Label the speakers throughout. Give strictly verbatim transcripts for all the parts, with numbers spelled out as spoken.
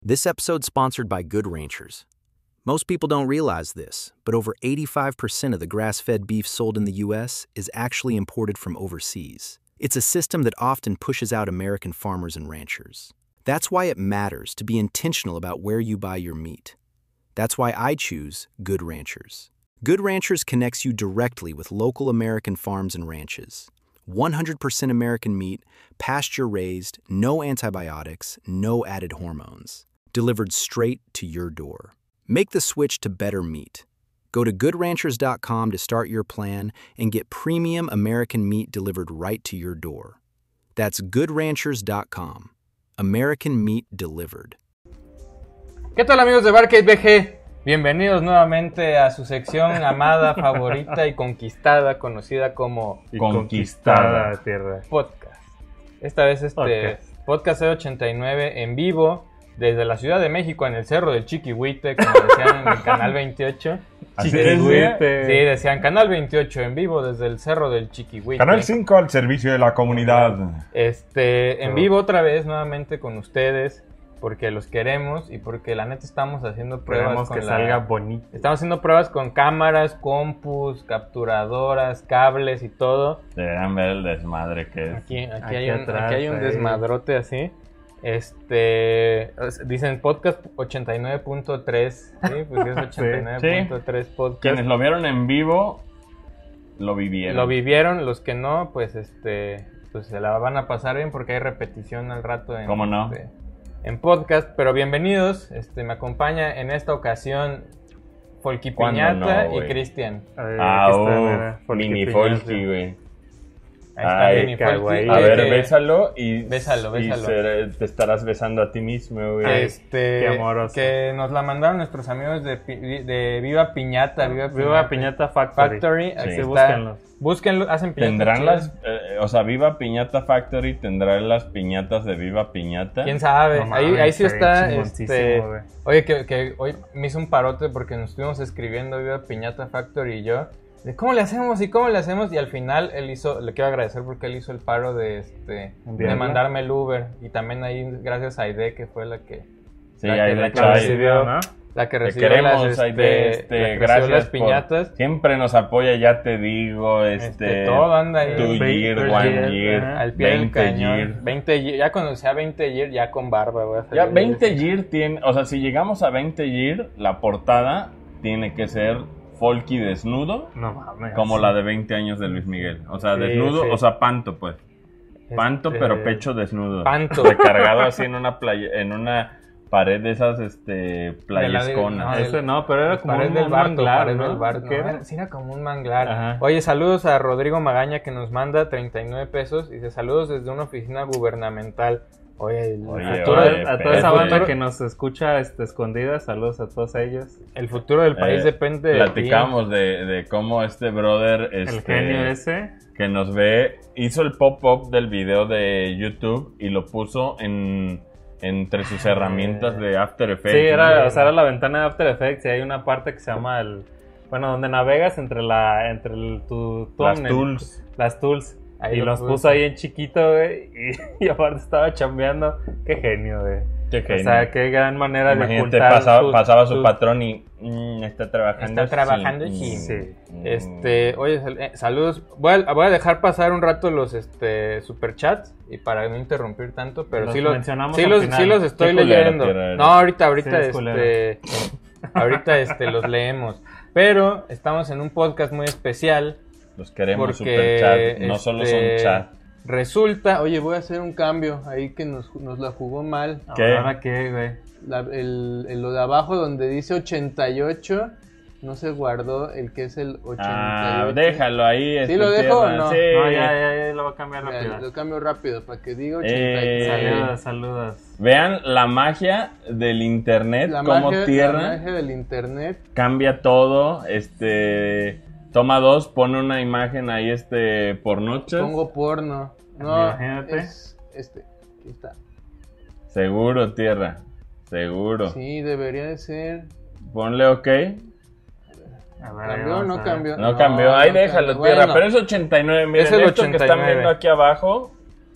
Speaker 1: This episode's sponsored by Good Ranchers. Most people don't realize this, but over eighty-five percent of the grass-fed beef sold in the U S is actually imported from overseas. It's a system that often pushes out American farmers and ranchers. That's why it matters to be intentional about where you buy your meat. That's why I choose Good Ranchers. Good Ranchers connects you directly with local American farms and ranches. one hundred percent American meat, pasture-raised, no antibiotics, no added hormones. Delivered straight to your door. Make the switch to better meat. Go to good ranchers dot com to start your plan and get premium American meat delivered right to your door. That's good ranchers dot com. American meat delivered.
Speaker 2: ¿Qué tal, amigos de Barcade B G? Bienvenidos nuevamente a su sección amada, favorita y conquistada, conocida como
Speaker 3: y Conquistada
Speaker 2: Tierra Podcast. Esta vez este podcast, podcast C ochenta y nueve en vivo desde la Ciudad de México, en el Cerro del Chiquihuite, como decían en el Canal veintiocho.
Speaker 3: Chiquihuite.
Speaker 2: Sí, decían Canal veintiocho en vivo desde el Cerro del Chiquihuite.
Speaker 3: Canal cinco al servicio de la comunidad.
Speaker 2: Este, en vivo otra vez, nuevamente con ustedes, porque los queremos y porque la neta estamos haciendo pruebas.
Speaker 3: Queremos
Speaker 2: con
Speaker 3: que
Speaker 2: la...
Speaker 3: salga bonito.
Speaker 2: Estamos haciendo pruebas con cámaras, compus, capturadoras, cables y todo.
Speaker 3: Deberían ver el desmadre que es.
Speaker 2: Aquí, aquí,
Speaker 3: aquí,
Speaker 2: hay, un,
Speaker 3: atrás,
Speaker 2: aquí hay un
Speaker 3: ahí.
Speaker 2: desmadrote así. Este, dicen podcast ochenta y nueve punto tres, ¿sí? Pues es ochenta y nueve punto tres
Speaker 3: sí.
Speaker 2: podcast.
Speaker 3: Quienes lo vieron en vivo, lo vivieron.
Speaker 2: Lo vivieron, los que no, pues este, pues se la van a pasar bien porque hay repetición al rato en,
Speaker 3: ¿Cómo no?
Speaker 2: este, en podcast. Pero bienvenidos, este, me acompaña en esta ocasión Folky Piñata
Speaker 3: no,
Speaker 2: y Cristian.
Speaker 3: Ah, oh, mini Folky, güey.
Speaker 2: Ahí está,
Speaker 3: Ay,
Speaker 2: mini Folky.
Speaker 3: A ver,
Speaker 2: que...
Speaker 3: bésalo y,
Speaker 2: bésalo, bésalo.
Speaker 3: y se, te estarás besando a ti mismo, güey.
Speaker 2: Este,
Speaker 3: Qué amoroso.
Speaker 2: Que nos la mandaron nuestros amigos de, de Viva Piñata. Viva Piñata,
Speaker 4: Viva Piñata Factory.
Speaker 2: Factory.
Speaker 3: Sí.
Speaker 2: Sí,
Speaker 4: Búsquenlos.
Speaker 2: Búsquenlo, hacen piñatas.
Speaker 3: ¿Tendrán
Speaker 2: chidas.
Speaker 3: las, eh, o sea, Viva Piñata Factory tendrá las piñatas de Viva Piñata?
Speaker 2: ¿Quién sabe?
Speaker 4: No
Speaker 2: ahí,
Speaker 4: mames,
Speaker 2: ahí sí está,
Speaker 4: bien
Speaker 2: este...
Speaker 4: chingoncísimo, güey.
Speaker 2: Oye, que, que hoy me hizo un parote porque nos estuvimos escribiendo Viva Piñata Factory y yo. De cómo le hacemos y cómo le hacemos. Y al final él hizo, le quiero agradecer porque él hizo el paro de este de mandarme el Uber. Y también ahí gracias a Aide, que fue la que
Speaker 3: Sí,
Speaker 2: la
Speaker 3: ahí
Speaker 2: que,
Speaker 3: le
Speaker 2: la que
Speaker 3: trae.
Speaker 2: recibió,
Speaker 4: ¿no?
Speaker 2: la que
Speaker 3: Te
Speaker 2: recibió
Speaker 3: queremos,
Speaker 2: las,
Speaker 3: Aide,
Speaker 2: este,
Speaker 3: este,
Speaker 2: la que recibió
Speaker 3: gracias
Speaker 2: las
Speaker 3: por-
Speaker 2: piñatas.
Speaker 3: Siempre nos apoya, ya te digo, este...
Speaker 2: Este, todo anda ahí.
Speaker 3: Two
Speaker 4: Veinte
Speaker 3: year,
Speaker 4: year,
Speaker 3: one year,
Speaker 4: ajá.
Speaker 2: Al pie del
Speaker 3: veinte
Speaker 2: cañón.
Speaker 3: year.
Speaker 2: veinte year, ya cuando sea veinte year, ya con barba, voy a salir
Speaker 3: Ya
Speaker 2: de
Speaker 3: veinte
Speaker 2: ese.
Speaker 3: year tiene... O sea, si llegamos a veinte year, la portada tiene que ser Folky desnudo,
Speaker 4: No mames.
Speaker 3: como la de veinte años de Luis Miguel. O sea,
Speaker 2: Sí,
Speaker 3: desnudo,
Speaker 2: sí.
Speaker 3: o sea, panto, pues. Panto,
Speaker 2: Este,
Speaker 3: pero pecho desnudo.
Speaker 2: Panto.
Speaker 3: Recargado así en una playa, en una pared de esas, este, playesconas.
Speaker 2: no,
Speaker 4: Ese no, pero era como
Speaker 2: Pared
Speaker 4: un,
Speaker 2: del
Speaker 4: un
Speaker 2: barco,
Speaker 4: manglar,
Speaker 2: pared
Speaker 4: ¿no?
Speaker 2: del barco.
Speaker 4: ¿Qué
Speaker 2: No,
Speaker 4: era?
Speaker 2: era- sí, era como un manglar.
Speaker 4: Ajá.
Speaker 2: Oye, saludos a Rodrigo Magaña que nos manda treinta y nueve pesos. Y dice saludos desde una oficina gubernamental. Oye, el,
Speaker 3: Oye,
Speaker 2: futuro,
Speaker 3: oye,
Speaker 2: del,
Speaker 4: A
Speaker 3: pero-
Speaker 4: toda esa
Speaker 3: el
Speaker 4: banda
Speaker 3: futuro-
Speaker 4: que nos escucha este, escondida, saludos a todos ellos.
Speaker 2: el futuro del país
Speaker 3: Eh,
Speaker 2: depende de ti.
Speaker 3: Platicamos de, de cómo este brother,
Speaker 4: El
Speaker 3: este,
Speaker 4: genio ese.
Speaker 3: que nos ve, hizo el pop-up del video de YouTube y lo puso en entre sus herramientas de After Effects.
Speaker 4: Sí, era,
Speaker 3: ¿no?
Speaker 4: o sea, era la ventana de After Effects y hay una parte que se llama el... Bueno, donde navegas entre la entre el, tu
Speaker 3: Las
Speaker 4: thumbnail,
Speaker 3: tools.
Speaker 4: Las tools.
Speaker 2: Ahí
Speaker 4: y
Speaker 2: lo
Speaker 4: los
Speaker 2: puso.
Speaker 4: puso ahí en chiquito, güey. Y, y aparte estaba chambeando. Qué genio, güey.
Speaker 3: Qué
Speaker 4: O
Speaker 3: genio.
Speaker 4: sea, qué gran manera de
Speaker 3: Imagínate,
Speaker 4: ocultar
Speaker 3: pasaba,
Speaker 4: tus-
Speaker 3: pasaba su
Speaker 4: tus-
Speaker 3: patrón y mm, está trabajando.
Speaker 2: Está trabajando
Speaker 3: sí.
Speaker 2: sí.
Speaker 4: Sí.
Speaker 3: Mm.
Speaker 2: Este, oye, sal- eh, saludos. Voy a, voy a dejar pasar un rato los este superchats y para no interrumpir tanto, pero
Speaker 4: Los
Speaker 2: sí los
Speaker 4: mencionamos
Speaker 2: sí
Speaker 4: al
Speaker 2: los,
Speaker 4: final.
Speaker 2: sí los estoy
Speaker 3: Qué culero,
Speaker 2: leyendo.
Speaker 3: tierra eres.
Speaker 2: No, ahorita ahorita
Speaker 4: Sí, es
Speaker 2: este
Speaker 4: culero.
Speaker 2: ahorita este los leemos. Pero estamos en un podcast muy especial
Speaker 3: Los queremos
Speaker 2: porque
Speaker 3: super chat, no solo son
Speaker 2: este,
Speaker 3: chat.
Speaker 2: Resulta, oye, voy a hacer un cambio ahí que nos, nos la jugó mal.
Speaker 3: ¿Qué?
Speaker 4: ¿Ahora qué, güey?
Speaker 2: La- el, el- lo de abajo donde dice ochenta y ocho, no se guardó el que es el ochenta y ocho.
Speaker 3: Ah, déjalo ahí.
Speaker 2: ¿Sí
Speaker 3: este,
Speaker 2: lo dejo o
Speaker 3: tierra,
Speaker 2: no?
Speaker 3: Sí.
Speaker 4: No, ya, ya, ya lo voy a cambiar
Speaker 2: Mira,
Speaker 4: rápido.
Speaker 2: lo cambio rápido para que diga ochenta y ocho.
Speaker 3: Eh,
Speaker 4: Saludos, saludos.
Speaker 3: Vean la magia del internet,
Speaker 2: La
Speaker 3: como
Speaker 2: magia, la
Speaker 3: tierra
Speaker 2: magia del internet.
Speaker 3: cambia todo. Este, toma dos, pone una imagen ahí, este, por noche.
Speaker 2: Pongo porno. No,
Speaker 4: Imagínate.
Speaker 2: es este. Aquí está.
Speaker 3: Seguro, tierra. Seguro.
Speaker 2: Sí, debería de ser.
Speaker 3: Ponle ok.
Speaker 4: A ver, ahí
Speaker 2: ¿Cambió o
Speaker 4: vamos
Speaker 2: no
Speaker 4: a ver.
Speaker 2: cambió?
Speaker 3: No, cambió. Ahí
Speaker 2: no
Speaker 3: déjalo,
Speaker 2: cambió.
Speaker 3: tierra.
Speaker 2: Bueno,
Speaker 3: Pero es ochenta y nueve. Miren,
Speaker 2: Es el
Speaker 3: esto que están
Speaker 2: ochenta y nueve.
Speaker 3: viendo aquí abajo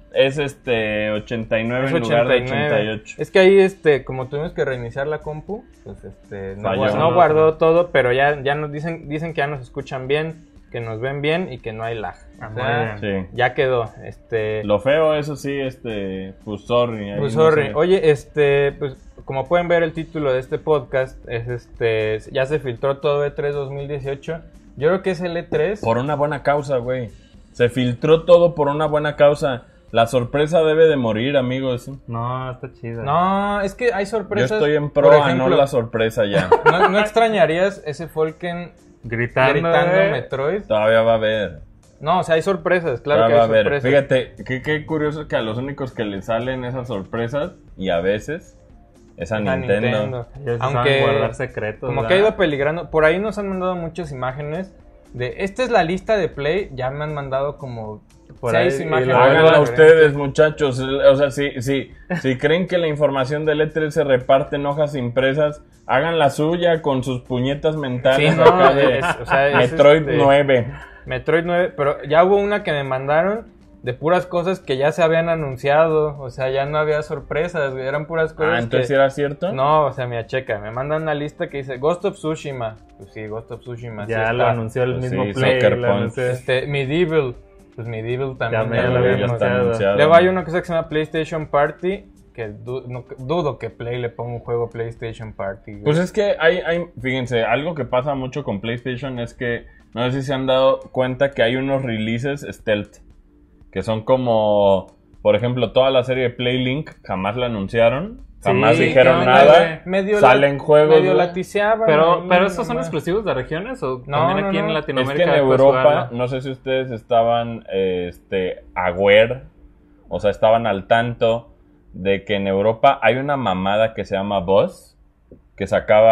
Speaker 3: Es este ochenta y nueve
Speaker 2: Es
Speaker 3: en lugar de
Speaker 2: ochenta y nueve.
Speaker 3: ochenta y ocho.
Speaker 2: Es que ahí, este, como tuvimos que reiniciar la compu, pues este, no,
Speaker 3: Falló.
Speaker 2: gua- no guardó todo, pero ya, ya nos dicen, dicen que ya nos escuchan bien, que nos ven bien y que no hay lag.
Speaker 4: Ah,
Speaker 2: O sea,
Speaker 4: muy bien.
Speaker 3: Sí.
Speaker 2: ya quedó. Este,
Speaker 3: Lo feo, eso sí, este, pues sorry. ahí
Speaker 2: pues
Speaker 3: no
Speaker 2: sorry.
Speaker 3: sé.
Speaker 2: Oye, este, pues como pueden ver el título de este podcast es este, ya se filtró todo E tres dos mil dieciocho. Yo creo que es el E tres.
Speaker 3: Por una buena causa, güey. Se filtró todo por una buena causa. La sorpresa debe de morir, amigos.
Speaker 4: No, está chido.
Speaker 2: No, es que hay
Speaker 3: Yo
Speaker 2: sorpresas.
Speaker 3: estoy en
Speaker 2: por
Speaker 3: pro a
Speaker 2: ejemplo,
Speaker 3: no la sorpresa ya.
Speaker 2: ¿no, no extrañarías ese Falken
Speaker 4: Gritando,
Speaker 2: gritando
Speaker 4: güey.
Speaker 2: Metroid?
Speaker 3: Todavía va a haber.
Speaker 2: No, o sea, hay sorpresas, claro
Speaker 3: Todavía
Speaker 2: que
Speaker 3: va a
Speaker 2: hay
Speaker 3: haber.
Speaker 2: sorpresas.
Speaker 3: Fíjate, qué, qué curioso que a los únicos que le salen esas sorpresas, y a veces, es a
Speaker 2: A
Speaker 3: Nintendo.
Speaker 2: Nintendo.
Speaker 4: Ellos saben
Speaker 2: Aunque
Speaker 4: guardar secretos.
Speaker 2: como
Speaker 4: ¿verdad?
Speaker 2: que ha ido peligrando. Por ahí nos han mandado muchas imágenes de esta es la lista de Play. Ya me han mandado como
Speaker 4: Por
Speaker 2: seis
Speaker 4: ahí, y
Speaker 2: imágenes.
Speaker 4: luego-
Speaker 3: Háganla
Speaker 2: diferentes.
Speaker 3: ustedes, muchachos. O sea, si, si, si creen que la información del E tres se reparte en hojas impresas, hagan la suya con sus puñetas mentales
Speaker 2: Sí, no,
Speaker 3: acá de
Speaker 2: es- o sea, es
Speaker 3: Metroid
Speaker 2: este-
Speaker 3: nueve.
Speaker 2: Metroid nueve, pero ya hubo una que me mandaron de puras cosas que ya se habían anunciado. O sea, ya no había sorpresas, güey, eran puras cosas
Speaker 3: Ah, entonces
Speaker 2: que...
Speaker 3: ¿sí era cierto?
Speaker 2: No, o sea, mira, checa, me mandan una lista que dice Ghost of Tsushima. Pues sí, Ghost of Tsushima. sí
Speaker 4: Ya
Speaker 2: está.
Speaker 4: lo anunció el
Speaker 3: Pues
Speaker 4: mismo
Speaker 3: sí,
Speaker 4: Play.
Speaker 3: Sucker
Speaker 4: lo
Speaker 3: Punch.
Speaker 4: anunció.
Speaker 2: Este, Medieval. Pues Medieval también.
Speaker 4: También
Speaker 2: ya
Speaker 4: lo
Speaker 2: lo
Speaker 4: había
Speaker 2: vimos.
Speaker 4: anunciado.
Speaker 3: anunciado.
Speaker 2: Luego hay una cosa que se llama PlayStation Party. Que du- no- dudo que Play le ponga un juego PlayStation Party. güey.
Speaker 3: Pues es que hay, hay, fíjense, algo que pasa mucho con PlayStation es que, no sé si se han dado cuenta que hay unos releases stealth, que son como, por ejemplo, toda la serie de PlayLink, jamás la anunciaron, jamás
Speaker 4: Sí,
Speaker 3: dijeron
Speaker 4: ¿qué
Speaker 3: nada,
Speaker 4: onda, güey?
Speaker 2: Medio
Speaker 3: salen
Speaker 2: la-
Speaker 3: juegos,
Speaker 2: medio
Speaker 3: güey.
Speaker 2: laticiaban
Speaker 4: Pero,
Speaker 2: ahí,
Speaker 4: pero estos son
Speaker 2: nomás.
Speaker 4: exclusivos de regiones o
Speaker 2: No,
Speaker 4: también
Speaker 2: no,
Speaker 4: aquí
Speaker 2: no.
Speaker 4: en
Speaker 3: Es
Speaker 4: Latinoamérica.
Speaker 3: que en
Speaker 4: puedes
Speaker 3: Europa,
Speaker 4: jugarlo?
Speaker 3: no sé si ustedes estaban, este, aware, o sea, estaban al tanto de que en Europa hay una mamada que se llama Buzz, que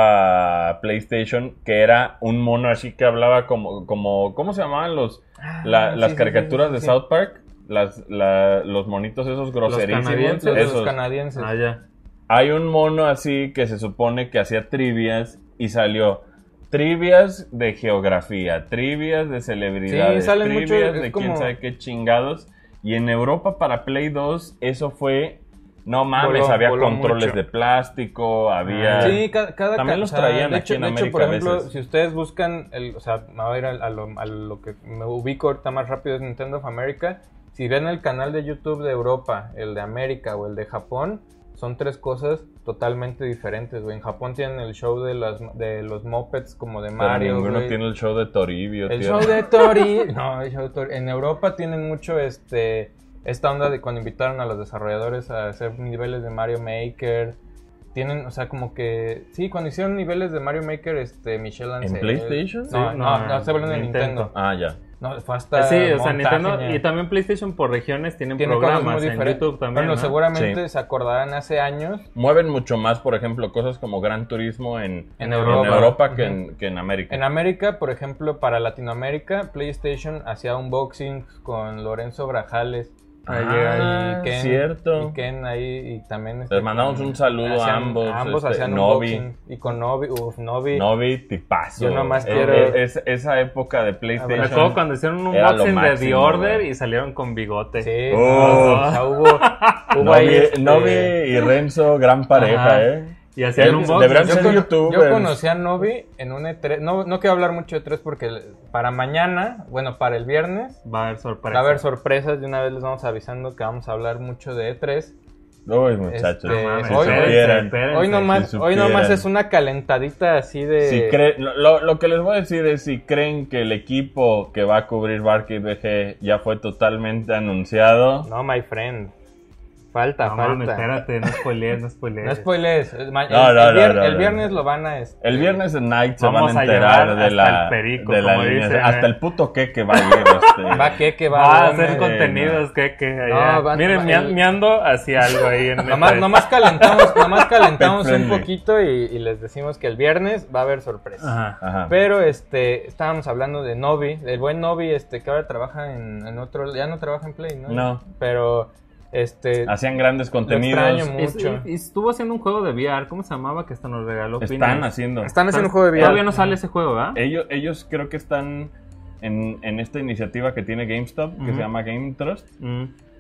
Speaker 3: sacaba PlayStation, que era un mono así que hablaba como, como ¿cómo se llamaban los, la-
Speaker 2: Ah,
Speaker 3: las
Speaker 2: sí, sí,
Speaker 3: caricaturas
Speaker 2: sí,
Speaker 3: de
Speaker 2: sí.
Speaker 3: South Park? Las, la- los monitos esos groserísimos.
Speaker 4: canadienses,
Speaker 2: Los de los
Speaker 3: esos.
Speaker 2: canadienses.
Speaker 4: Ah, ya.
Speaker 3: Hay un mono así que se supone que hacía trivias y salió trivias de geografía, trivias de celebridades,
Speaker 2: Sí, salen mucho,
Speaker 3: trivias
Speaker 2: es
Speaker 3: de
Speaker 2: como-
Speaker 3: quién sabe qué chingados. Y en Europa para Play dos eso fue, no mames,
Speaker 2: Voló-
Speaker 3: había
Speaker 2: voló
Speaker 3: controles
Speaker 2: mucho.
Speaker 3: de plástico, había...
Speaker 2: Sí, ca- cada,
Speaker 3: También
Speaker 2: ca-
Speaker 3: los
Speaker 2: o sea,
Speaker 3: traían
Speaker 2: de
Speaker 3: aquí
Speaker 2: hecho,
Speaker 3: en
Speaker 2: de hecho,
Speaker 3: América
Speaker 2: por
Speaker 3: a
Speaker 2: ejemplo,
Speaker 3: veces.
Speaker 2: si ustedes buscan, el, o sea, me voy a ir a, a lo, a lo que me ubico ahorita más rápido es Nintendo of America. Si ven el canal de YouTube de Europa, el de América o el de Japón, son tres cosas totalmente diferentes, güey. En Japón tienen el show de las de los mopeds como de
Speaker 3: Pero
Speaker 2: Mario,
Speaker 3: ninguno
Speaker 2: güey.
Speaker 3: tiene el show de Toribio,
Speaker 2: El
Speaker 3: tío.
Speaker 2: show de Tori. No, el show de Tori. En Europa tienen mucho este esta onda de cuando invitaron a los desarrolladores a hacer niveles de Mario Maker. Tienen, o sea, como que sí, cuando hicieron niveles de Mario Maker, este Michel Ancel.
Speaker 3: PlayStation?
Speaker 2: No,
Speaker 4: Sí,
Speaker 2: no,
Speaker 4: no,
Speaker 2: no, estoy hablando de
Speaker 4: Nintendo.
Speaker 2: Nintendo.
Speaker 3: Ah, ya.
Speaker 2: No, fue hasta
Speaker 4: Sí, o sea,
Speaker 2: montaje,
Speaker 4: Nintendo
Speaker 2: ya.
Speaker 4: y también PlayStation por regiones tienen
Speaker 2: Tiene cosas muy
Speaker 4: programas en
Speaker 2: diferentes.
Speaker 4: YouTube también.
Speaker 2: Bueno,
Speaker 4: ¿no?
Speaker 2: seguramente
Speaker 3: Sí.
Speaker 2: se acordarán hace años.
Speaker 3: Mueven mucho más, por ejemplo, cosas como Gran Turismo en,
Speaker 2: En
Speaker 3: en
Speaker 2: Europa.
Speaker 3: Europa, que,
Speaker 2: Ujú.
Speaker 3: en, que en América.
Speaker 2: En América, por ejemplo, para Latinoamérica, PlayStation hacía unboxings con Lorenzo Grajales.
Speaker 3: Ah,
Speaker 2: y Ken,
Speaker 3: cierto.
Speaker 2: y Ken ahí, y también... este,
Speaker 3: Les mandamos
Speaker 2: con-
Speaker 3: un saludo a
Speaker 2: hacían-
Speaker 3: ambos,
Speaker 2: Ambos
Speaker 3: este,
Speaker 2: hacían
Speaker 3: Novi.
Speaker 2: unboxing. Y con Novi, uff, Novi.
Speaker 3: Novi, tipazo.
Speaker 2: Yo nomás
Speaker 3: Eh,
Speaker 2: quiero-
Speaker 3: eh, es- esa época de
Speaker 4: Me
Speaker 3: PlayStation.
Speaker 4: acuerdo cuando hicieron un
Speaker 3: Era lo
Speaker 4: unboxing de The
Speaker 3: máximo,
Speaker 4: Order
Speaker 3: güey.
Speaker 4: y salieron con bigote.
Speaker 2: Sí,
Speaker 3: Oh.
Speaker 2: no, o sea, hubo, hubo
Speaker 3: Novi,
Speaker 2: ahí, este,
Speaker 3: Novi y Renzo, gran pareja,
Speaker 4: Ajá.
Speaker 3: ¿eh?
Speaker 4: Y hacían
Speaker 3: Yo-
Speaker 4: un unboxing.
Speaker 3: deberían
Speaker 2: yo,
Speaker 3: ser
Speaker 2: con-
Speaker 3: youtubers.
Speaker 2: yo conocí a Novi en un E tres. No, no quiero hablar mucho de E tres porque para mañana, bueno, para el viernes,
Speaker 4: Va a haber sorpresa.
Speaker 2: va a haber sorpresas. De una vez les vamos avisando que vamos a hablar mucho de E tres.
Speaker 3: Uy, muchachos.
Speaker 2: Este,
Speaker 4: No mames,
Speaker 3: si
Speaker 2: hoy-
Speaker 3: supieran.
Speaker 4: espérense.
Speaker 2: Hoy nomás,
Speaker 3: si
Speaker 2: hoy nomás
Speaker 3: supieran.
Speaker 2: es una calentadita así de...
Speaker 3: Si creen, lo, lo que les voy a decir es si creen que el equipo que va a cubrir Barca B G ya fue totalmente anunciado.
Speaker 2: No, my friend. Falta,
Speaker 4: No
Speaker 2: falta.
Speaker 4: mames, espérate, no spoilees, no spoilees.
Speaker 2: No spoilees. El, ma-
Speaker 3: No,
Speaker 2: el-
Speaker 3: no,
Speaker 2: el
Speaker 3: no,
Speaker 2: vier-
Speaker 3: no,
Speaker 2: el
Speaker 3: no.
Speaker 2: viernes lo van a... este,
Speaker 3: El viernes en Night se
Speaker 4: Vamos
Speaker 3: van a
Speaker 4: a
Speaker 3: enterar
Speaker 4: llevar
Speaker 3: de
Speaker 4: hasta
Speaker 3: la,
Speaker 4: el perico,
Speaker 3: de la
Speaker 4: como
Speaker 3: línea.
Speaker 4: dicen,
Speaker 3: Hasta
Speaker 4: eh.
Speaker 3: el puto queque va a ir. Este.
Speaker 2: Va que que va,
Speaker 4: Va a
Speaker 2: hombre.
Speaker 4: hacer contenidos que, que allá.
Speaker 2: No, va-
Speaker 4: Miren,
Speaker 2: va-
Speaker 4: mea-
Speaker 2: el-
Speaker 4: meando hacia algo ahí en
Speaker 2: Nomás,
Speaker 4: el
Speaker 2: nomás calentamos, nomás calentamos
Speaker 3: Pet
Speaker 2: un
Speaker 3: friendly.
Speaker 2: poquito y, y les decimos que el viernes va a haber sorpresa.
Speaker 4: Ajá.
Speaker 3: Ajá.
Speaker 2: Pero este, estábamos hablando de Novi, del buen Novi, este, que ahora trabaja en, en otro, ya no trabaja en Play, ¿no?
Speaker 3: No.
Speaker 2: Pero, este,
Speaker 3: Hacían grandes contenidos.
Speaker 2: extraño
Speaker 4: Y-
Speaker 2: mucho.
Speaker 4: Y, y estuvo haciendo un juego de V R, ¿cómo se llamaba? Que hasta nos regaló
Speaker 3: Están
Speaker 4: Pines.
Speaker 3: haciendo.
Speaker 2: están haciendo un juego de V R.
Speaker 4: Todavía no sale ese juego, ¿verdad?
Speaker 3: Ellos, ellos creo que están en, en esta iniciativa que tiene GameStop, que
Speaker 4: Ujú.
Speaker 3: se llama Game Trust.
Speaker 4: Mm.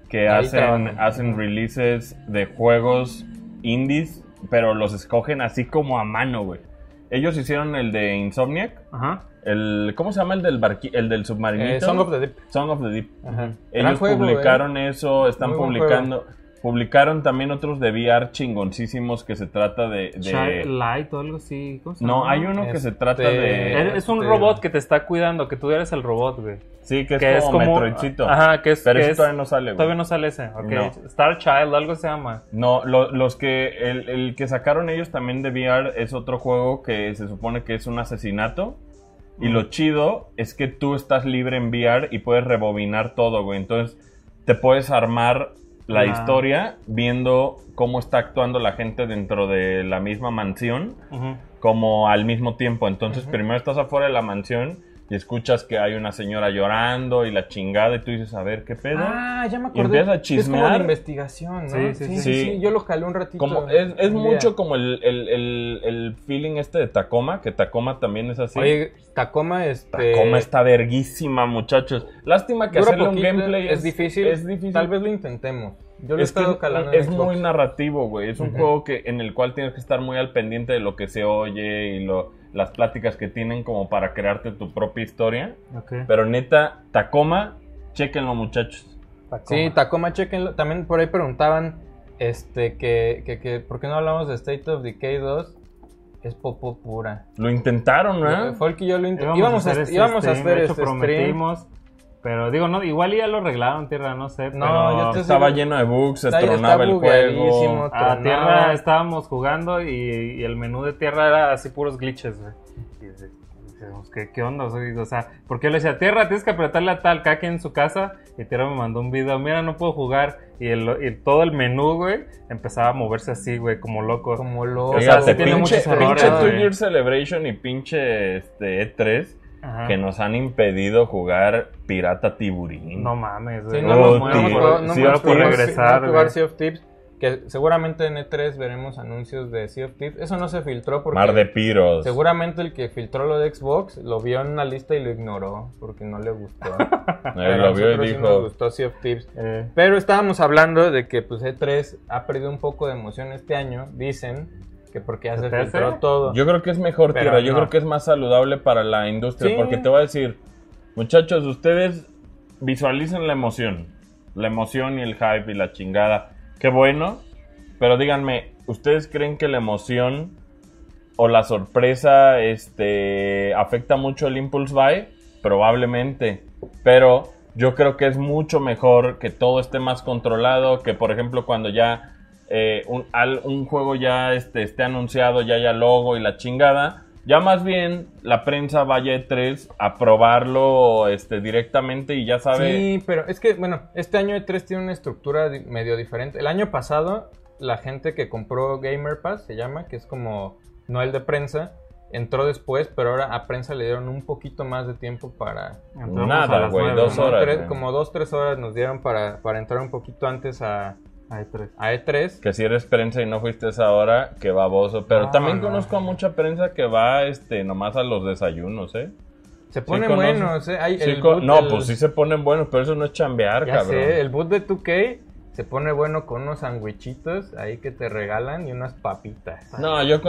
Speaker 3: que
Speaker 2: Ahí
Speaker 3: hacen,
Speaker 2: trabajan.
Speaker 3: hacen releases de juegos indies, pero los escogen así como a mano, güey. Ellos hicieron el de Insomniac.
Speaker 4: Ajá.
Speaker 3: El, ¿Cómo se llama el del barqui, el del submarinito?
Speaker 2: Eh, Song of the Deep.
Speaker 3: Song of the Deep.
Speaker 2: Ajá. Gran
Speaker 3: Ellos
Speaker 2: juego,
Speaker 3: publicaron
Speaker 2: eh.
Speaker 3: eso, están
Speaker 2: Muy buen
Speaker 3: publicando... Publicaron también otros de V R chingoncísimos que se trata de... de...
Speaker 4: Child Light o algo así. ¿Cómo se
Speaker 3: No,
Speaker 4: llama?
Speaker 3: hay uno que
Speaker 2: Este-
Speaker 3: se trata de...
Speaker 4: Es, es un
Speaker 2: Este-
Speaker 4: robot que te está cuidando, que tú eres el robot, güey.
Speaker 3: Sí, que es como, Metroidcito.
Speaker 4: Ajá, que es...
Speaker 3: Pero
Speaker 4: que
Speaker 3: eso
Speaker 4: es-
Speaker 3: todavía no sale, güey.
Speaker 4: Todavía no sale ese, ok.
Speaker 3: No.
Speaker 4: Star Child, algo se llama.
Speaker 3: No, lo- los que... El, el que sacaron ellos también de V R es otro juego que se supone que es un asesinato. Y lo chido es que tú estás libre en V R y puedes rebobinar todo, güey. Entonces te puedes armar la
Speaker 4: Ah.
Speaker 3: historia viendo cómo está actuando la gente dentro de la misma mansión,
Speaker 4: Ujú.
Speaker 3: como al mismo tiempo. Entonces primero estás afuera de la mansión y escuchas que hay una señora llorando y la chingada y tú dices, a ver, ¿qué pedo?
Speaker 2: Ah, ya me
Speaker 3: Y
Speaker 2: acordé.
Speaker 3: empiezas a
Speaker 2: Es como
Speaker 3: chismear.
Speaker 2: de investigación, ¿no?
Speaker 4: Sí, sí,
Speaker 2: sí,
Speaker 4: sí.
Speaker 2: sí, Yo lo calé un ratito.
Speaker 3: Como, es es
Speaker 2: un
Speaker 3: mucho
Speaker 2: día.
Speaker 3: como el, el, el, el feeling este de Tacoma, que Tacoma también es así.
Speaker 2: Oye, Tacoma, este...
Speaker 3: Tacoma está verguísima, muchachos. Lástima que
Speaker 2: dura
Speaker 3: hacerle un
Speaker 2: poquito,
Speaker 3: gameplay
Speaker 2: es, difícil.
Speaker 3: Es difícil.
Speaker 2: Tal vez lo intentemos. Yo lo he
Speaker 3: Es que
Speaker 2: estado
Speaker 3: es,
Speaker 2: calando en
Speaker 3: es
Speaker 2: Xbox.
Speaker 3: muy narrativo, güey. Es un
Speaker 2: Ujú.
Speaker 3: juego que en el cual tienes que estar muy al pendiente de lo que se oye y lo, las pláticas que tienen como para crearte tu propia historia.
Speaker 4: Ok.
Speaker 3: Pero neta, Tacoma, chéquenlo, muchachos.
Speaker 2: Sí, Tacoma, chequenlo. También por ahí preguntaban este que, que, que ¿por qué no hablamos de State of Decay dos? Es popó pura.
Speaker 3: Lo intentaron, ¿no?
Speaker 2: Folk y yo lo intentamos.
Speaker 4: Íbamos,
Speaker 2: Íbamos a,
Speaker 4: hacer
Speaker 2: est-
Speaker 4: ese
Speaker 2: íbamos a
Speaker 4: stream,
Speaker 2: hacer
Speaker 4: de hecho,
Speaker 2: este stream.
Speaker 4: prometimos. Pero digo, no, igual ya lo arreglaron, Tierra, no sé.
Speaker 2: No,
Speaker 4: pero
Speaker 2: yo te-
Speaker 3: Estaba lleno de bugs, se
Speaker 2: Está- está
Speaker 3: tronaba el
Speaker 2: bugueadísimo.
Speaker 3: juego.
Speaker 4: a
Speaker 2: tronaba.
Speaker 4: Tierra estábamos jugando y, y el menú de Tierra era así puros glitches, güey. Y dice- decíamos, ¿qué, ¿qué onda? O sea, porque yo le decía, Tierra, tienes que apretarle a tal, cada quien en su casa. Y Tierra me mandó un video, mira, no puedo jugar. Y, el, y todo el menú, güey, empezaba a moverse así, güey, como loco.
Speaker 2: Como loco.
Speaker 4: O sea,
Speaker 3: Fíjate,
Speaker 4: sí tiene
Speaker 3: pinche,
Speaker 4: muchos errores,
Speaker 3: pinche Two
Speaker 4: güey.
Speaker 3: Year Celebration y pinche este, E tres
Speaker 4: Ajá.
Speaker 3: que nos han impedido jugar Pirata Tiburín.
Speaker 4: No mames,
Speaker 2: Sí,
Speaker 4: güey.
Speaker 2: no
Speaker 3: Oh,
Speaker 2: hemos,
Speaker 3: tío.
Speaker 2: no hemos jugado- no
Speaker 3: Sí,
Speaker 2: hemos
Speaker 3: ahora por
Speaker 2: jugado-
Speaker 4: regresar,
Speaker 2: no jugar
Speaker 4: güey.
Speaker 2: Sea of Thieves, que seguramente en E tres veremos anuncios de Sea of Thieves. Eso no se filtró porque
Speaker 3: Mar de Piros.
Speaker 2: seguramente el que filtró lo de Xbox lo vio en una lista y lo ignoró porque no le gustó.
Speaker 3: Él
Speaker 2: Pero
Speaker 3: lo vio y
Speaker 2: nosotros sí nos
Speaker 3: dijo,
Speaker 2: gustó Sea of Thieves.
Speaker 4: Eh,
Speaker 2: Pero estábamos hablando de que pues E tres ha perdido un poco de emoción este año, dicen que porque ya se
Speaker 4: ¿Se te hace?
Speaker 2: filtró todo.
Speaker 3: yo creo que es mejor,
Speaker 2: Pero
Speaker 3: Tierra, yo
Speaker 2: no.
Speaker 3: creo que es más saludable para la industria,
Speaker 2: Sí.
Speaker 3: porque te voy a decir, muchachos, ustedes visualicen la emoción, la emoción y el hype y la chingada, qué bueno, pero díganme, ¿ustedes creen que la emoción o la sorpresa este, afecta mucho el impulse buy? Probablemente, pero yo creo que es mucho mejor que todo esté más controlado, que por ejemplo cuando ya eh, un, al- un juego ya este, esté anunciado, ya haya logo y la chingada, ya más bien la prensa vaya a E tres a probarlo este, directamente y ya sabe...
Speaker 2: Sí, pero es que, bueno, este año E tres tiene una estructura di- medio diferente. El año pasado, la gente que compró Gamer Pass, se llama, que es como no el de prensa, entró después, pero ahora a prensa le dieron un poquito más de tiempo para...
Speaker 4: entramos a
Speaker 3: Nada,
Speaker 4: las
Speaker 3: güey,
Speaker 4: nueve,
Speaker 3: dos
Speaker 4: ¿no?
Speaker 3: horas.
Speaker 2: tres-
Speaker 3: güey.
Speaker 2: como dos, tres horas nos dieron para, para entrar un poquito antes a,
Speaker 4: Hay tres.
Speaker 2: a E tres.
Speaker 3: Que si eres prensa y no fuiste a esa hora, que baboso. Pero
Speaker 2: No,
Speaker 3: también
Speaker 2: no.
Speaker 3: conozco a mucha prensa que va este, nomás a los desayunos, ¿eh?
Speaker 2: Se ponen
Speaker 3: conoces.
Speaker 2: buenos, ¿eh? Hay
Speaker 3: Sí
Speaker 2: el
Speaker 3: co-
Speaker 2: boot
Speaker 3: no,
Speaker 2: del-
Speaker 3: pues sí se ponen buenos, pero eso no es chambear,
Speaker 2: Ya
Speaker 3: cabrón.
Speaker 2: sé, el boot de dos K se pone bueno con unos sandwichitos ahí que te regalan y unas papitas.
Speaker 3: No, yo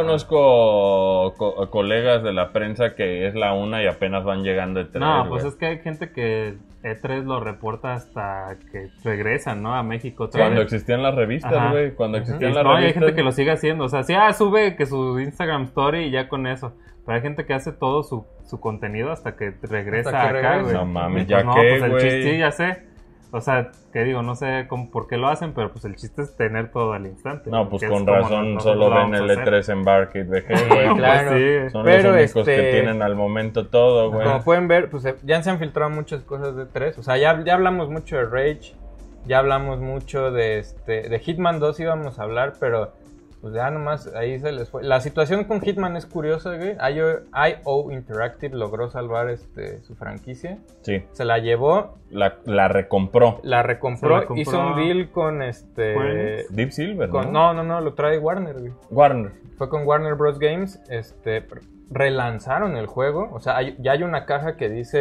Speaker 3: conozco co- colegas de la prensa que es la una y apenas van llegando de tres.
Speaker 4: No,
Speaker 3: güey.
Speaker 4: pues es que hay gente que E tres lo reporta hasta que regresan, ¿no? A México otra
Speaker 3: Cuando
Speaker 4: vez.
Speaker 3: existían las revistas,
Speaker 4: Ajá.
Speaker 3: güey. Cuando
Speaker 2: Ujú.
Speaker 3: existían
Speaker 4: Y
Speaker 3: las
Speaker 4: no, y hay
Speaker 3: revistas.
Speaker 4: gente que lo sigue haciendo. O sea, sí, ah, sube que su Instagram story y ya con eso. Pero hay gente que hace todo su, su contenido hasta que regresa
Speaker 2: Hasta que
Speaker 4: acá,
Speaker 2: regresa.
Speaker 4: güey.
Speaker 3: No mames,
Speaker 4: Pues
Speaker 3: ya
Speaker 4: no,
Speaker 3: qué,
Speaker 4: pues el
Speaker 3: güey.
Speaker 4: chiste, sí, ya sé. O sea, que digo, no sé cómo, por qué lo hacen, pero pues el chiste es tener todo al instante.
Speaker 3: No, pues
Speaker 4: que es
Speaker 3: con
Speaker 4: como
Speaker 3: razón
Speaker 4: nosotros
Speaker 3: solo
Speaker 4: lo
Speaker 3: ven
Speaker 4: vamos a
Speaker 3: el E
Speaker 4: hacer.
Speaker 3: tres en Barcade V G, güey.
Speaker 2: Sí, claro.
Speaker 4: Pues sí.
Speaker 3: Son
Speaker 2: Pero,
Speaker 3: los únicos que
Speaker 2: este,
Speaker 3: tienen al momento todo, güey.
Speaker 2: Como pueden ver, pues eh, ya se han filtrado muchas cosas de E tres. O sea, ya, ya hablamos mucho de Rage, ya hablamos mucho de este de Hitman dos íbamos a hablar, pero pues ya nomás ahí se les fue. La situación con Hitman es curiosa, güey. I O, I O Interactive logró salvar este su franquicia.
Speaker 3: Sí,
Speaker 2: Se la llevó,
Speaker 3: la, la recompró.
Speaker 2: la recompró,
Speaker 4: Se la compró
Speaker 2: hizo un deal con este...
Speaker 4: Square
Speaker 3: Deep Silver,
Speaker 2: con-
Speaker 3: ¿no?
Speaker 2: no, no, no, lo trae Warner, güey.
Speaker 3: Warner.
Speaker 2: Fue con Warner Bros. Games, este, relanzaron el juego, o sea, hay- ya hay una caja que dice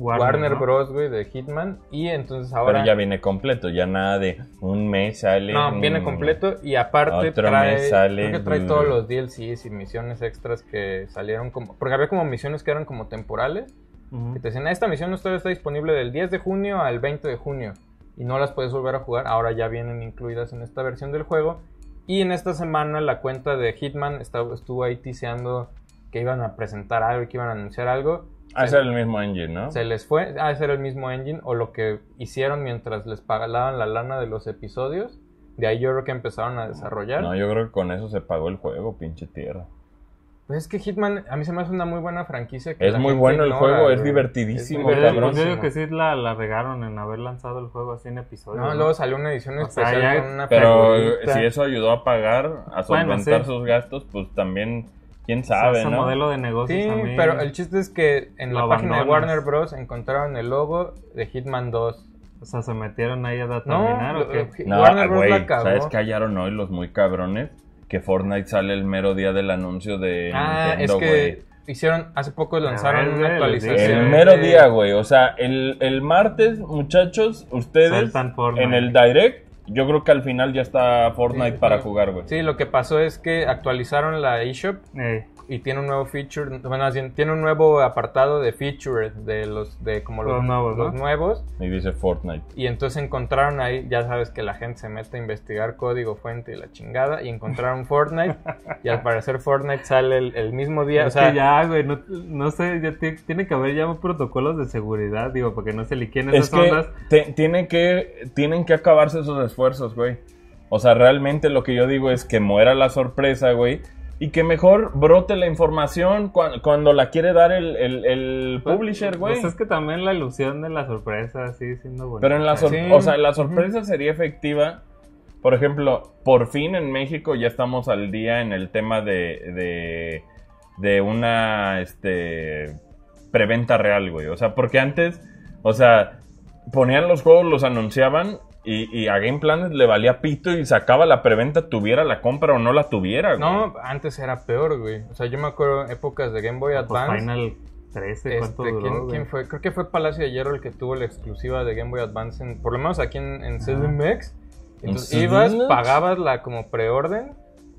Speaker 2: Warner,
Speaker 4: Warner, ¿no?
Speaker 2: Bros, güey, de Hitman. Y entonces ahora...
Speaker 3: Pero ya viene completo, ya nada de un mes sale.
Speaker 2: No,
Speaker 3: un...
Speaker 2: viene completo y aparte
Speaker 3: Otro
Speaker 2: trae,
Speaker 3: mes sale,
Speaker 2: creo que trae
Speaker 3: mm.
Speaker 2: todos los D L Cs y misiones extras que salieron como... Porque había como misiones que eran como temporales.
Speaker 4: Ujú.
Speaker 2: Que te decían, esta misión todavía está disponible del diez de junio al veinte de junio. Y no las puedes volver a jugar. Ahora ya vienen incluidas en esta versión del juego. Y en esta semana la cuenta de Hitman estaba, estuvo ahí tiseando que iban a presentar algo, que iban a anunciar algo.
Speaker 3: Ah, ese era el mismo engine, ¿no?
Speaker 2: Se les fue, ah, ese era el mismo engine, o lo que hicieron mientras les pagaban la lana de los episodios. De ahí yo creo que empezaron a desarrollar.
Speaker 3: No, yo creo que con eso se pagó el juego, pinche tierra.
Speaker 2: Pues es que Hitman, a mí se me hace una muy buena franquicia. Que
Speaker 3: Es
Speaker 2: la
Speaker 3: muy
Speaker 2: gente
Speaker 3: bueno el
Speaker 2: ignora,
Speaker 3: juego, es
Speaker 2: güey.
Speaker 3: divertidísimo,
Speaker 2: Es
Speaker 4: Pero
Speaker 3: cabrón.
Speaker 4: yo digo que sí la, la regaron en haber lanzado el juego así en episodios.
Speaker 2: No, luego salió una edición
Speaker 4: O sea,
Speaker 2: especial
Speaker 4: ya-
Speaker 2: con una
Speaker 3: Pero
Speaker 2: figurita.
Speaker 3: si eso ayudó a pagar, a
Speaker 4: Bueno,
Speaker 3: solventar
Speaker 4: sí.
Speaker 3: sus gastos, pues también, quién
Speaker 4: O sea,
Speaker 3: sabe,
Speaker 4: ese
Speaker 3: ¿no?
Speaker 4: modelo de negocios
Speaker 2: Sí,
Speaker 4: a mí-
Speaker 2: pero el chiste es que en
Speaker 4: lo
Speaker 2: la página de
Speaker 4: abandonas.
Speaker 2: Warner Bros. Encontraron el logo de Hitman dos.
Speaker 4: O sea, se metieron ahí a
Speaker 2: No,
Speaker 4: terminar
Speaker 2: lo-
Speaker 4: o qué.
Speaker 2: lo-
Speaker 3: No,
Speaker 2: Warner Bros.
Speaker 3: güey,
Speaker 2: la cagó.
Speaker 3: ¿sabes qué hallaron hoy los muy cabrones? Que Fortnite sale el mero día del anuncio de
Speaker 2: Ah,
Speaker 3: Nintendo,
Speaker 2: es que
Speaker 3: güey.
Speaker 2: hicieron, hace poco lanzaron
Speaker 4: ver,
Speaker 2: una
Speaker 4: güey,
Speaker 2: actualización.
Speaker 3: El
Speaker 4: Sí.
Speaker 3: mero
Speaker 2: de-
Speaker 3: día, güey. O sea, el, el martes, muchachos, ustedes
Speaker 4: Sueltan Fortnite.
Speaker 3: en el Direct, yo creo que al final ya está Fortnite
Speaker 2: Sí,
Speaker 3: para
Speaker 2: sí.
Speaker 3: jugar, güey.
Speaker 2: Sí, lo que pasó es que actualizaron la eShop
Speaker 4: Eh,
Speaker 2: y tiene un nuevo feature, bueno, más bien, tiene un nuevo apartado de featured de los de como los,
Speaker 4: Los nuevos, ¿no?
Speaker 2: los nuevos,
Speaker 3: Y dice Fortnite.
Speaker 2: y entonces encontraron ahí, ya sabes que la gente se mete a investigar código fuente y la chingada, y encontraron Fortnite y al parecer Fortnite sale el, el mismo día, o
Speaker 4: es
Speaker 2: sea,
Speaker 4: que ya, güey, no, no sé, ya ti- tiene que haber ya protocolos de seguridad, digo, para que no se liqueen esas
Speaker 3: Es que,
Speaker 4: ondas.
Speaker 3: te- tiene que tienen que acabarse esos esfuerzos, güey. O sea, realmente lo que yo digo es que muera la sorpresa, güey. Y que mejor brote la información cuando, cuando la quiere dar el, el, el publisher, güey.
Speaker 4: Pues es que también la ilusión de la sorpresa sigue siendo bonita.
Speaker 3: Pero en la, sor-
Speaker 2: Sí.
Speaker 3: o sea, la sorpresa sería efectiva. Por ejemplo, por fin en México ya estamos al día en el tema de, de, de una este, preventa real, güey. O sea, porque antes, o sea, ponían los juegos, los anunciaban y, y a Game Planet le valía pito y sacaba la preventa, tuviera la compra o no la tuviera, güey.
Speaker 2: no, antes era peor, güey, o sea, yo me acuerdo épocas de Game Boy
Speaker 4: Pues
Speaker 2: Advance.
Speaker 4: Final trece, ¿cuánto
Speaker 2: Este,
Speaker 4: duró,
Speaker 2: ¿quién,
Speaker 4: güey?
Speaker 2: quién fue? Creo que fue Palacio de Hierro el que tuvo la exclusiva de Game Boy Advance, en- por lo menos aquí en, en C D M X. Entonces
Speaker 3: ¿En
Speaker 2: ibas,
Speaker 3: C D M X?
Speaker 2: pagabas la como preorden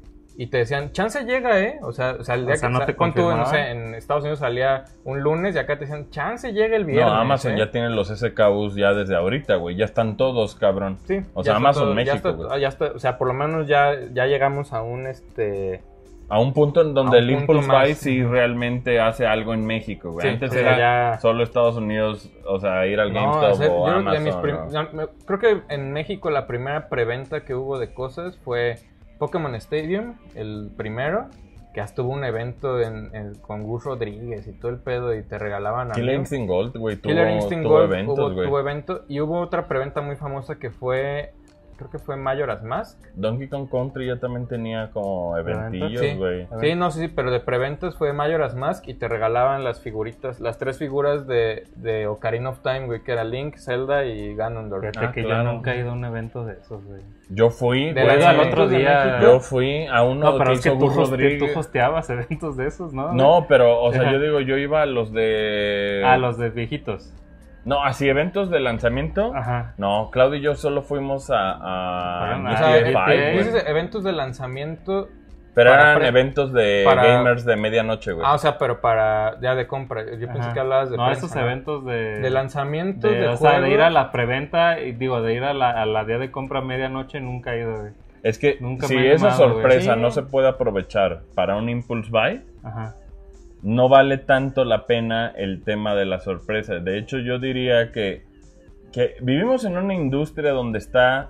Speaker 2: y te decían, chance llega, ¿eh? O sea, o sea el día
Speaker 4: O sea,
Speaker 2: que
Speaker 4: no
Speaker 2: sa-
Speaker 4: te
Speaker 2: pon tú, no
Speaker 4: confirmaban.
Speaker 2: sé, en Estados Unidos salía un lunes y acá te decían, chance llega el viernes.
Speaker 3: No, Amazon
Speaker 2: ¿eh?
Speaker 3: ya tiene los S K Us ya desde ahorita, güey. Ya están todos, cabrón.
Speaker 2: Sí,
Speaker 3: O
Speaker 2: ya
Speaker 3: sea,
Speaker 2: está
Speaker 3: Amazon
Speaker 2: todo- ya
Speaker 3: México,
Speaker 2: está-
Speaker 3: güey.
Speaker 2: ah, ya está, o sea, por lo menos ya, ya llegamos a un este.
Speaker 3: A un punto en donde
Speaker 2: A un
Speaker 3: el
Speaker 2: punto
Speaker 3: Impulse
Speaker 2: más.
Speaker 3: Buy sí realmente hace algo en México, güey.
Speaker 2: Sí,
Speaker 3: Antes
Speaker 2: o sea,
Speaker 3: era
Speaker 2: ya-
Speaker 3: solo Estados Unidos, o sea, ir al
Speaker 2: No,
Speaker 3: GameStop
Speaker 2: o sea,
Speaker 3: o
Speaker 2: yo creo que de mis
Speaker 3: Amazon.
Speaker 2: prim-
Speaker 3: ¿no?
Speaker 2: ya me- creo que en México la primera preventa que hubo de cosas fue Pokémon Stadium, el primero, que hasta hubo un evento en, en- con Gus Rodríguez y todo el pedo y te regalaban a
Speaker 3: Killer Instinct Gold, güey, tuvo,
Speaker 2: Killer Instinct
Speaker 3: tuvo
Speaker 2: Gold
Speaker 3: eventos,
Speaker 2: hubo,
Speaker 3: güey.
Speaker 2: tuvo evento y hubo otra preventa muy famosa que fue, creo que fue Majora's Mask.
Speaker 3: Donkey Kong Country ya también tenía como eventillos,
Speaker 2: Sí,
Speaker 3: güey.
Speaker 2: sí, no sé, sí, pero de preventas fue Majora's Mask y te regalaban las figuritas, las tres figuras de, de Ocarina of Time, güey, que era Link, Zelda y Ganondorf.
Speaker 4: Fíjate
Speaker 3: Ah,
Speaker 4: que
Speaker 3: claro.
Speaker 4: yo nunca he ido a un evento de esos, güey.
Speaker 3: Yo fui,
Speaker 2: De
Speaker 3: güey,
Speaker 2: la-
Speaker 4: al otro
Speaker 2: de
Speaker 4: día-
Speaker 2: México.
Speaker 3: yo fui a uno
Speaker 4: No, pero
Speaker 3: que
Speaker 4: es que
Speaker 3: hizo
Speaker 4: tú,
Speaker 3: Gus
Speaker 4: hoste- tú
Speaker 3: Rodríguez.
Speaker 4: hosteabas eventos de esos, ¿no?
Speaker 3: No, pero, o sea,
Speaker 4: Ajá.
Speaker 3: yo digo, yo iba a los de...
Speaker 4: A los de viejitos.
Speaker 3: No, así eventos de lanzamiento.
Speaker 4: Ajá.
Speaker 3: No, Claudio y yo solo fuimos a, a
Speaker 4: Fueron
Speaker 3: G
Speaker 4: a-
Speaker 2: O sea,
Speaker 3: T A
Speaker 2: eh,
Speaker 3: cinco,
Speaker 2: eh,
Speaker 3: güey.
Speaker 2: dices eventos de lanzamiento.
Speaker 3: Pero
Speaker 2: para
Speaker 3: eran
Speaker 2: pre-
Speaker 3: eventos de
Speaker 2: para-
Speaker 3: gamers de medianoche, güey.
Speaker 2: Ah, o sea, pero para ya de compra. Yo pensé
Speaker 4: Ajá.
Speaker 2: que hablabas de
Speaker 4: No,
Speaker 2: prensa,
Speaker 4: esos
Speaker 2: ¿no?
Speaker 4: eventos de...
Speaker 2: De lanzamiento
Speaker 4: de,
Speaker 2: de,
Speaker 4: o sea, de ir a
Speaker 2: juegos.
Speaker 4: la preventa, y digo, de ir a la, a la día de compra a medianoche nunca he ido, güey.
Speaker 3: Es que
Speaker 4: Nunca
Speaker 3: si
Speaker 4: me he
Speaker 3: esa
Speaker 4: animado, güey.
Speaker 3: sorpresa
Speaker 2: Sí.
Speaker 3: no se puede aprovechar para un Impulse Buy,
Speaker 4: Ajá.
Speaker 3: no vale tanto la pena el tema de la sorpresa. De hecho, yo diría que, que vivimos en una industria donde está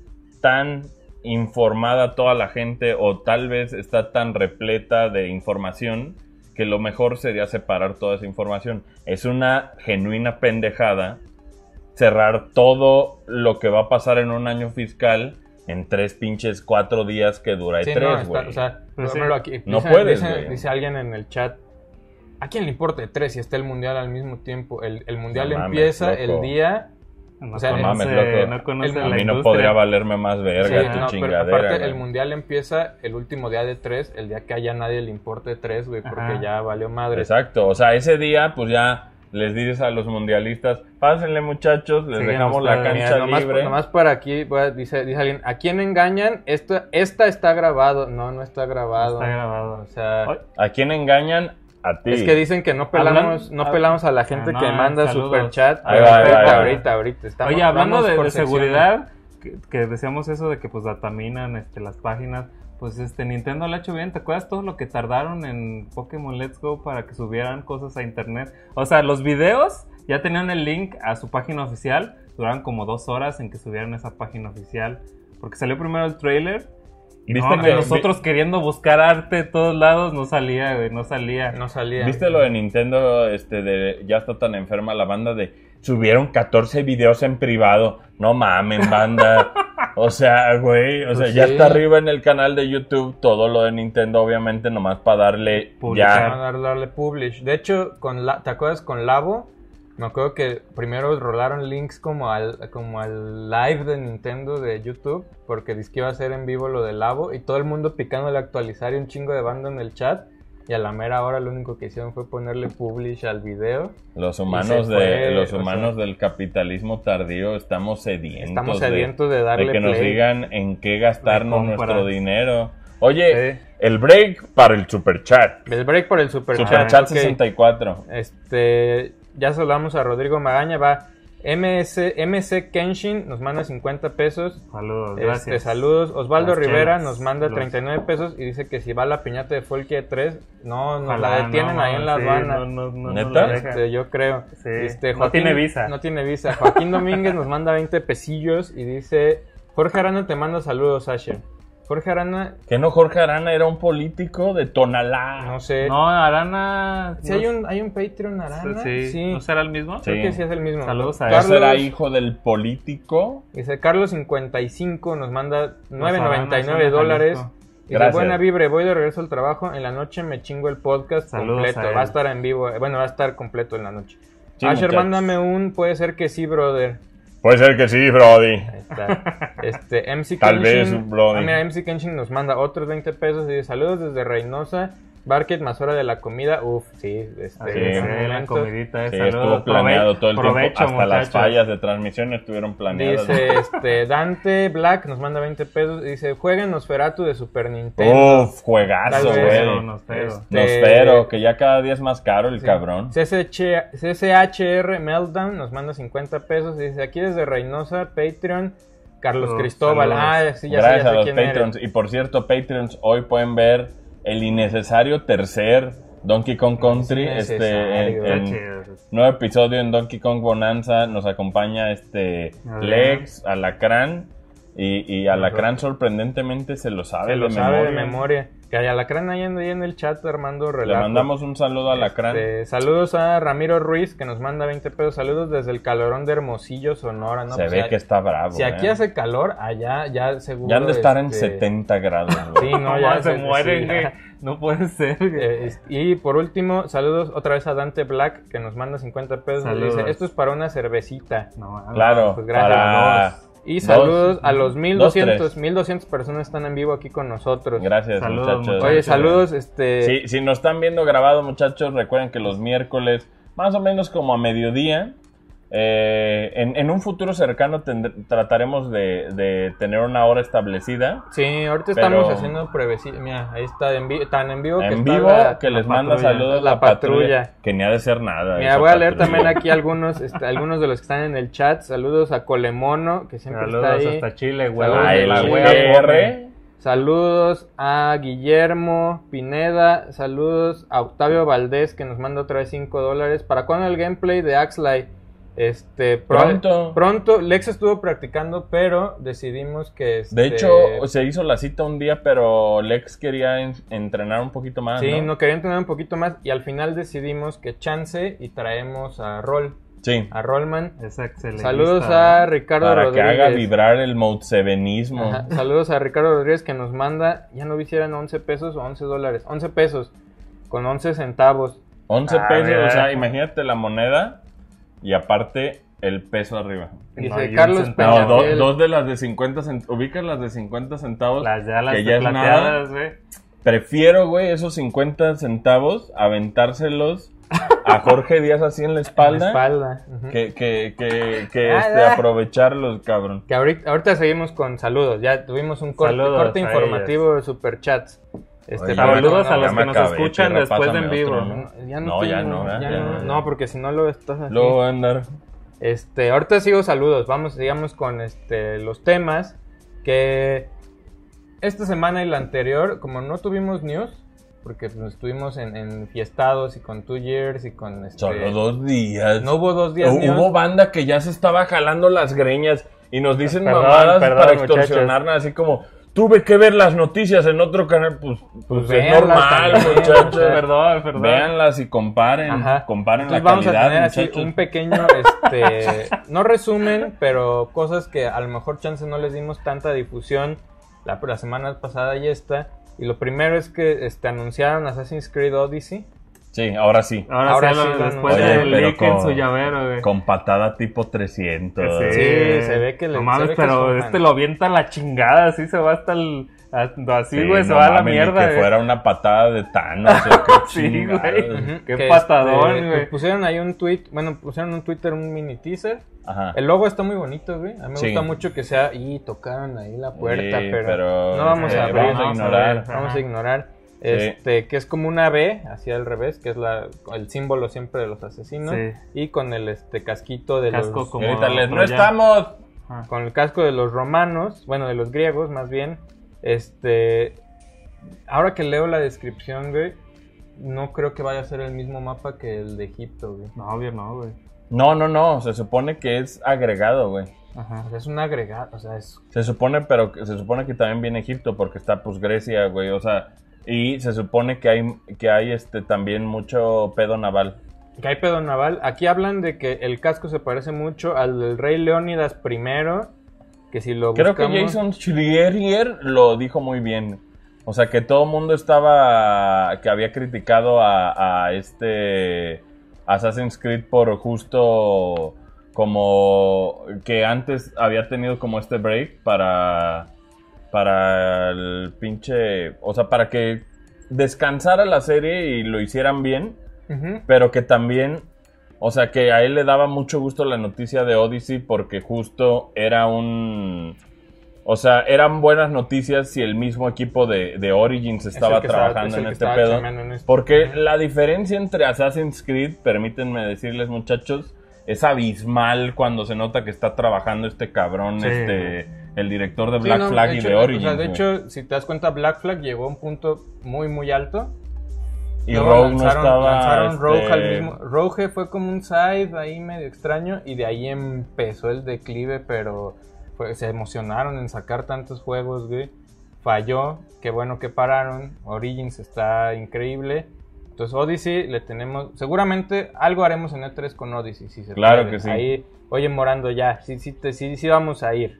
Speaker 3: tan informada toda la gente o tal vez está tan repleta de información que lo mejor sería separar toda esa información. Es una genuina pendejada cerrar todo lo que va a pasar en un año fiscal en tres pinches cuatro días que dura
Speaker 2: Sí, no,
Speaker 3: tres,
Speaker 2: está-
Speaker 3: güey.
Speaker 2: o sea,
Speaker 4: Pues
Speaker 2: por
Speaker 4: sí.
Speaker 2: ejemplo, aquí
Speaker 3: No
Speaker 2: dice,
Speaker 3: puedes,
Speaker 2: dice,
Speaker 3: güey.
Speaker 2: dice alguien en el chat, ¿a quién le importa de tres si está el mundial al mismo tiempo? El, el mundial
Speaker 3: No mames,
Speaker 2: empieza
Speaker 3: loco.
Speaker 2: el día.
Speaker 4: No
Speaker 2: O sea,
Speaker 3: no
Speaker 4: conoce,
Speaker 3: mames, loco.
Speaker 4: no conoce
Speaker 2: El-
Speaker 4: la
Speaker 3: A mí no
Speaker 4: industria.
Speaker 3: podría valerme más verga
Speaker 2: Sí,
Speaker 3: tu
Speaker 2: no, pero
Speaker 3: chingadera,
Speaker 2: aparte
Speaker 3: güey.
Speaker 2: el mundial empieza el último día de tres, el día que a ya nadie le importe tres, güey, porque
Speaker 4: Ajá.
Speaker 2: ya valió madre.
Speaker 3: Exacto, o sea, ese día pues ya les dices a los mundialistas, pásenle muchachos, les
Speaker 4: Sí,
Speaker 3: dejamos
Speaker 4: no está-
Speaker 3: la cancha
Speaker 2: Mira, nomás,
Speaker 3: libre.
Speaker 2: nomás para aquí, voy a- dice, dice alguien, ¿a quién engañan? Esto, esta está grabado. No, no está grabado.
Speaker 4: Está grabado.
Speaker 2: O sea,
Speaker 4: Ay,
Speaker 3: ¿A quién engañan? A ti.
Speaker 2: es que dicen que no pelamos,
Speaker 4: Hablan-
Speaker 2: no pelamos a la gente
Speaker 4: Ah, no,
Speaker 2: que manda
Speaker 4: saludos.
Speaker 2: superchat.
Speaker 3: Ahí
Speaker 2: Pero
Speaker 3: va, ahí va,
Speaker 2: ahorita,
Speaker 3: ahí va.
Speaker 2: ahorita, ahorita. Estamos,
Speaker 4: Oye, hablando
Speaker 2: vamos
Speaker 4: de,
Speaker 2: por
Speaker 4: de
Speaker 2: secciones.
Speaker 4: seguridad, que, que decíamos eso de que pues dataminan este, las páginas, pues este Nintendo lo ha hecho bien. ¿Te acuerdas todo lo que tardaron en Pokémon Let's Go para que subieran cosas a internet? O sea, los videos ya tenían el link a su página oficial, duraron como dos horas en que subieran esa página oficial, porque salió primero el trailer. Y
Speaker 3: ¿Viste
Speaker 4: no,
Speaker 3: que-
Speaker 4: nosotros queriendo buscar arte de todos lados, no salía, güey, no salía.
Speaker 2: No salía.
Speaker 3: ¿Viste lo de Nintendo? Este, de ya está tan enferma la banda de subieron catorce videos en privado. No mamen, banda. O sea, güey, o sea,
Speaker 2: Pues
Speaker 3: ya
Speaker 2: sí.
Speaker 3: está arriba en el canal de YouTube todo lo de Nintendo, obviamente, nomás para darle
Speaker 4: Publicar.
Speaker 2: Van
Speaker 3: ya.
Speaker 2: a darle publish. De hecho, con la, ¿te acuerdas con Labo? Me acuerdo que primero rolaron links como al, como al live de Nintendo de YouTube, porque dice que iba a ser en vivo lo de Labo, y todo el mundo picándole a actualizar y un chingo de banda en el chat. Y a la mera hora lo único que hicieron fue ponerle publish al video.
Speaker 3: Los
Speaker 2: Y
Speaker 3: humanos
Speaker 2: se
Speaker 3: de
Speaker 2: fue,
Speaker 3: los
Speaker 2: o
Speaker 3: humanos
Speaker 2: sea,
Speaker 3: del capitalismo tardío estamos sedientos.
Speaker 2: Estamos
Speaker 3: de-
Speaker 2: sedientos de darle
Speaker 3: de que nos
Speaker 2: play.
Speaker 3: digan en qué gastarnos
Speaker 4: De compras.
Speaker 3: nuestro dinero. Oye,
Speaker 2: Sí.
Speaker 3: el break para el super chat.
Speaker 2: El break por el super
Speaker 3: Super
Speaker 2: chat.
Speaker 3: chat
Speaker 2: ok.
Speaker 3: sesenta y cuatro.
Speaker 2: Este, ya saludamos a Rodrigo Magaña, va. M S, M C Kenshin nos manda cincuenta pesos.
Speaker 4: Saludos, gracias.
Speaker 2: Este, saludos. Osvaldo
Speaker 4: Las
Speaker 2: Rivera
Speaker 4: chelas,
Speaker 2: nos manda
Speaker 4: los-
Speaker 2: treinta y nueve pesos y dice que si va la piñata de Folky tres, no, nos
Speaker 4: Ojalá,
Speaker 2: la detienen
Speaker 4: no,
Speaker 2: ahí en la
Speaker 4: sí,
Speaker 2: aduana.
Speaker 4: no, no, no,
Speaker 3: ¿Neta?
Speaker 4: no la dejan.
Speaker 2: Este, yo creo.
Speaker 4: Sí.
Speaker 2: Este,
Speaker 4: No tiene visa.
Speaker 2: No tiene visa. Joaquín Domínguez nos manda veinte pesillos y dice, Jorge Arana te manda saludos, Asher. Jorge Arana,
Speaker 3: Que no, Jorge Arana era un político de Tonalá.
Speaker 2: no sé.
Speaker 4: No, Arana.
Speaker 2: Si
Speaker 4: no-
Speaker 2: hay un, hay un Patreon Arana.
Speaker 4: Sí,
Speaker 2: Sí.
Speaker 4: ¿no será el mismo?
Speaker 2: Creo
Speaker 3: Sí.
Speaker 2: que sí es el mismo.
Speaker 4: Saludos a él.
Speaker 3: ¿Ese era
Speaker 2: Carlos,
Speaker 3: hijo del político?
Speaker 2: dice Carlos cincuenta y cinco nos manda nueve
Speaker 4: Aranas
Speaker 2: noventa y
Speaker 4: son
Speaker 2: nueve
Speaker 4: de
Speaker 2: dólares.
Speaker 4: Jalisco.
Speaker 2: Dice,
Speaker 3: Gracias.
Speaker 2: buena vibre, voy de regreso al trabajo. En la noche me chingo el podcast
Speaker 4: Saludos
Speaker 2: completo.
Speaker 4: a él.
Speaker 2: Va a estar en vivo. eh, Bueno, va a estar completo en la noche.
Speaker 3: Sí,
Speaker 2: Asher,
Speaker 3: muchachos.
Speaker 2: mándame un. Puede ser que sí, brother.
Speaker 3: Puede ser que sí, Brody.
Speaker 2: Ahí está. Este, M C
Speaker 3: Tal
Speaker 2: Kenshin.
Speaker 3: vez, brother.
Speaker 2: Ah, mira, M C Kenshin nos manda otros veinte pesos. Y dice, saludos desde Reynosa. Barket más hora de la comida. Uf, sí. Este,
Speaker 4: Así
Speaker 3: Sí.
Speaker 4: es,
Speaker 2: gran
Speaker 4: eh, la
Speaker 2: momento.
Speaker 4: comidita. eh,
Speaker 3: Sí,
Speaker 4: saludos.
Speaker 3: estuvo planeado
Speaker 4: Prove-
Speaker 3: todo el
Speaker 4: provecho,
Speaker 3: tiempo. Hasta las
Speaker 4: muchachos.
Speaker 3: fallas de transmisión estuvieron planeadas.
Speaker 2: Dice este, Dante Black nos manda veinte pesos. Y dice, jueguen Nosferatu de Super Nintendo.
Speaker 3: Uf, juegazo,
Speaker 2: Tal vez.
Speaker 3: güey.
Speaker 4: No, no, pero-
Speaker 2: Este,
Speaker 3: Nos espero, que ya cada día es más caro el
Speaker 2: Sí.
Speaker 3: cabrón.
Speaker 2: C C H C C H R Meltdown nos manda cincuenta pesos. Dice, aquí desde Reynosa, Patreon, Carlos
Speaker 4: Saludos,
Speaker 2: Cristóbal.
Speaker 4: saludos.
Speaker 2: Ah, sí, ya sé,
Speaker 3: Gracias
Speaker 2: ya
Speaker 3: a
Speaker 2: sé
Speaker 3: los
Speaker 2: quién
Speaker 3: Patreons.
Speaker 2: eres.
Speaker 3: Y por cierto, Patreons, hoy pueden ver el innecesario tercer Donkey Kong Country.
Speaker 2: Es
Speaker 3: Este,
Speaker 2: innecesario.
Speaker 3: en-
Speaker 4: Está
Speaker 3: en
Speaker 4: chido.
Speaker 3: nuevo episodio en Donkey Kong Bonanza. Nos acompaña este
Speaker 4: Adrián.
Speaker 3: Lex, Alacrán. Y, y Alacrán sorprendentemente se lo sabe,
Speaker 2: Se lo
Speaker 3: de,
Speaker 2: sabe
Speaker 3: memoria.
Speaker 2: de memoria. Que hay Alacrán ahí anda ahí en el chat armando
Speaker 3: Le
Speaker 2: relajo.
Speaker 3: mandamos un saludo a Alacrán.
Speaker 2: Este, saludos a Ramiro Ruiz que nos manda veinte pesos. Saludos desde el calorón de Hermosillo, Sonora. ¿no?
Speaker 3: se
Speaker 2: Pues,
Speaker 3: ve
Speaker 2: ya-
Speaker 3: que está bravo.
Speaker 2: Si aquí
Speaker 3: ¿eh?
Speaker 2: hace calor, allá ya seguro.
Speaker 3: Ya han de estar en
Speaker 2: este,
Speaker 3: setenta grados. güey.
Speaker 2: Sí, no,
Speaker 4: No,
Speaker 2: ya
Speaker 4: se
Speaker 2: se-
Speaker 4: mueren,
Speaker 2: sí,
Speaker 4: güey.
Speaker 2: ya.
Speaker 4: No puede ser, güey.
Speaker 2: Eh, es- y por último, saludos otra vez a Dante Black que nos manda cincuenta pesos. y
Speaker 4: Saludos.
Speaker 2: Dice, esto es para una cervecita.
Speaker 4: No, mames.
Speaker 3: Claro,
Speaker 2: Pues gracias
Speaker 3: para...
Speaker 2: a todos. Y saludos
Speaker 3: Dos,
Speaker 2: a los mil
Speaker 3: dos,
Speaker 2: doscientos,
Speaker 3: tres.
Speaker 2: mil doscientas personas están en vivo aquí con nosotros.
Speaker 3: Gracias,
Speaker 4: Saludos,
Speaker 3: muchachos.
Speaker 4: muchachos.
Speaker 2: Oye, saludos, este...
Speaker 3: Si, si nos están viendo grabado, muchachos, recuerden que los miércoles, más o menos como a mediodía, eh, en, en un futuro cercano tendr- trataremos de, de tener una hora establecida.
Speaker 2: Sí, ahorita
Speaker 3: Pero-
Speaker 2: estamos haciendo previsión. Mira, ahí está en vi- tan en vivo que
Speaker 3: En
Speaker 2: está
Speaker 3: vivo,
Speaker 2: la-
Speaker 3: que
Speaker 2: la
Speaker 3: les manda
Speaker 2: patrulla.
Speaker 3: saludos
Speaker 2: la
Speaker 3: la patrulla,
Speaker 2: patrulla.
Speaker 3: que ni ha de ser nada.
Speaker 2: Mira,
Speaker 3: esa
Speaker 2: voy a leer
Speaker 3: patrulla.
Speaker 2: también aquí algunos, este, algunos de los que están en el chat. Saludos a Colemono, que siempre
Speaker 4: Saludos
Speaker 2: está ahí.
Speaker 4: hasta Chile, güey.
Speaker 2: Saludos
Speaker 3: A
Speaker 2: de
Speaker 3: el
Speaker 2: la
Speaker 3: G
Speaker 2: wea
Speaker 3: R.
Speaker 2: Saludos a Guillermo Pineda. Saludos a Octavio Valdés, que nos manda otra vez cinco dólares. ¿Para cuándo el gameplay de Axlay? Este, pro-
Speaker 3: Pronto.
Speaker 2: Pronto. Lex estuvo practicando, pero decidimos que... Este,
Speaker 3: De hecho, se hizo la cita un día, pero Lex quería en- entrenar un poquito más.
Speaker 2: sí,
Speaker 3: ¿no?
Speaker 2: no querían tener un poquito más. Y al final decidimos que chance y traemos a Roll,
Speaker 3: Sí.
Speaker 2: a Rollman.
Speaker 4: Es excelente.
Speaker 2: Saludos a Ricardo
Speaker 3: Para que
Speaker 2: Rodríguez.
Speaker 3: haga vibrar el moutsevenismo.
Speaker 2: Ajá, saludos a Ricardo Rodríguez que nos manda, ya no vi si eran once pesos o once dólares, once pesos con once centavos.
Speaker 3: once
Speaker 4: Ah,
Speaker 3: pesos,
Speaker 4: mira.
Speaker 3: o sea, imagínate la moneda y aparte el peso arriba.
Speaker 2: Dice
Speaker 4: No, y un
Speaker 2: Carlos
Speaker 4: centavo.
Speaker 3: No, do-
Speaker 2: Peñafiel.
Speaker 3: dos de las de cincuenta centavos. ¿Ubicas las de cincuenta centavos?
Speaker 4: Las ya las
Speaker 3: que ya es nada.
Speaker 4: plateadas, güey.
Speaker 3: Prefiero, güey, esos cincuenta centavos aventárselos a Jorge Díaz así en la espalda.
Speaker 2: En la espalda. Uh-huh.
Speaker 3: Que, que, que, que
Speaker 2: Ah,
Speaker 3: este,
Speaker 2: ah.
Speaker 3: aprovecharlos, cabrón.
Speaker 2: Que ahorita, ahorita seguimos con saludos. Ya tuvimos un corte,
Speaker 4: Saludos
Speaker 2: corte
Speaker 4: a
Speaker 2: informativo de superchats. Este,
Speaker 3: Oye,
Speaker 2: pero
Speaker 4: saludos
Speaker 3: ya
Speaker 4: a
Speaker 3: me
Speaker 4: los que nos
Speaker 3: acabé,
Speaker 4: escuchan
Speaker 3: Tierra,
Speaker 4: después
Speaker 3: pásame
Speaker 4: en vivo.
Speaker 3: otro, ¿no?
Speaker 2: Ya
Speaker 3: No, ya
Speaker 2: tengo-
Speaker 3: no,
Speaker 2: ya
Speaker 3: ya
Speaker 2: no,
Speaker 3: no.
Speaker 2: no, porque si no lo estás así.
Speaker 3: Luego voy a andar.
Speaker 2: Este, ahorita sigo saludos. Vamos, sigamos con este los temas que esta semana y la anterior, como no tuvimos news, porque pues, estuvimos en, en fiestados y con Two Years y con este,
Speaker 3: Solo dos días.
Speaker 2: no hubo dos días
Speaker 3: Hu-
Speaker 2: news.
Speaker 3: Hubo banda que ya se estaba jalando las greñas y nos dicen
Speaker 4: Perdón,
Speaker 3: mamadas
Speaker 4: perdón,
Speaker 3: para
Speaker 4: muchachos.
Speaker 3: extorsionarnos, así como tuve que ver las noticias en otro canal, pues, pues, es
Speaker 2: véanlas
Speaker 3: normal,
Speaker 2: también,
Speaker 3: muchachos.
Speaker 4: Perdón, perdón.
Speaker 3: Véanlas y comparen,
Speaker 2: Ajá.
Speaker 3: comparen
Speaker 2: Entonces
Speaker 3: la
Speaker 2: vamos
Speaker 3: calidad,
Speaker 2: a tener así
Speaker 3: muchachos.
Speaker 2: un pequeño, este, no resumen, pero cosas que a lo mejor chance no les dimos tanta difusión la, la semana pasada y esta. Y lo primero es que este, anunciaron Assassin's Creed Odyssey.
Speaker 3: Sí, ahora sí.
Speaker 4: Ahora,
Speaker 2: Ahora
Speaker 4: sí,
Speaker 2: sí
Speaker 4: lo-
Speaker 2: lo
Speaker 4: después
Speaker 3: anunciaron.
Speaker 4: del
Speaker 3: Oye, pero
Speaker 4: leak en
Speaker 3: con-
Speaker 4: su llavero, güey.
Speaker 3: Con patada tipo trescientos.
Speaker 4: Sí,
Speaker 2: Sí, se ve que le-
Speaker 4: No
Speaker 2: se
Speaker 4: mames,
Speaker 2: ve que es
Speaker 4: pero
Speaker 2: un
Speaker 4: este
Speaker 2: fan.
Speaker 4: lo avienta a la chingada, así se va hasta el... hasta- Así,
Speaker 3: Sí,
Speaker 4: güey, se
Speaker 3: no
Speaker 4: va a la
Speaker 3: mames, ni
Speaker 4: mierda,
Speaker 3: que
Speaker 4: güey.
Speaker 3: fuera una patada de Thanos o qué
Speaker 4: Sí,
Speaker 3: chingados.
Speaker 4: güey.
Speaker 2: Ujú,
Speaker 4: Qué
Speaker 2: que,
Speaker 4: patadón,
Speaker 2: este,
Speaker 4: güey.
Speaker 2: pues, pusieron ahí un tweet, bueno, pusieron en Twitter un mini teaser.
Speaker 3: Ajá.
Speaker 2: El logo está muy bonito, güey. A mí me
Speaker 3: Sí.
Speaker 2: gusta mucho que sea, y tocaron ahí la puerta,
Speaker 3: Sí,
Speaker 2: pero,
Speaker 3: pero,
Speaker 2: no vamos
Speaker 3: eh,
Speaker 2: a abrir.
Speaker 3: vamos a
Speaker 2: vamos
Speaker 3: ignorar.
Speaker 2: ver, Vamos
Speaker 4: Ajá.
Speaker 2: a ignorar.
Speaker 3: Sí.
Speaker 2: Este, que es como una B, hacia el revés, que es la, el símbolo siempre de los asesinos.
Speaker 4: Sí.
Speaker 2: Y con el este casquito de
Speaker 4: Casco
Speaker 2: los.
Speaker 4: como-
Speaker 3: Y ahorita les, no
Speaker 4: Troya.
Speaker 3: estamos.
Speaker 4: Ajá.
Speaker 2: Con el casco de los romanos, bueno, de los griegos más bien. Este. Ahora que leo la descripción, güey, no creo que vaya a ser el mismo mapa que el de Egipto, güey.
Speaker 4: No, obvio no, güey.
Speaker 3: No, no, no, se supone que es agregado, güey.
Speaker 4: Ajá.
Speaker 2: O sea, es un agregado, o sea, es.
Speaker 3: Se supone, pero que- se supone que también viene Egipto porque está pues Grecia, güey, o sea, y se supone que hay que hay este también mucho pedo naval.
Speaker 2: Que hay pedo naval. Aquí hablan de que el casco se parece mucho al del rey Leónidas primero. Que si lo
Speaker 3: Creo
Speaker 2: buscamos...
Speaker 3: que Jason Schreier lo dijo muy bien. O sea, que todo el mundo estaba que había criticado a, a este Assassin's Creed por justo como que antes había tenido como este break para para el pinche, o sea, para que descansara la serie y lo hicieran bien,
Speaker 2: Ujú.
Speaker 3: pero que también, o sea, que a él le daba mucho gusto la noticia de Odyssey porque justo era un, o sea, eran buenas noticias si el mismo equipo de, de Origins
Speaker 2: Es el
Speaker 3: estaba
Speaker 2: que estaba-
Speaker 3: trabajando
Speaker 2: es el
Speaker 3: en
Speaker 2: que
Speaker 3: este
Speaker 2: estaba
Speaker 3: pedo.
Speaker 2: chambeando en esto.
Speaker 3: Porque
Speaker 2: Ujú.
Speaker 3: la diferencia entre Assassin's Creed, permítanme decirles, muchachos, es abismal cuando se nota que está trabajando este cabrón,
Speaker 4: Sí.
Speaker 3: este, el director de
Speaker 2: Sí,
Speaker 3: Black
Speaker 2: no,
Speaker 3: Flag
Speaker 2: de
Speaker 3: y
Speaker 2: hecho,
Speaker 3: de
Speaker 2: o
Speaker 3: Origins.
Speaker 2: sea, de
Speaker 3: güey.
Speaker 2: hecho, si te das cuenta, Black Flag llegó a un punto muy, muy alto.
Speaker 3: y
Speaker 2: Luego
Speaker 3: Rogue no
Speaker 2: lanzaron,
Speaker 3: estaba.
Speaker 2: lanzaron
Speaker 3: este,
Speaker 2: Rogue al mismo. Rogue fue como un side ahí medio extraño y de ahí empezó el declive, pero fue- se emocionaron en sacar tantos juegos, güey. Falló, qué bueno que pararon. Origins está increíble. Entonces Odyssey le tenemos, seguramente algo haremos en E tres con Odyssey, si se
Speaker 3: Claro
Speaker 2: puede.
Speaker 3: que sí.
Speaker 2: Ahí, oye Morando, ya, sí, sí, te- sí, sí vamos a ir.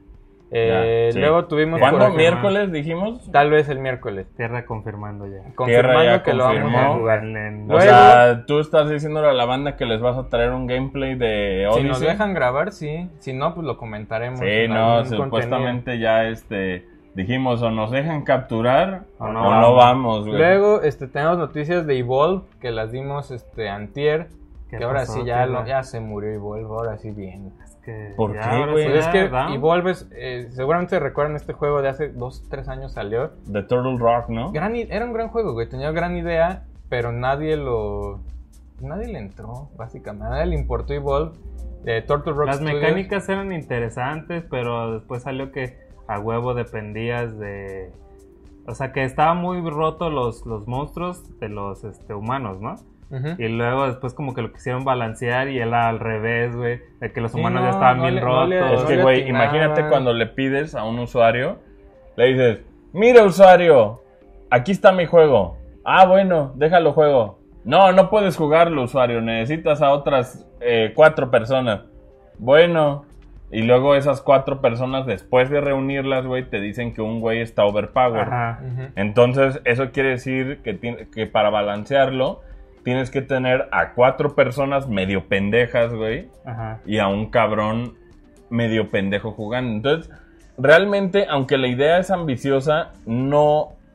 Speaker 2: Eh,
Speaker 3: Ya, sí.
Speaker 2: Luego tuvimos
Speaker 3: ¿Cuándo?
Speaker 2: por acá-
Speaker 3: ¿Miércoles dijimos?
Speaker 2: Tal vez el miércoles.
Speaker 4: Tierra confirmando ya.
Speaker 2: Confirmando
Speaker 3: ya
Speaker 2: que lo vamos a
Speaker 3: confirmó.
Speaker 2: jugar.
Speaker 4: En- en-
Speaker 3: O
Speaker 2: Luego-
Speaker 3: sea, tú estás diciéndole a la banda que les vas a traer un gameplay de
Speaker 2: Si
Speaker 3: Odyssey.
Speaker 2: nos dejan grabar, sí. Si no, pues lo comentaremos.
Speaker 3: Sí,
Speaker 2: en
Speaker 3: no,
Speaker 2: algún
Speaker 3: supuestamente ya este dijimos o nos dejan capturar
Speaker 4: O
Speaker 3: o
Speaker 4: no
Speaker 3: no,
Speaker 4: vamos.
Speaker 3: vamos,
Speaker 2: contenido.
Speaker 3: güey.
Speaker 2: Luego este, tenemos noticias de Evolve, que las dimos este, antier.
Speaker 4: ¿Qué
Speaker 2: Que ahora
Speaker 4: pasó,
Speaker 2: sí ya,
Speaker 4: tierra?
Speaker 2: lo, ya se murió Evolve, ahora sí bien.
Speaker 4: Es que
Speaker 3: ¿Por
Speaker 4: ya,
Speaker 3: qué,
Speaker 4: ahora
Speaker 3: güey?
Speaker 4: sí
Speaker 2: Pues es
Speaker 4: ya,
Speaker 2: que
Speaker 4: ¿verdad?
Speaker 2: Evolve, es, eh, seguramente recuerdan este juego de hace dos, tres años salió.
Speaker 3: The Turtle Rock, ¿no?
Speaker 2: Gran, i- era un gran juego, güey. Tenía gran idea, pero nadie lo... Nadie le entró, básicamente. A nadie le importó Evolve. De Turtle Rock
Speaker 4: Las
Speaker 2: Studios.
Speaker 4: mecánicas eran interesantes, pero después salió que a huevo dependías de... O sea, que estaban muy rotos los, los monstruos de los este, humanos, ¿no?
Speaker 2: Ujú.
Speaker 4: Y luego después como que lo quisieron balancear y era al revés, güey. De que los
Speaker 2: Sí,
Speaker 4: humanos
Speaker 2: no,
Speaker 4: ya estaban
Speaker 2: no
Speaker 4: bien
Speaker 2: le- no
Speaker 4: rotos.
Speaker 2: le-
Speaker 3: Es
Speaker 2: no
Speaker 3: que,
Speaker 2: le
Speaker 3: güey,
Speaker 2: atinaba.
Speaker 3: imagínate cuando le pides a un usuario, le dices, mira usuario, aquí está mi juego. Ah, bueno, déjalo juego. No, no puedes jugarlo, usuario, necesitas a otras eh, cuatro personas. Bueno, y luego esas cuatro personas, después de reunirlas, güey, te dicen que un güey está overpowered.
Speaker 4: Ajá.
Speaker 2: Ujú.
Speaker 3: Entonces, eso quiere decir que, ti- que para balancearlo, tienes que tener a cuatro personas medio pendejas, güey,
Speaker 4: Ajá.
Speaker 3: y a un cabrón medio pendejo jugando. Entonces, realmente, aunque la idea es ambiciosa, no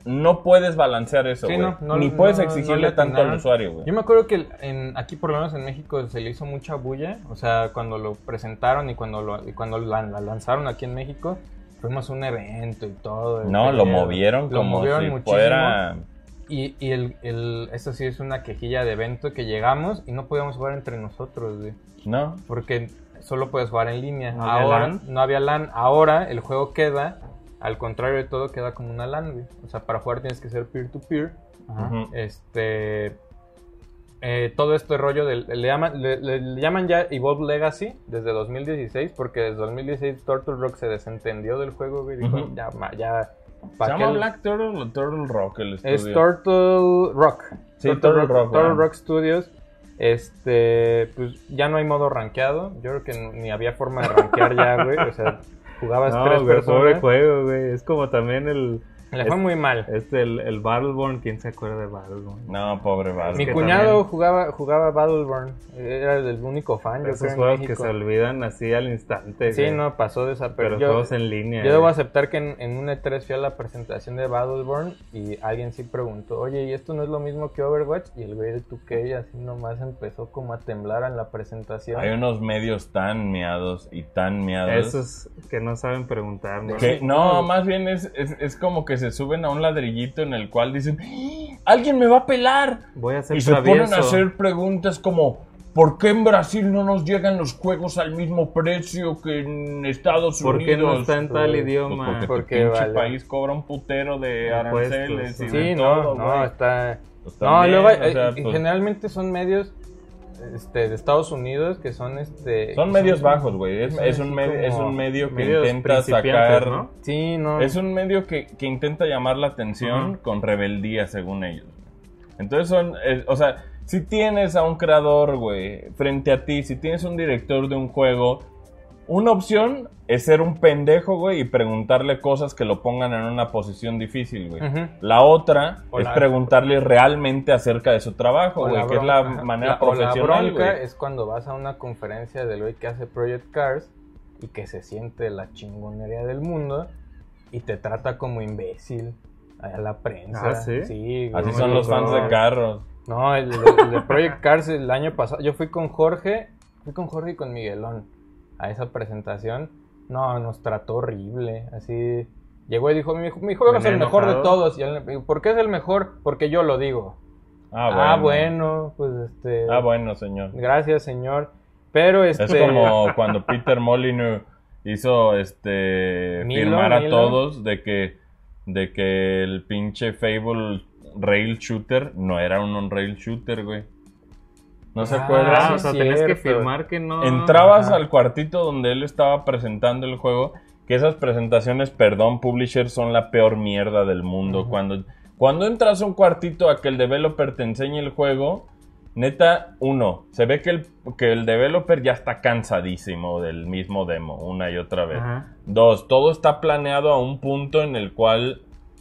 Speaker 3: no puedes balancear eso,
Speaker 2: Sí,
Speaker 3: güey.
Speaker 2: no, no,
Speaker 3: Ni puedes
Speaker 2: no,
Speaker 3: exigirle
Speaker 2: no le
Speaker 3: tanto al
Speaker 2: atinaron.
Speaker 3: usuario, güey.
Speaker 2: Yo me acuerdo que en, aquí, por lo menos en México, se le hizo mucha bulla. O sea, cuando lo presentaron y cuando lo y cuando la, la lanzaron aquí en México, fuimos a un evento y todo.
Speaker 3: No, lo
Speaker 2: pedo.
Speaker 3: movieron
Speaker 2: Lo
Speaker 3: como
Speaker 2: movieron
Speaker 3: si
Speaker 2: muchísimo.
Speaker 3: fuera...
Speaker 2: Y, y el, el, esto sí es una quejilla de evento que llegamos y no podíamos jugar entre nosotros, güey.
Speaker 3: No.
Speaker 2: Porque solo puedes jugar en línea.
Speaker 4: ¿No había
Speaker 2: Ahora
Speaker 4: LAN?
Speaker 2: no había LAN. Ahora el juego queda, al contrario de todo, queda como una LAN, güey. O sea, para jugar tienes que ser peer-to-peer.
Speaker 4: Ajá.
Speaker 3: Ujú.
Speaker 2: Este... eh, todo este rollo del, le, llaman, le, le- le llaman ya Evolve Legacy desde dos mil dieciséis, porque desde dos mil dieciséis Turtle Rock se desentendió del juego, güey. Dijo,
Speaker 3: Ujú.
Speaker 2: ya, ma- ya...
Speaker 3: ¿Se
Speaker 2: ¿pa'
Speaker 3: llama
Speaker 2: qué?
Speaker 3: Black Turtle o Turtle Rock el estudio?
Speaker 2: Es Turtle Rock.
Speaker 3: Sí, Turtle Rock,
Speaker 2: Turtle
Speaker 3: ¿verdad?
Speaker 2: Rock Studios. Este, pues ya no hay modo rankeado. Yo creo que ni había forma de rankear ya, güey. O sea, jugabas
Speaker 4: No,
Speaker 2: tres
Speaker 4: güey, pobre
Speaker 2: personas.
Speaker 4: juego, güey. Es como también el...
Speaker 2: Le fue
Speaker 4: es-
Speaker 2: muy mal.
Speaker 4: Este, el, el Battleborn. ¿Quién se acuerda de Battleborn?
Speaker 3: No, pobre Vasco.
Speaker 2: Mi
Speaker 4: que
Speaker 2: cuñado
Speaker 4: también-
Speaker 2: jugaba, jugaba Battleborn. Era el único fan, yo
Speaker 4: Esos
Speaker 2: creo, en
Speaker 4: juegos que
Speaker 2: México.
Speaker 4: se olvidan así al instante.
Speaker 2: Sí,
Speaker 4: güey.
Speaker 2: no, pasó de esa
Speaker 4: Pero
Speaker 2: pero yo,
Speaker 4: juegos en línea.
Speaker 2: yo debo
Speaker 4: güey.
Speaker 2: aceptar que en, en un E tres fui a la presentación de Battleborn y alguien sí preguntó, oye, ¿y esto no es lo mismo que Overwatch? Y el güey de dos K así nomás empezó como a temblar en la presentación.
Speaker 3: Hay unos medios tan miados y tan miados.
Speaker 4: Esos que no saben preguntar, ¿no?
Speaker 3: Que, no, más bien es, es, es como que se suben a un ladrillito en el cual dicen, ¡Ah! ¡alguien me va a pelar!
Speaker 4: Voy a ser
Speaker 3: Y se
Speaker 4: travieso.
Speaker 3: ponen a hacer preguntas como, ¿por qué en Brasil no nos llegan los juegos al mismo precio que en Estados
Speaker 4: ¿Por
Speaker 3: Unidos?
Speaker 4: qué no está en tal
Speaker 3: Pues
Speaker 4: idioma?
Speaker 3: porque
Speaker 2: Porque
Speaker 3: tu pinche
Speaker 2: vale.
Speaker 3: país cobra un putero de
Speaker 4: Impuestos,
Speaker 3: aranceles y
Speaker 4: sí.
Speaker 3: de
Speaker 2: Sí, no,
Speaker 3: todo,
Speaker 2: no,
Speaker 3: güey.
Speaker 2: está...
Speaker 3: Pues
Speaker 2: no,
Speaker 3: también,
Speaker 2: luego,
Speaker 3: o
Speaker 2: eh,
Speaker 3: sea,
Speaker 2: y
Speaker 3: pues,
Speaker 2: generalmente son medios este, de Estados Unidos que son este...
Speaker 3: son medios bajos, güey. Es,
Speaker 2: son
Speaker 3: es, un
Speaker 2: así
Speaker 3: medio, es
Speaker 2: como
Speaker 3: un medio que
Speaker 4: medios
Speaker 3: intenta
Speaker 4: principiantes,
Speaker 3: sacar...
Speaker 4: ¿no?
Speaker 2: Sí, no.
Speaker 3: Es un medio que, que intenta llamar la atención
Speaker 4: Ujú.
Speaker 3: con rebeldía, según ellos. Entonces son, eh, o sea, si tienes a un creador, güey, frente a ti, si tienes un director de un juego, una opción es ser un pendejo, güey, y preguntarle cosas que lo pongan en una posición difícil, güey.
Speaker 2: Ujú.
Speaker 3: La otra
Speaker 2: O
Speaker 3: es
Speaker 2: la-
Speaker 3: preguntarle realmente acerca de su trabajo,
Speaker 2: O
Speaker 3: güey, que es la
Speaker 2: bronca, ajá.
Speaker 3: manera
Speaker 2: La- o
Speaker 3: profesional,
Speaker 2: la bronca
Speaker 3: güey.
Speaker 2: es cuando vas a una conferencia del güey que hace Project Cars y que se siente la chingonería del mundo y te trata como imbécil a la prensa.
Speaker 4: Ah, ¿sí?
Speaker 2: Sí, güey.
Speaker 3: Así
Speaker 2: No
Speaker 3: son
Speaker 2: me
Speaker 3: los
Speaker 2: tocó.
Speaker 3: fans de carros.
Speaker 2: No, el, el de Project Cars el año pasado, yo fui con Jorge, fui con Jorge y con Miguelón a esa presentación. No, nos trató horrible, así... Llegó y dijo, mi, mi juego es el
Speaker 4: Venía
Speaker 2: mejor de
Speaker 4: enojado.
Speaker 2: todos. Y él, me dijo, ¿por qué es el mejor? Porque yo lo digo.
Speaker 3: Ah, bueno.
Speaker 2: Ah, bueno, pues este...
Speaker 3: Ah, bueno, señor.
Speaker 2: Gracias, señor. Pero este...
Speaker 3: Es como cuando Peter Molyneux hizo este
Speaker 2: Milo,
Speaker 3: firmar a
Speaker 2: Milo.
Speaker 3: todos de que de que el pinche Fable Rail Shooter no era un on-rail shooter, güey. ¿No se
Speaker 2: Ah,
Speaker 3: acuerdan?
Speaker 4: Ah,
Speaker 2: sí,
Speaker 4: o sea,
Speaker 2: es
Speaker 4: tenés que
Speaker 2: cierto.
Speaker 4: firmar que no...
Speaker 3: Entrabas
Speaker 2: Ajá.
Speaker 3: al cuartito donde él estaba presentando el juego, que esas presentaciones, perdón, publishers, son la peor mierda del mundo.
Speaker 2: Ujú.
Speaker 3: Cuando, cuando entras a un cuartito a que el developer te enseñe el juego, neta, uno, se ve que el, que el developer ya está cansadísimo del mismo demo, una y otra vez.
Speaker 4: Ajá.
Speaker 3: Dos, todo está planeado a un punto en el cual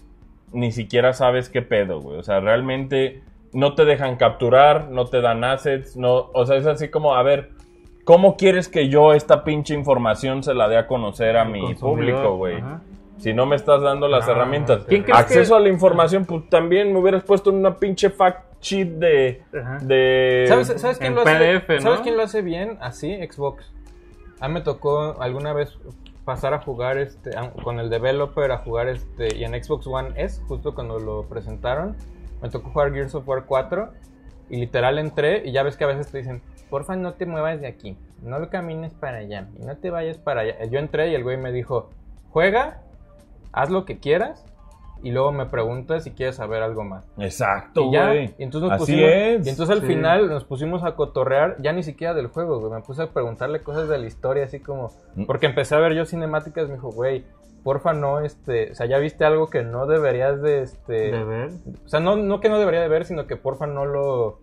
Speaker 3: ni siquiera sabes qué pedo, güey. O sea, realmente no te dejan capturar, no te dan assets, no, o sea, es así como, a ver, ¿cómo quieres que yo esta pinche información se la dé a conocer a
Speaker 4: El
Speaker 3: mi
Speaker 4: consumidor,
Speaker 3: público, güey?
Speaker 4: ajá.
Speaker 3: Si no me estás dando las
Speaker 2: Ah,
Speaker 3: herramientas.
Speaker 2: ¿quién
Speaker 4: crees
Speaker 3: Acceso
Speaker 4: que-
Speaker 3: a la información, pues también me hubieras puesto en una pinche fact sheet de...
Speaker 4: Ajá.
Speaker 3: de
Speaker 2: ¿Sabes, sabes quién
Speaker 4: en
Speaker 2: lo hace?
Speaker 4: P D F, ¿no?
Speaker 2: ¿Sabes quién lo hace bien? Así, Xbox. A mí me tocó alguna vez pasar a jugar este a- con el developer a jugar este y en Xbox One S, justo cuando lo presentaron, me tocó jugar Gears of War cuatro y literal entré y ya ves que a veces te dicen, porfa no te muevas de aquí, no lo camines para allá y no te vayas para allá. Yo entré y el güey me dijo, juega, haz lo que quieras y luego me preguntas si quieres saber algo más.
Speaker 3: Exacto,
Speaker 2: Y ya,
Speaker 3: güey.
Speaker 2: y entonces nos
Speaker 3: Así
Speaker 2: pusimos,
Speaker 3: es.
Speaker 2: y entonces al
Speaker 4: Sí.
Speaker 2: final nos pusimos a cotorrear, ya ni siquiera del juego, güey, me puse a preguntarle cosas de la historia, así como,
Speaker 3: Mm.
Speaker 2: porque empecé a ver yo cinemáticas, me dijo, güey, porfa no, este, o sea, ya viste algo que no deberías de, este,
Speaker 4: ¿De ver?
Speaker 2: o sea, no, no que no debería de ver, sino que porfa no lo,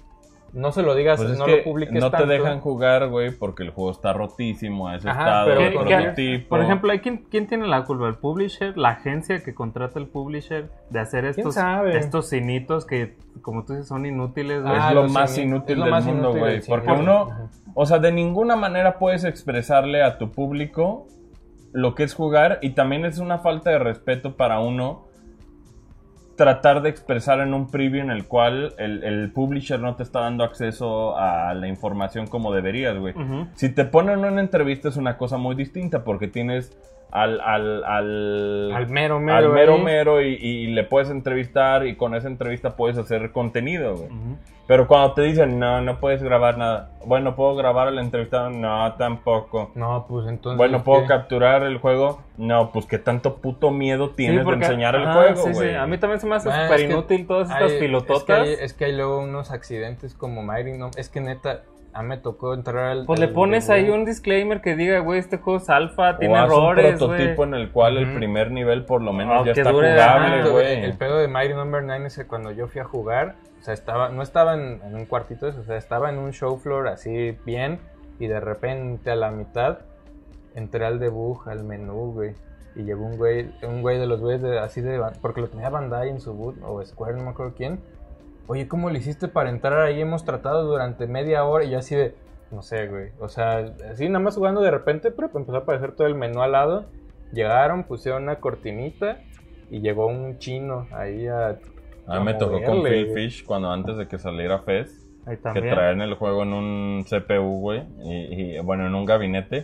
Speaker 2: no se lo digas,
Speaker 3: Pues es
Speaker 2: no
Speaker 3: que
Speaker 2: lo publiques
Speaker 3: no te
Speaker 2: tanto.
Speaker 3: dejan jugar, güey, porque el juego está rotísimo a ese
Speaker 2: Ajá,
Speaker 3: estado
Speaker 2: pero
Speaker 3: de
Speaker 2: ¿qué-
Speaker 4: qué-
Speaker 3: prototipo.
Speaker 4: Por ejemplo, ¿hay ¿quién, ¿quién tiene la culpa? ¿El publisher? ¿La agencia que contrata el publisher de hacer estos,
Speaker 2: sabe?
Speaker 4: estos cinitos que, como tú dices, son inútiles? güey?
Speaker 3: es
Speaker 2: Ah,
Speaker 3: lo
Speaker 2: los
Speaker 3: más
Speaker 2: cine-
Speaker 3: inútil
Speaker 2: es lo
Speaker 3: del
Speaker 2: más
Speaker 3: mundo,
Speaker 2: inútil
Speaker 3: güey.
Speaker 2: del cine,
Speaker 3: Porque
Speaker 2: güey.
Speaker 3: uno,
Speaker 2: Ajá.
Speaker 3: o sea, de ninguna manera puedes expresarle a tu público lo que es jugar y también es una falta de respeto para uno tratar de expresar en un preview en el cual el, el publisher no te está dando acceso a la información como deberías, güey. Uh-huh. Si te ponen una entrevista es una cosa muy distinta porque tienes al al al,
Speaker 2: al mero mero,
Speaker 3: al mero, mero y, y le puedes entrevistar y con esa entrevista puedes hacer contenido, güey. Uh-huh. Pero cuando te dicen, no, no puedes grabar nada. Bueno, ¿puedo grabar al entrevistado? No, tampoco.
Speaker 2: No, pues entonces...
Speaker 3: Bueno, ¿puedo ¿qué? capturar el juego? No, pues qué tanto puto miedo tienes sí, porque, de enseñar ajá, el juego, güey. Sí, sí.
Speaker 4: A mí también se me hace ah, súper inútil todas estas
Speaker 2: hay,
Speaker 4: pilototas.
Speaker 2: Es que, hay, es que hay luego unos accidentes como Mighty, no, es que neta... A mí me tocó entrar al...
Speaker 4: Pues al, le pones al, ahí un disclaimer que diga, güey, este juego es alfa, tiene
Speaker 3: o
Speaker 4: errores,
Speaker 3: un prototipo
Speaker 4: wey.
Speaker 3: En el cual uh-huh. el primer nivel por lo menos oh, ya está jugable, güey.
Speaker 2: El, el pedo de Mighty Number nueve es que cuando yo fui a jugar, o sea, estaba, no estaba en, en un cuartito, o sea, estaba en un show floor así bien, y de repente a la mitad entré al debug, al menú, güey. Y llegó un güey, un güey de los güeyes de, así de... Porque lo tenía Bandai en su boot, o Square, no me acuerdo quién. Oye, ¿cómo le hiciste para entrar ahí? Hemos tratado durante media hora y yo así de... No sé, güey. O sea, así nada más jugando de repente, pero empezó a aparecer todo el menú al lado. Llegaron, pusieron una cortinita y llegó un chino ahí a...
Speaker 3: A mí me tocó con Phil Fish cuando antes de que saliera Fez.
Speaker 4: Ahí
Speaker 3: que traían el juego en un C P U, güey. Y, y bueno, en un gabinete.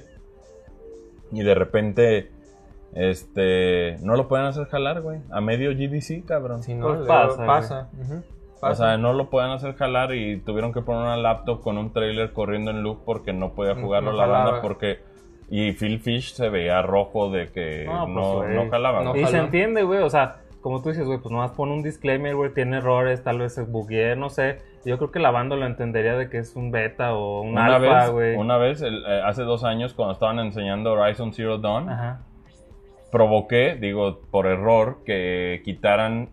Speaker 3: Y de repente... Este... No lo pueden hacer jalar, güey. A medio G D C, cabrón.
Speaker 2: Si no, pues pasa. Pasa. Uh-huh.
Speaker 3: O sea, no lo pueden hacer jalar y tuvieron que poner una laptop con un trailer corriendo en loop porque no podía jugarlo no, no la banda porque... Y Phil Fish se veía rojo de que no, no, pues, no jalaba.
Speaker 4: No, y se entiende, güey, o sea, como tú dices, güey, pues nomás pone un disclaimer, güey, tiene errores, tal vez se buguee, no sé. Yo creo que la banda lo entendería de que es un beta o un una alfa, güey.
Speaker 3: Una vez, el, eh, hace dos años, cuando estaban enseñando Horizon Zero Dawn, ajá. provoqué, digo, por error, que quitaran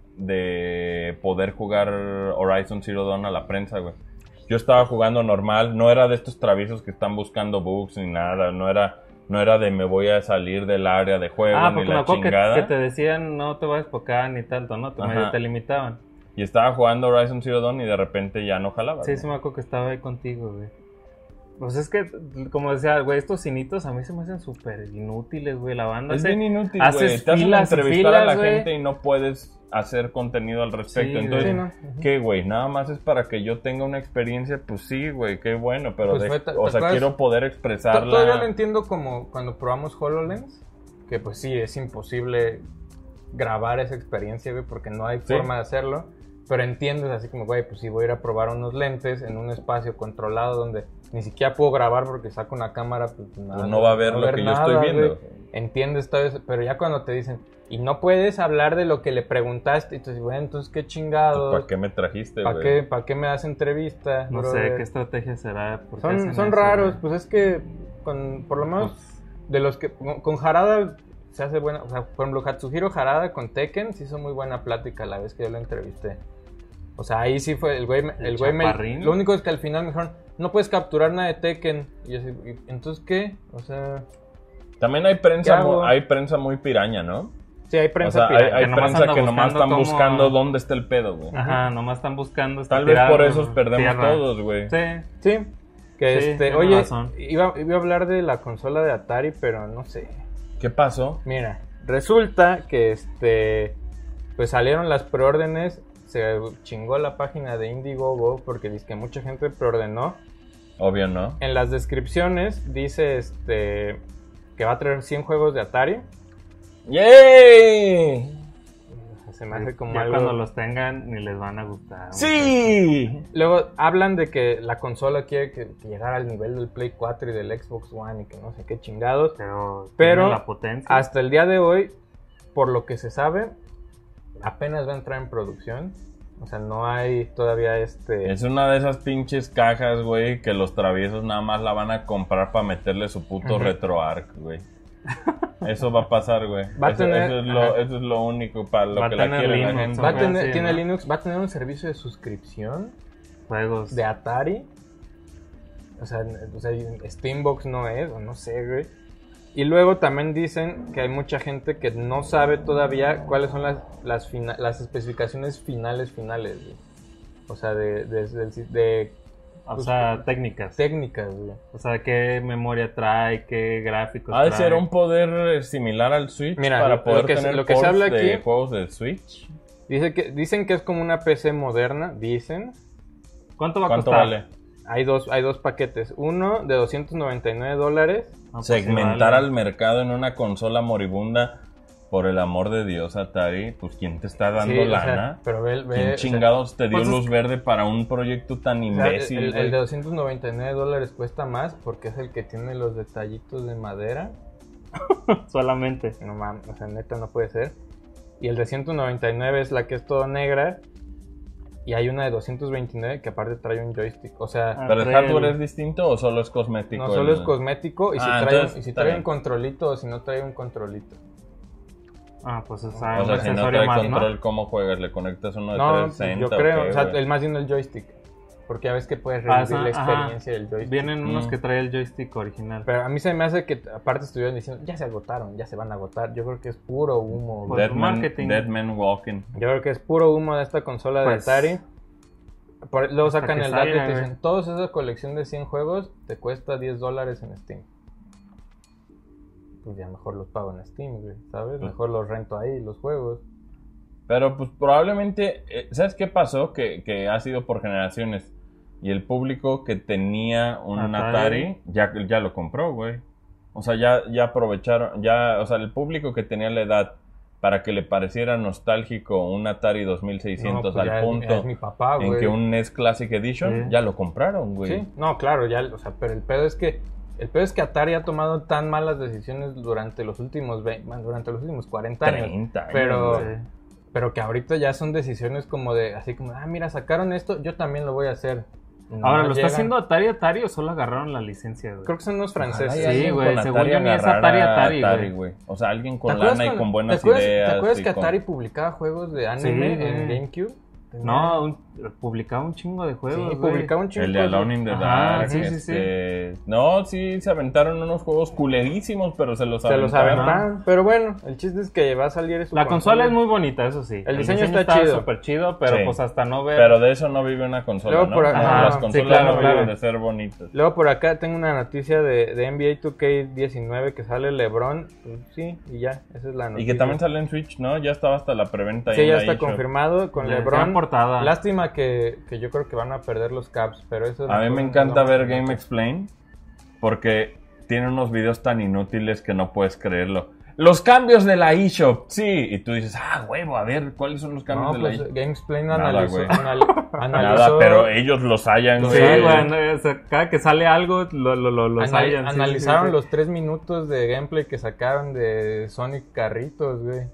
Speaker 3: de poder jugar Horizon Zero Dawn a la prensa, güey. Yo estaba jugando normal, no era de estos traviesos que están buscando bugs ni nada, no era no era de me voy a salir del área de juego
Speaker 4: ah,
Speaker 3: ni la
Speaker 4: me
Speaker 3: chingada.
Speaker 4: Que, que te decían no te vayas por acá ni tanto, ¿no? Te, medio te limitaban.
Speaker 3: Y estaba jugando Horizon Zero Dawn y de repente ya no jalaba.
Speaker 4: Sí, sí me acuerdo que estaba ahí contigo, güey. Pues es que, como decía, güey, estos cinitos a mí se me hacen súper inútiles, güey. La banda
Speaker 3: es
Speaker 4: hace,
Speaker 3: bien inútil, güey. Te hacen entrevistar filas, a la wey. gente y no puedes hacer contenido al respecto. Sí, entonces, güey, no. ¿qué, güey? Nada más es para que yo tenga una experiencia. Pues sí, güey, qué bueno. Pero, pues de, fue, o sea, acuerdas? quiero poder expresarla.
Speaker 2: Todavía lo entiendo como cuando probamos HoloLens. Que pues sí, es imposible grabar esa experiencia, güey, porque no hay ¿Sí? forma de hacerlo. Pero entiendes así como, güey, pues si voy a ir a probar unos lentes en un espacio controlado donde ni siquiera puedo grabar porque saco una cámara, pues nada.
Speaker 3: Pues no va a ver no lo ver que nada, yo estoy viendo.
Speaker 2: Güey. Entiendes todo eso, pero ya cuando te dicen, y no puedes hablar de lo que le preguntaste, y tú dices, bueno, entonces qué chingados.
Speaker 3: ¿Para qué me trajiste,
Speaker 2: ¿Para qué, ¿Para qué me das entrevista?
Speaker 4: No brother? sé, ¿qué estrategia será?
Speaker 2: Son, son raros, eso, pues es que, con, por lo menos, pues, de los que, con, con Harada se hace buena, o sea, por ejemplo, Hatsuhiro Harada con Tekken se hizo muy buena plática la vez que yo lo entrevisté. O sea, ahí sí fue, el güey, el, el güey me, lo único es que al final me dijeron, no puedes capturar nada de Tekken. Y yo así, ¿entonces qué? O sea...
Speaker 3: También hay prensa, muy, hay prensa muy piraña, ¿no?
Speaker 2: Sí, hay prensa
Speaker 3: o sea,
Speaker 2: piraña.
Speaker 3: Hay, hay que prensa que nomás están cómo... buscando dónde está el pedo, güey.
Speaker 4: Ajá, nomás están buscando...
Speaker 3: Tal vez por eso perdemos tierra. todos, güey.
Speaker 2: Sí, sí. Que sí, este, oye, iba, iba a hablar de la consola de Atari, pero no sé.
Speaker 3: ¿Qué pasó?
Speaker 2: Mira, resulta que este... Pues salieron las preórdenes... Se chingó la página de Indiegogo porque dice que mucha gente preordenó.
Speaker 3: Obvio, ¿no?
Speaker 2: En las descripciones dice este que va a traer cien juegos de Atari.
Speaker 3: ¡Yay!
Speaker 2: Se me hace como
Speaker 4: ya
Speaker 2: algo...
Speaker 4: cuando los tengan ni les van a gustar.
Speaker 3: ¡Sí!
Speaker 2: Luego hablan de que la consola quiere que, que llegara al nivel del Play cuatro y del Xbox One y que no sé qué chingados.
Speaker 4: Pero,
Speaker 2: Pero
Speaker 4: la potencia.
Speaker 2: Hasta el día de hoy, por lo que se sabe, apenas va a entrar en producción. O sea, no hay todavía este...
Speaker 3: Es una de esas pinches cajas, güey, que los traviesos nada más la van a comprar para meterle su puto uh-huh. RetroArch, güey. Eso va a pasar, güey.
Speaker 2: Va a
Speaker 3: eso,
Speaker 2: tener...
Speaker 3: eso, es lo, eso es lo único para lo
Speaker 4: va
Speaker 3: que la quiere
Speaker 4: Linux,
Speaker 3: la gente.
Speaker 2: Va a tener,
Speaker 4: sí,
Speaker 2: tiene
Speaker 4: ¿no?
Speaker 2: Linux, va a tener un servicio de suscripción.
Speaker 4: Juegos.
Speaker 2: De Atari. O sea, o sea, Steambox no es, o no sé, güey. Y luego también dicen que hay mucha gente que no sabe todavía cuáles son las las, fina, las especificaciones finales finales, güey. O sea, de... de, de, de
Speaker 4: o
Speaker 2: pues,
Speaker 4: sea, técnicas.
Speaker 2: Técnicas, güey.
Speaker 4: O sea, qué memoria trae, qué gráficos
Speaker 3: Ha de
Speaker 4: trae.
Speaker 3: ser un poder similar al Switch.
Speaker 2: Mira,
Speaker 3: para
Speaker 2: lo,
Speaker 3: poder
Speaker 2: lo que,
Speaker 3: tener
Speaker 2: lo que se habla aquí,
Speaker 3: de juegos de Switch.
Speaker 2: Dice que, dicen que es como una P C moderna, dicen.
Speaker 4: ¿Cuánto va a
Speaker 3: ¿Cuánto
Speaker 4: costar?
Speaker 3: vale?
Speaker 2: Hay dos, hay dos paquetes. Uno de doscientos noventa y nueve dólares.
Speaker 4: No, pues
Speaker 3: Segmentar
Speaker 4: sí vale.
Speaker 3: al mercado en una consola moribunda, por el amor de Dios, Atari, pues ¿quién te está dando
Speaker 2: Sí, o sea,
Speaker 3: lana?
Speaker 2: pero ve, ve,
Speaker 3: ¿Quién
Speaker 2: o sea,
Speaker 3: chingados te dio
Speaker 4: pues es
Speaker 3: luz verde para un proyecto tan
Speaker 2: o sea,
Speaker 3: imbécil?
Speaker 2: el, el
Speaker 3: güey?
Speaker 2: de doscientos noventa y nueve dólares cuesta más porque es el que tiene los detallitos de madera.
Speaker 4: Solamente.
Speaker 2: No mames, o sea, neta no puede ser. Y el de ciento noventa y nueve es la que es todo negra. Y hay una de doscientos veintinueve que aparte trae un joystick. O sea,
Speaker 4: Ah,
Speaker 3: ¿Pero el
Speaker 4: trae
Speaker 3: hardware
Speaker 4: el-
Speaker 3: es distinto o solo es cosmético?
Speaker 2: no solo
Speaker 3: el-
Speaker 2: es cosmético y si
Speaker 3: Ah,
Speaker 2: trae,
Speaker 3: entonces,
Speaker 2: y si
Speaker 3: está
Speaker 2: trae
Speaker 3: bien.
Speaker 2: un controlito o si no trae un controlito.
Speaker 4: Ah, pues es
Speaker 3: O
Speaker 4: un
Speaker 3: sea, si no
Speaker 4: accesorio
Speaker 3: trae
Speaker 4: más,
Speaker 3: control,
Speaker 4: ¿no?
Speaker 3: ¿cómo juegas? ¿Le conectas uno de
Speaker 2: No,
Speaker 3: trescientos sesenta
Speaker 2: yo
Speaker 3: o
Speaker 2: creo,
Speaker 3: qué,
Speaker 2: o sea,
Speaker 3: güey?
Speaker 2: el más bien el joystick. Porque ya ves que puedes
Speaker 4: Ah,
Speaker 2: revivir la
Speaker 4: esa- ajá.
Speaker 2: experiencia del joystick.
Speaker 4: Vienen unos
Speaker 3: Mm.
Speaker 4: que trae el joystick original.
Speaker 2: Pero a mí se me hace que aparte estuvieron diciendo, ya se agotaron, ya se van a agotar. Yo creo que es puro humo.
Speaker 4: Pues,
Speaker 2: güey.
Speaker 3: Dead Man,
Speaker 4: marketing.
Speaker 3: Dead Man Walking.
Speaker 2: Yo creo que es puro humo de esta consola
Speaker 4: Pues,
Speaker 2: de Atari. Por- luego
Speaker 4: hasta
Speaker 2: sacan
Speaker 4: que
Speaker 2: el dato y
Speaker 4: salga,
Speaker 2: te
Speaker 4: güey.
Speaker 2: dicen, toda esa colección de cien juegos te cuesta diez dólares en Steam. Pues ya mejor los pago en Steam, güey, ¿sabes?
Speaker 3: Pues-
Speaker 2: Mejor los rento ahí, los juegos.
Speaker 3: Pero pues probablemente, eh, ¿sabes qué pasó? Que, que ha sido por generaciones. Y el público que tenía un
Speaker 4: Atari.
Speaker 3: Atari, ya, ya lo compró, güey. O sea, ya, ya aprovecharon, ya, o sea, el público que tenía la edad para que le pareciera nostálgico un Atari dos mil seiscientos
Speaker 2: No, pues ya
Speaker 3: al
Speaker 2: es-
Speaker 3: punto
Speaker 2: ya es mi papá,
Speaker 3: en
Speaker 2: güey.
Speaker 3: que un N E S Classic Edition,
Speaker 4: Sí.
Speaker 3: ya lo compraron, güey.
Speaker 2: Sí, no, claro, ya, o sea, pero el pedo es que el pedo es que Atari ha tomado tan malas decisiones durante los últimos veinte, bueno, durante los últimos cuarenta años.
Speaker 3: treinta años,
Speaker 2: pero
Speaker 3: güey.
Speaker 4: Sí.
Speaker 2: pero que ahorita ya son decisiones como de así como, ah, mira, sacaron esto, yo también lo voy a hacer. Y
Speaker 4: Ahora,
Speaker 2: no
Speaker 4: ¿lo está
Speaker 2: llegan.
Speaker 4: haciendo Atari Atari o solo agarraron la licencia, güey?
Speaker 2: Creo que son unos
Speaker 3: Ojalá
Speaker 2: franceses.
Speaker 3: y
Speaker 4: Sí,
Speaker 3: alguien
Speaker 4: güey,
Speaker 3: con
Speaker 4: según
Speaker 3: Atari
Speaker 4: yo ni es
Speaker 3: agarrara
Speaker 4: Atari, Atari, güey.
Speaker 3: güey. O sea, alguien
Speaker 2: ¿Te
Speaker 3: con
Speaker 2: acuerdas
Speaker 3: lana y
Speaker 2: cuando-
Speaker 3: con buenas
Speaker 2: ¿te acuerdas,
Speaker 3: ideas.
Speaker 2: ¿Te acuerdas
Speaker 3: y
Speaker 2: que
Speaker 3: con-
Speaker 2: Atari publicaba juegos de anime
Speaker 4: Sí.
Speaker 2: en GameCube? Tenía-
Speaker 4: No, un- publicaba un chingo de juegos,
Speaker 2: sí,
Speaker 4: güey.
Speaker 2: publicaba un chingo
Speaker 3: El de
Speaker 2: de-
Speaker 3: Alone in the
Speaker 4: Ajá,
Speaker 3: Dark.
Speaker 4: sí, sí,
Speaker 3: este... No, sí, se aventaron unos juegos culerísimos, pero se los
Speaker 2: Se los
Speaker 3: aventaron.
Speaker 2: aventaron. Pero bueno, el chiste es que va a salir su
Speaker 4: La consola es muy bonita, eso sí.
Speaker 2: El diseño está chido.
Speaker 4: súper chido, pero
Speaker 3: Sí.
Speaker 4: pues hasta no ver...
Speaker 3: Pero de eso no vive una consola,
Speaker 2: Luego
Speaker 3: ¿no?
Speaker 2: por acá-
Speaker 3: Como
Speaker 2: Ajá,
Speaker 3: las
Speaker 2: sí,
Speaker 3: consolas
Speaker 4: claro,
Speaker 3: no viven
Speaker 4: claro.
Speaker 3: de ser bonitas.
Speaker 2: Luego por acá tengo una noticia de, de N B A dos K diecinueve que sale LeBron. Pues sí, y ya, esa es la noticia.
Speaker 3: Y que también sale en Switch, ¿no? Ya estaba hasta la preventa ahí
Speaker 2: Sí,
Speaker 3: en
Speaker 2: ya
Speaker 3: la
Speaker 2: está
Speaker 3: eShop.
Speaker 2: confirmado con
Speaker 4: Ya,
Speaker 2: LeBron.
Speaker 4: gran portada.
Speaker 2: Lástima que, que yo creo que van a perder los Caps, pero eso...
Speaker 3: A mí
Speaker 2: no-
Speaker 3: me
Speaker 2: no
Speaker 3: encanta
Speaker 2: lo-
Speaker 3: ver Game Explain porque tiene unos videos tan inútiles que no puedes creerlo. Los cambios de la eShop, sí. Y tú dices, ah, huevo, a ver, ¿cuáles son los cambios
Speaker 2: No,
Speaker 3: de la
Speaker 2: pues
Speaker 3: eShop?
Speaker 2: GameXplain
Speaker 3: Nada,
Speaker 2: analizó,
Speaker 3: güey.
Speaker 2: anal- analizó...
Speaker 3: Nada, pero ellos los hayan,
Speaker 4: Sí,
Speaker 3: güey.
Speaker 4: güey, no, o sea, cada que sale algo, lo, lo, lo, los
Speaker 2: Anal-
Speaker 4: hallan, sí,
Speaker 2: analizaron
Speaker 4: sí, sí.
Speaker 2: los tres minutos de gameplay que sacaron de Sonic Carritos, güey.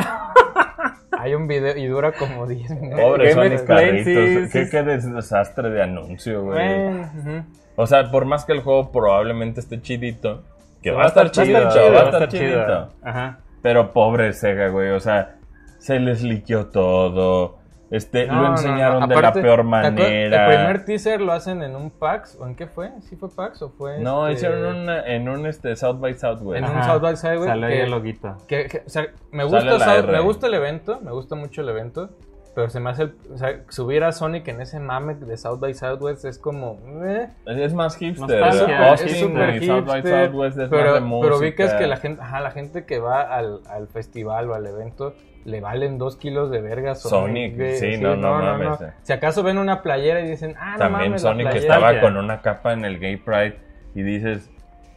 Speaker 2: Hay un video y dura como diez minutos.
Speaker 3: Pobre
Speaker 4: Game
Speaker 3: Sonic
Speaker 4: Explain, sí,
Speaker 3: Carritos.
Speaker 4: sí,
Speaker 3: qué,
Speaker 4: sí.
Speaker 3: qué desastre de anuncio, güey.
Speaker 2: Bueno, ujú.
Speaker 3: O sea, por más que el juego probablemente esté chidito, que
Speaker 2: Sí,
Speaker 3: va a estar chido, va a estar
Speaker 4: va a estar
Speaker 3: chidito.
Speaker 4: chido. Ajá.
Speaker 3: Pero pobre Sega, güey, o sea, se les liqueó todo. Este,
Speaker 2: No,
Speaker 3: lo
Speaker 2: no,
Speaker 3: enseñaron
Speaker 2: no.
Speaker 3: de
Speaker 2: Aparte,
Speaker 3: la peor
Speaker 2: ¿te acuerdas?
Speaker 3: manera.
Speaker 2: El primer teaser lo hacen en un PAX, ¿o en qué fue? ¿Sí fue PAX o fue?
Speaker 3: No,
Speaker 2: este,
Speaker 3: hicieron una, en un este, South by Southwest.
Speaker 2: En un
Speaker 4: Ajá.
Speaker 2: South by Southwest
Speaker 4: Sale ahí
Speaker 2: que-
Speaker 4: el loguito.
Speaker 2: Que, que- o sea, me
Speaker 3: Sale
Speaker 2: gusta,
Speaker 3: la
Speaker 2: South-
Speaker 3: R.
Speaker 2: me gusta el evento, me gusta mucho el evento, pero se me hace, el, o sea, subir a Sonic en ese mame de South by Southwest es como, eh,
Speaker 3: Es más hipster.
Speaker 4: Nostalgia,
Speaker 3: ¿eh?
Speaker 4: es
Speaker 3: Austin
Speaker 2: súper
Speaker 3: y South by
Speaker 2: hipster,
Speaker 3: Southwest es
Speaker 2: pero,
Speaker 3: más de música.
Speaker 2: pero ubicas que la gente, ajá, la gente que va al, al festival o al evento le valen dos kilos de verga
Speaker 3: Sonic,
Speaker 2: güey.
Speaker 3: sí, no, no mames, eh.
Speaker 2: Si acaso ven una playera y dicen, ah, no
Speaker 3: También
Speaker 2: mames, la
Speaker 3: Sonic
Speaker 2: playera.
Speaker 3: estaba
Speaker 4: ya.
Speaker 3: con una capa en el Gay Pride y dices...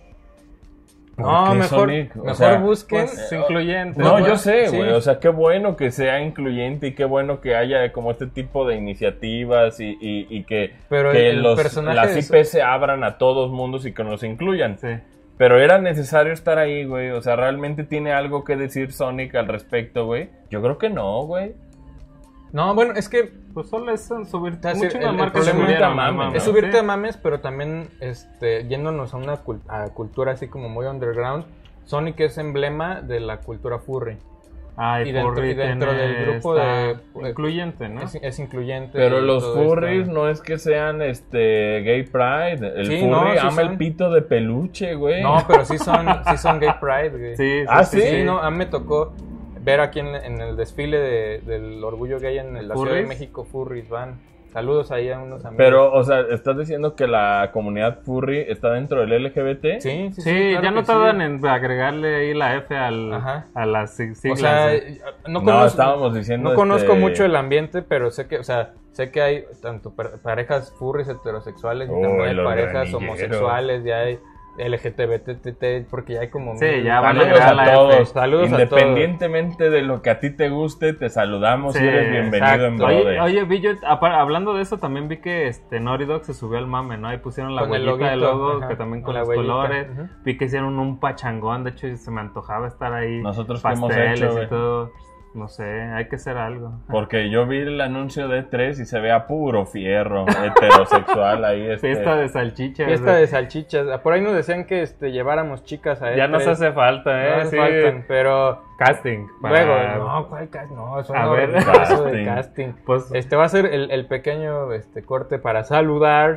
Speaker 3: ¿por
Speaker 2: No,
Speaker 3: qué
Speaker 2: mejor,
Speaker 3: Sonic? O
Speaker 2: mejor
Speaker 3: sea,
Speaker 2: busquen.
Speaker 4: Pues, incluyente.
Speaker 3: No,
Speaker 2: Pues,
Speaker 3: yo sé,
Speaker 2: sí.
Speaker 3: güey. O sea, qué bueno que sea incluyente y qué bueno que haya como este tipo de iniciativas y, y, y que,
Speaker 2: Pero
Speaker 3: que
Speaker 2: el
Speaker 3: los,
Speaker 2: personaje
Speaker 3: las
Speaker 2: de-
Speaker 3: I P se abran a todos mundos y que nos incluyan.
Speaker 4: Sí.
Speaker 3: Pero era necesario estar ahí, güey. O sea, ¿realmente tiene algo que decir Sonic al respecto, güey? Yo creo que no, güey.
Speaker 2: No, bueno, es que
Speaker 4: Pues solo es subir
Speaker 2: Te hace-
Speaker 4: mucho
Speaker 2: el-
Speaker 4: una
Speaker 2: el
Speaker 4: marca
Speaker 2: problema
Speaker 4: subiera
Speaker 3: es
Speaker 4: a
Speaker 3: mame,
Speaker 4: mame,
Speaker 3: ¿no?
Speaker 2: es subirte
Speaker 4: Sí.
Speaker 2: a mames, pero también este, yéndonos a una cul- a cultura así como muy underground. Sonic es emblema de la cultura furry.
Speaker 4: Ay,
Speaker 2: Y dentro-
Speaker 4: furry
Speaker 2: y dentro
Speaker 4: tiene
Speaker 2: del grupo
Speaker 4: esta-
Speaker 2: de-
Speaker 4: incluyente, ¿no?
Speaker 2: Es, es incluyente.
Speaker 3: Pero
Speaker 2: y
Speaker 3: los
Speaker 2: todo
Speaker 3: furries
Speaker 2: esto.
Speaker 3: no es que sean este gay pride. El
Speaker 2: Sí,
Speaker 3: furry
Speaker 2: no, sí
Speaker 3: ama
Speaker 2: son.
Speaker 3: el pito de peluche, güey.
Speaker 2: No, pero sí son, sí son gay pride, güey.
Speaker 4: Sí, sí,
Speaker 3: Ah,
Speaker 4: sí,
Speaker 3: ¿sí?
Speaker 2: Sí, no, a mí me tocó ver aquí en, en el desfile de- del orgullo gay en la Ciudad de
Speaker 4: ¿Furries?
Speaker 2: México, furries van. Saludos ahí a unos amigos.
Speaker 3: Pero, o sea, ¿estás diciendo que la comunidad furry está dentro del L G B T?
Speaker 2: Sí, sí, sí.
Speaker 4: Sí,
Speaker 2: claro
Speaker 4: ya no
Speaker 2: que
Speaker 4: tardan
Speaker 2: sí.
Speaker 4: en agregarle ahí la F al,
Speaker 2: Ajá.
Speaker 4: a las sig- siglas.
Speaker 2: O sea,
Speaker 4: de-
Speaker 2: no,
Speaker 3: No,
Speaker 2: conozco,
Speaker 3: estábamos diciendo.
Speaker 2: no conozco
Speaker 3: este,
Speaker 2: mucho el ambiente, pero sé que, o sea, sé que hay tanto par- parejas furries heterosexuales y
Speaker 3: Uy,
Speaker 2: también hay
Speaker 3: los
Speaker 2: parejas
Speaker 3: granilleros.
Speaker 2: homosexuales, ya hay L G T B T, porque ya hay como...
Speaker 4: Sí,
Speaker 2: mil-
Speaker 4: ya van a
Speaker 3: Saludos
Speaker 4: agregar
Speaker 3: a
Speaker 4: la F.
Speaker 3: todos.
Speaker 2: Saludos a todos.
Speaker 3: Independientemente de lo que a ti te guste, te saludamos
Speaker 4: Sí,
Speaker 3: y eres bienvenido
Speaker 4: exacto.
Speaker 3: en Brother.
Speaker 4: Oye, oye, vi yo, apar- hablando de eso, también vi que este Naughty Dog se subió al mame, ¿no? Ahí pusieron la
Speaker 2: Con el
Speaker 4: huellita del
Speaker 2: loguito,
Speaker 4: logo,
Speaker 2: ajá,
Speaker 4: que también con
Speaker 2: la
Speaker 4: los
Speaker 2: huellita,
Speaker 4: colores.
Speaker 2: ujú.
Speaker 4: Vi que hicieron un pachangón, de hecho se me antojaba estar ahí.
Speaker 3: Nosotros qué hemos
Speaker 4: pasteles
Speaker 3: hecho,
Speaker 4: y
Speaker 3: güey.
Speaker 4: todo. No sé, hay que hacer algo.
Speaker 3: Porque yo vi el anuncio de E tres y se vea puro fierro heterosexual ahí. Este,
Speaker 4: Fiesta de salchichas.
Speaker 2: Fiesta
Speaker 4: güey.
Speaker 2: de salchichas. Por ahí nos decían que este, lleváramos chicas a
Speaker 4: Ya
Speaker 2: E tres.
Speaker 4: nos hace falta,
Speaker 2: No
Speaker 4: ¿eh?
Speaker 2: hace
Speaker 4: Sí.
Speaker 2: faltan, pero
Speaker 4: Casting. para-
Speaker 2: luego, no, ¿cuál casting? No, es un
Speaker 4: A ver.
Speaker 2: horroroso de
Speaker 3: Casting.
Speaker 2: casting.
Speaker 4: Pues,
Speaker 2: Este va a ser el, el pequeño este, corte para saludar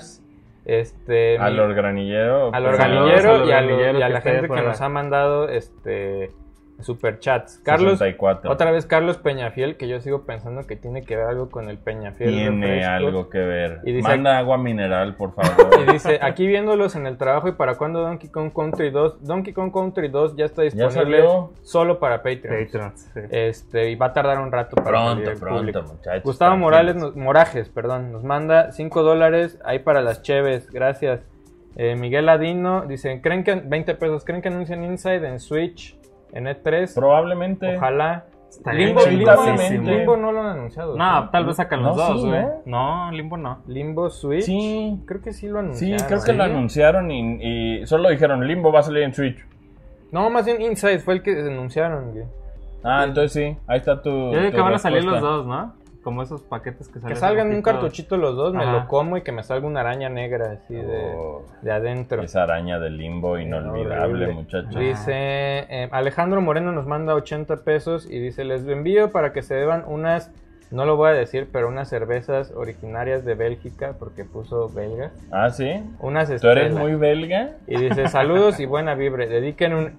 Speaker 2: este,
Speaker 3: Al
Speaker 2: mi-
Speaker 3: organillero.
Speaker 2: al
Speaker 3: pues,
Speaker 2: organillero
Speaker 4: saludos al
Speaker 2: y a, lo-
Speaker 4: organillero
Speaker 2: y a
Speaker 4: que
Speaker 2: la
Speaker 4: esté
Speaker 2: gente que
Speaker 4: fuera.
Speaker 2: nos ha mandado este superchats. Carlos,
Speaker 3: sesenta y cuatro.
Speaker 2: otra vez Carlos Peñafiel, que yo sigo pensando que tiene que ver algo con el Peñafiel.
Speaker 3: Tiene
Speaker 2: refresco.
Speaker 3: algo que ver.
Speaker 2: Y dice-
Speaker 3: Manda agua mineral, por favor.
Speaker 2: Y dice, aquí viéndolos en el trabajo y para cuando Donkey Kong Country dos, Donkey Kong Country dos ya está disponible
Speaker 3: salió?
Speaker 2: solo para Patreon.
Speaker 4: Patrons, sí.
Speaker 2: Este, y va a tardar un rato para salir
Speaker 3: Pronto,
Speaker 2: al
Speaker 3: pronto,
Speaker 2: público.
Speaker 3: muchachos.
Speaker 2: Gustavo
Speaker 3: tranquilos.
Speaker 2: Morales, nos- Morajes, perdón, nos manda cinco dólares ahí para las cheves, gracias. Eh, Miguel Ladino dice, ¿creen que veinte pesos, ¿creen que anuncian Inside en Switch, en E tres?
Speaker 3: Probablemente.
Speaker 2: Ojalá.
Speaker 4: Estaría
Speaker 2: Limbo, Limbo,
Speaker 3: chingoncísimo.
Speaker 2: Limbo no lo han anunciado.
Speaker 4: No,
Speaker 2: ¿sí?
Speaker 4: tal vez sacan los
Speaker 3: No,
Speaker 4: dos,
Speaker 3: sí,
Speaker 4: güey.
Speaker 3: ¿no?
Speaker 4: No, Limbo no.
Speaker 2: Limbo Switch.
Speaker 3: Sí.
Speaker 2: Creo que sí lo
Speaker 3: Sí,
Speaker 2: anunciaron.
Speaker 3: creo que lo
Speaker 2: ¿sí?
Speaker 3: anunciaron y, y solo dijeron Limbo va a salir en Switch.
Speaker 2: No, más bien Inside fue el que anunciaron, güey.
Speaker 3: Ah, entonces sí, ahí está tu.
Speaker 4: Yo digo
Speaker 3: tu
Speaker 4: que van a salir los
Speaker 3: respuesta.
Speaker 4: dos, ¿no? Como esos paquetes que salen.
Speaker 2: Que salgan
Speaker 4: hace
Speaker 2: un
Speaker 4: poquito.
Speaker 2: cartuchito los dos, me
Speaker 4: Ajá.
Speaker 2: lo como y que me salga una araña negra así de,
Speaker 3: Oh,
Speaker 2: de adentro.
Speaker 3: esa araña de Limbo inolvidable,
Speaker 2: Horrible.
Speaker 3: muchachos.
Speaker 2: Dice, eh, Alejandro Moreno nos manda ochenta pesos y dice, les envío para que se beban unas, no lo voy a decir, pero unas cervezas originarias de Bélgica, porque puso belga.
Speaker 3: Ah, sí.
Speaker 2: Unas
Speaker 3: ¿Tú eres
Speaker 2: Stella.
Speaker 3: muy belga?
Speaker 2: Y dice, saludos y buena vibre, dediquen un...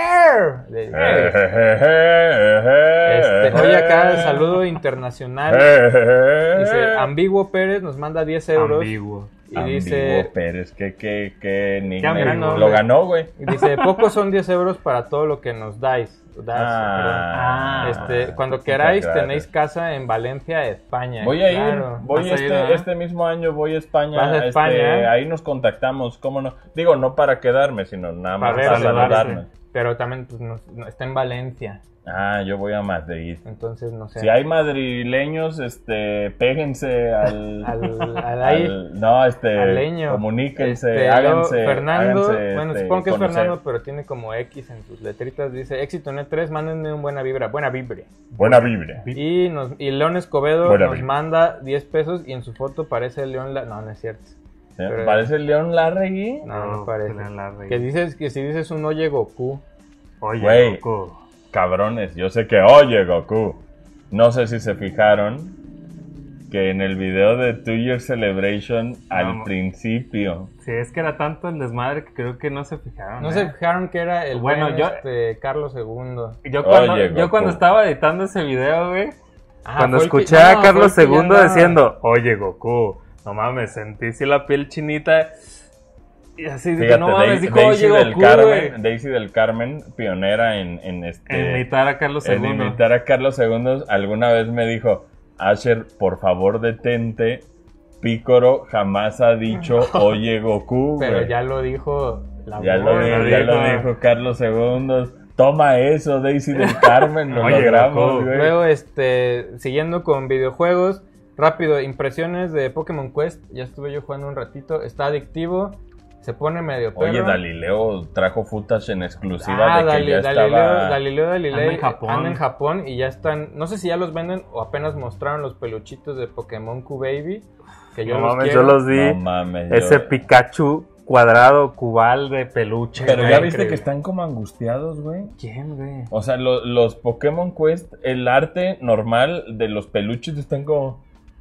Speaker 2: de- Este, oye acá, saludo internacional. Dice, Ambiguo Pérez nos manda diez euros.
Speaker 4: Ambiguo.
Speaker 2: Y
Speaker 3: Ambiguo
Speaker 2: dice,
Speaker 3: Pérez, que, que, que enigma.
Speaker 2: Ya, no,
Speaker 3: lo
Speaker 2: güey.
Speaker 3: ganó, güey.
Speaker 2: y dice, pocos son diez euros para todo lo que nos dais. Das,
Speaker 3: Ah,
Speaker 2: perdón. Este, cuando
Speaker 3: muchas
Speaker 2: queráis
Speaker 3: gracias.
Speaker 2: tenéis casa en Valencia, España.
Speaker 3: Voy a ir,
Speaker 2: Claro.
Speaker 3: voy
Speaker 4: Vas a
Speaker 3: este,
Speaker 4: ir, ¿eh?
Speaker 3: este mismo año, voy a España.
Speaker 2: Vas a
Speaker 3: este,
Speaker 2: España, ¿eh?
Speaker 3: ahí nos contactamos, ¿cómo no? Digo, no para quedarme, sino nada más
Speaker 2: Para
Speaker 3: para,
Speaker 2: ver,
Speaker 3: saludarme.
Speaker 2: Pero también pues, no- no- está en Valencia,
Speaker 3: Ah, yo voy a Madrid.
Speaker 2: entonces no sé.
Speaker 3: Si hay madrileños, este, péguense al...
Speaker 2: Al, al ahí,
Speaker 3: al- no, este,
Speaker 2: al leño.
Speaker 3: comuníquense,
Speaker 2: Este,
Speaker 3: háganse,
Speaker 2: luego Fernando,
Speaker 3: háganse,
Speaker 2: bueno,
Speaker 3: este,
Speaker 2: supongo que es
Speaker 3: conocer.
Speaker 2: Fernando, pero tiene como X en sus letritas. Dice, éxito en E tres, mándenme un buena vibra, buena vibra.
Speaker 3: Buena vibra.
Speaker 2: Y, nos, y León Escobedo
Speaker 3: Buena
Speaker 2: nos
Speaker 3: vibra.
Speaker 2: manda diez pesos y en su foto parece el León... La... No, no es cierto. Pero-
Speaker 3: ¿Parece el León Larregui?
Speaker 2: No, no
Speaker 4: No,
Speaker 2: parece.
Speaker 4: se le alarga.
Speaker 2: Que dices que si dices un oye Goku.
Speaker 4: Oye,
Speaker 3: Güey.
Speaker 4: Goku.
Speaker 3: Cabrones, yo sé que oye Goku. No sé si se fijaron que en el video de Two Year Celebration al
Speaker 4: No.
Speaker 3: principio.
Speaker 4: Sí, es que era tanto el desmadre que creo que no se fijaron.
Speaker 2: No
Speaker 4: ¿eh?
Speaker 2: se fijaron que era el
Speaker 4: Bueno,
Speaker 2: buen,
Speaker 4: yo-
Speaker 2: este, Carlos segundo.
Speaker 4: Yo cuando,
Speaker 3: Oye,
Speaker 4: yo
Speaker 3: Goku.
Speaker 4: cuando estaba editando ese video, güey,
Speaker 2: Ah,
Speaker 4: cuando
Speaker 2: fue el que-
Speaker 4: escuché
Speaker 2: no,
Speaker 4: a
Speaker 2: fue
Speaker 4: Carlos
Speaker 2: el que ya
Speaker 4: segundo
Speaker 2: andaba-
Speaker 4: diciendo, oye, Goku, no mames, sentí así la piel chinita. Y así dije,
Speaker 3: Fíjate,
Speaker 4: no mames,
Speaker 3: Daisy,
Speaker 4: dijo,
Speaker 3: Daisy
Speaker 4: oye,
Speaker 3: del
Speaker 4: Goku,
Speaker 3: Carmen,
Speaker 4: güey.
Speaker 3: Daisy del Carmen, pionera en, en este
Speaker 4: En imitar a Carlos
Speaker 3: en
Speaker 4: segundo.
Speaker 3: imitar a Carlos segundo, alguna vez me dijo, Asher, por favor detente. Pícoro jamás ha dicho, oye Goku,
Speaker 2: Pero
Speaker 3: güey".
Speaker 2: ya lo dijo la
Speaker 3: Ya lo,
Speaker 2: voz,
Speaker 3: dijo,
Speaker 4: lo
Speaker 3: ya lo
Speaker 4: dijo.
Speaker 3: dijo Carlos segundo. Toma eso, Daisy del Carmen, lo
Speaker 4: Oye,
Speaker 3: logramos,
Speaker 4: Goku.
Speaker 3: güey.
Speaker 2: Luego, este, siguiendo con videojuegos, rápido, impresiones de Pokémon Quest. Ya estuve yo jugando un ratito. Está adictivo. Se pone medio perro.
Speaker 3: Oye, Galileo trajo footage en exclusiva
Speaker 2: Ah,
Speaker 3: de que
Speaker 2: Gali-
Speaker 3: ya
Speaker 2: Galileo,
Speaker 3: estaba...
Speaker 2: Galileo Galilei
Speaker 4: Anda en Japón.
Speaker 2: anda en Japón y ya están, no sé si ya los venden o apenas mostraron los peluchitos de Pokémon Q-Baby, que yo
Speaker 4: No
Speaker 2: los
Speaker 4: mames,
Speaker 2: quiero.
Speaker 4: yo los vi.
Speaker 3: No mames,
Speaker 4: Ese
Speaker 3: yo-
Speaker 4: Pikachu cuadrado cubal de peluche.
Speaker 3: Pero
Speaker 4: güey.
Speaker 3: ya viste
Speaker 2: increíble.
Speaker 3: que están como angustiados, güey.
Speaker 4: ¿Quién, güey?
Speaker 3: O sea, lo- los Pokémon Quest, el arte normal de los peluches están como...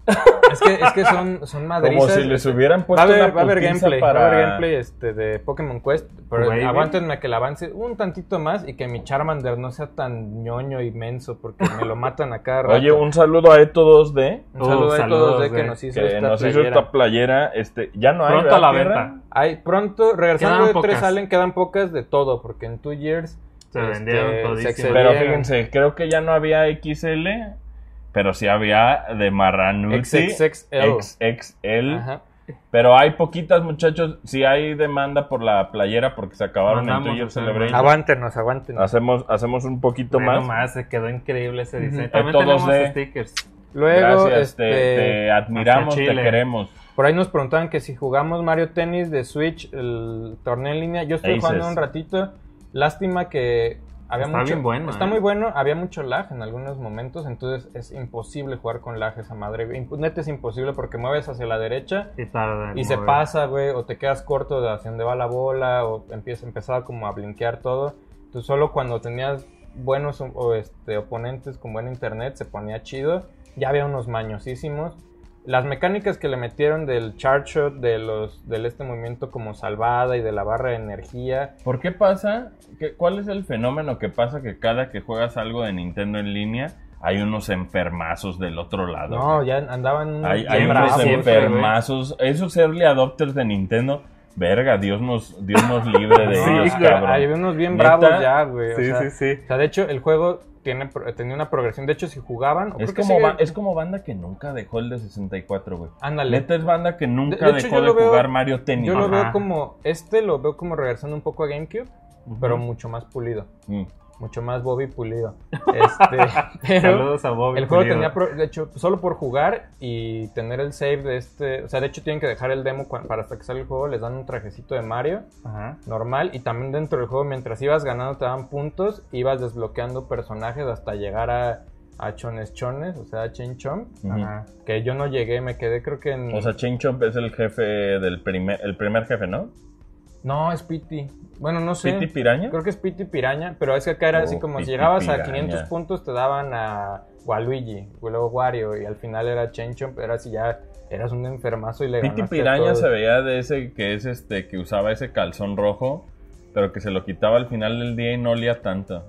Speaker 2: Es que, es que son, son madrizas.
Speaker 3: Como si les hubieran
Speaker 2: Va a
Speaker 3: puesto
Speaker 2: haber,
Speaker 3: una
Speaker 2: va a haber
Speaker 3: putiza
Speaker 2: gameplay,
Speaker 3: para...
Speaker 2: va a haber gameplay este, de Pokémon Quest, pero
Speaker 4: Baby.
Speaker 2: aguántenme a que le avance un tantito más y que mi Charmander no sea tan ñoño y menso porque me lo matan a cada rato.
Speaker 3: Oye, un saludo a Eto dos D,
Speaker 2: Un saludo
Speaker 4: Uh,
Speaker 2: a
Speaker 4: saludos,
Speaker 2: todos de que
Speaker 4: eh,
Speaker 2: nos hizo
Speaker 3: que
Speaker 2: esta
Speaker 3: nos hizo
Speaker 2: playera.
Speaker 3: esta playera. Este, ya no hay,
Speaker 4: Pronto a
Speaker 3: ¿verdad,
Speaker 4: la
Speaker 3: Tierra?
Speaker 4: venta.
Speaker 2: Hay pronto, regresando
Speaker 4: Quedan
Speaker 2: de
Speaker 4: pocas.
Speaker 2: tres salen, quedan pocas de todo, porque en Two Years
Speaker 4: Se
Speaker 2: este,
Speaker 4: vendieron
Speaker 2: se
Speaker 4: todísimas.
Speaker 2: excedieron.
Speaker 3: Pero fíjense, creo que ya no había X L, pero sí había de Marranuti,
Speaker 2: X X X L.
Speaker 3: X X L.
Speaker 2: Ajá.
Speaker 3: Pero hay poquitas, muchachos. Si hay demanda por la playera porque se acabaron
Speaker 4: Mandamos
Speaker 3: en Two
Speaker 4: a
Speaker 3: Years
Speaker 4: hacer
Speaker 3: Celebration.
Speaker 2: Aguántenos, aguántenos.
Speaker 3: Hacemos, hacemos un poquito
Speaker 4: Bueno,
Speaker 3: más.
Speaker 4: más, se quedó increíble ese diseño.
Speaker 2: Ujú.
Speaker 4: También
Speaker 3: Todos
Speaker 4: tenemos
Speaker 3: de-
Speaker 4: stickers.
Speaker 2: Luego,
Speaker 3: Gracias, te,
Speaker 2: este,
Speaker 3: te admiramos,
Speaker 4: hasta
Speaker 3: te
Speaker 4: Chile.
Speaker 3: queremos.
Speaker 2: por ahí nos preguntaban que si jugamos Mario Tennis de Switch, el torneo en línea. Yo estoy
Speaker 3: Aces.
Speaker 2: jugando un ratito. Lástima que había
Speaker 4: Está
Speaker 2: mucho.
Speaker 4: bien bueno,
Speaker 2: Está
Speaker 4: eh.
Speaker 2: muy bueno. Había mucho lag en algunos momentos. Entonces es imposible jugar con lag esa madre. Imp- Neta es imposible porque mueves hacia la derecha
Speaker 4: Y, tarda en
Speaker 2: y se
Speaker 4: mover.
Speaker 2: pasa, güey. O te quedas corto de hacia dónde va la bola. O empieza, empezaba como a blinkear todo. Entonces solo cuando tenías buenos o, este, oponentes con buen internet se ponía chido. Ya había unos mañosísimos. Las mecánicas que le metieron del charge shot, de los, del este movimiento como salvada y de la barra de energía.
Speaker 3: ¿Por qué pasa? ¿Qué, ¿Cuál es el fenómeno que pasa que cada que juegas algo de Nintendo en línea hay unos enfermazos del otro lado?
Speaker 2: No, ya andaban unos
Speaker 3: Hay,
Speaker 2: bien
Speaker 3: hay unos
Speaker 2: bravos,
Speaker 4: siempre,
Speaker 3: enfermazos. Esos early adopters de Nintendo, verga, Dios nos, Dios nos libre de
Speaker 2: Sí,
Speaker 3: ellos,
Speaker 2: güey,
Speaker 3: cabrón.
Speaker 2: hay unos bien
Speaker 3: ¿Neta?
Speaker 2: bravos ya, güey.
Speaker 4: Sí,
Speaker 2: o sea,
Speaker 4: sí, sí.
Speaker 2: O sea, de hecho, el juego tiene, pro- tenía una progresión. De hecho, si jugaban... o
Speaker 3: Es
Speaker 2: creo que
Speaker 3: como,
Speaker 2: sigue-
Speaker 3: ba- es como banda que nunca dejó el de sesenta y cuatro, güey.
Speaker 2: Ándale.
Speaker 3: Neta es banda que nunca
Speaker 2: De- de hecho,
Speaker 3: dejó
Speaker 2: yo
Speaker 3: de
Speaker 2: lo veo-
Speaker 3: jugar Mario Tennis.
Speaker 2: Yo lo
Speaker 4: Ajá.
Speaker 2: veo como... Este lo veo como regresando un poco a GameCube, pero mucho más pulido.
Speaker 3: Mm.
Speaker 2: Mucho más Bobby pulido. Este, pero
Speaker 4: Saludos a Bobby.
Speaker 2: el juego
Speaker 4: Pulido.
Speaker 2: tenía, pro- de hecho, solo por jugar y tener el save de este... O sea, de hecho tienen que dejar el demo cua- para hasta que sale el juego. Les dan un trajecito de Mario
Speaker 4: Ajá.
Speaker 2: normal. Y también dentro del juego, mientras ibas ganando, te daban puntos. Ibas desbloqueando personajes hasta llegar a, a Chones Chones, o sea, a Chain Chomp.
Speaker 3: Ujú.
Speaker 4: Ajá.
Speaker 2: Que yo no llegué, me quedé creo que en...
Speaker 3: O sea, Chain Chomp es el jefe del primer, el primer jefe, ¿no?
Speaker 2: no, es Pity. Bueno, no sé.
Speaker 3: ¿Piti Piraña?
Speaker 2: Creo que es Pity Piraña, pero es que acá era
Speaker 3: Oh,
Speaker 2: así como
Speaker 3: Piti
Speaker 2: si llegabas
Speaker 3: Piraña.
Speaker 2: a quinientos puntos te daban a Waluigi, y luego Wario y al final era Chain Chomp, era así ya eras un enfermazo y le
Speaker 3: Piti
Speaker 2: ganaste a
Speaker 3: Piraña
Speaker 2: todos.
Speaker 3: se veía de ese que es este que usaba ese calzón rojo, pero que se lo quitaba al final del día y no olía tanto.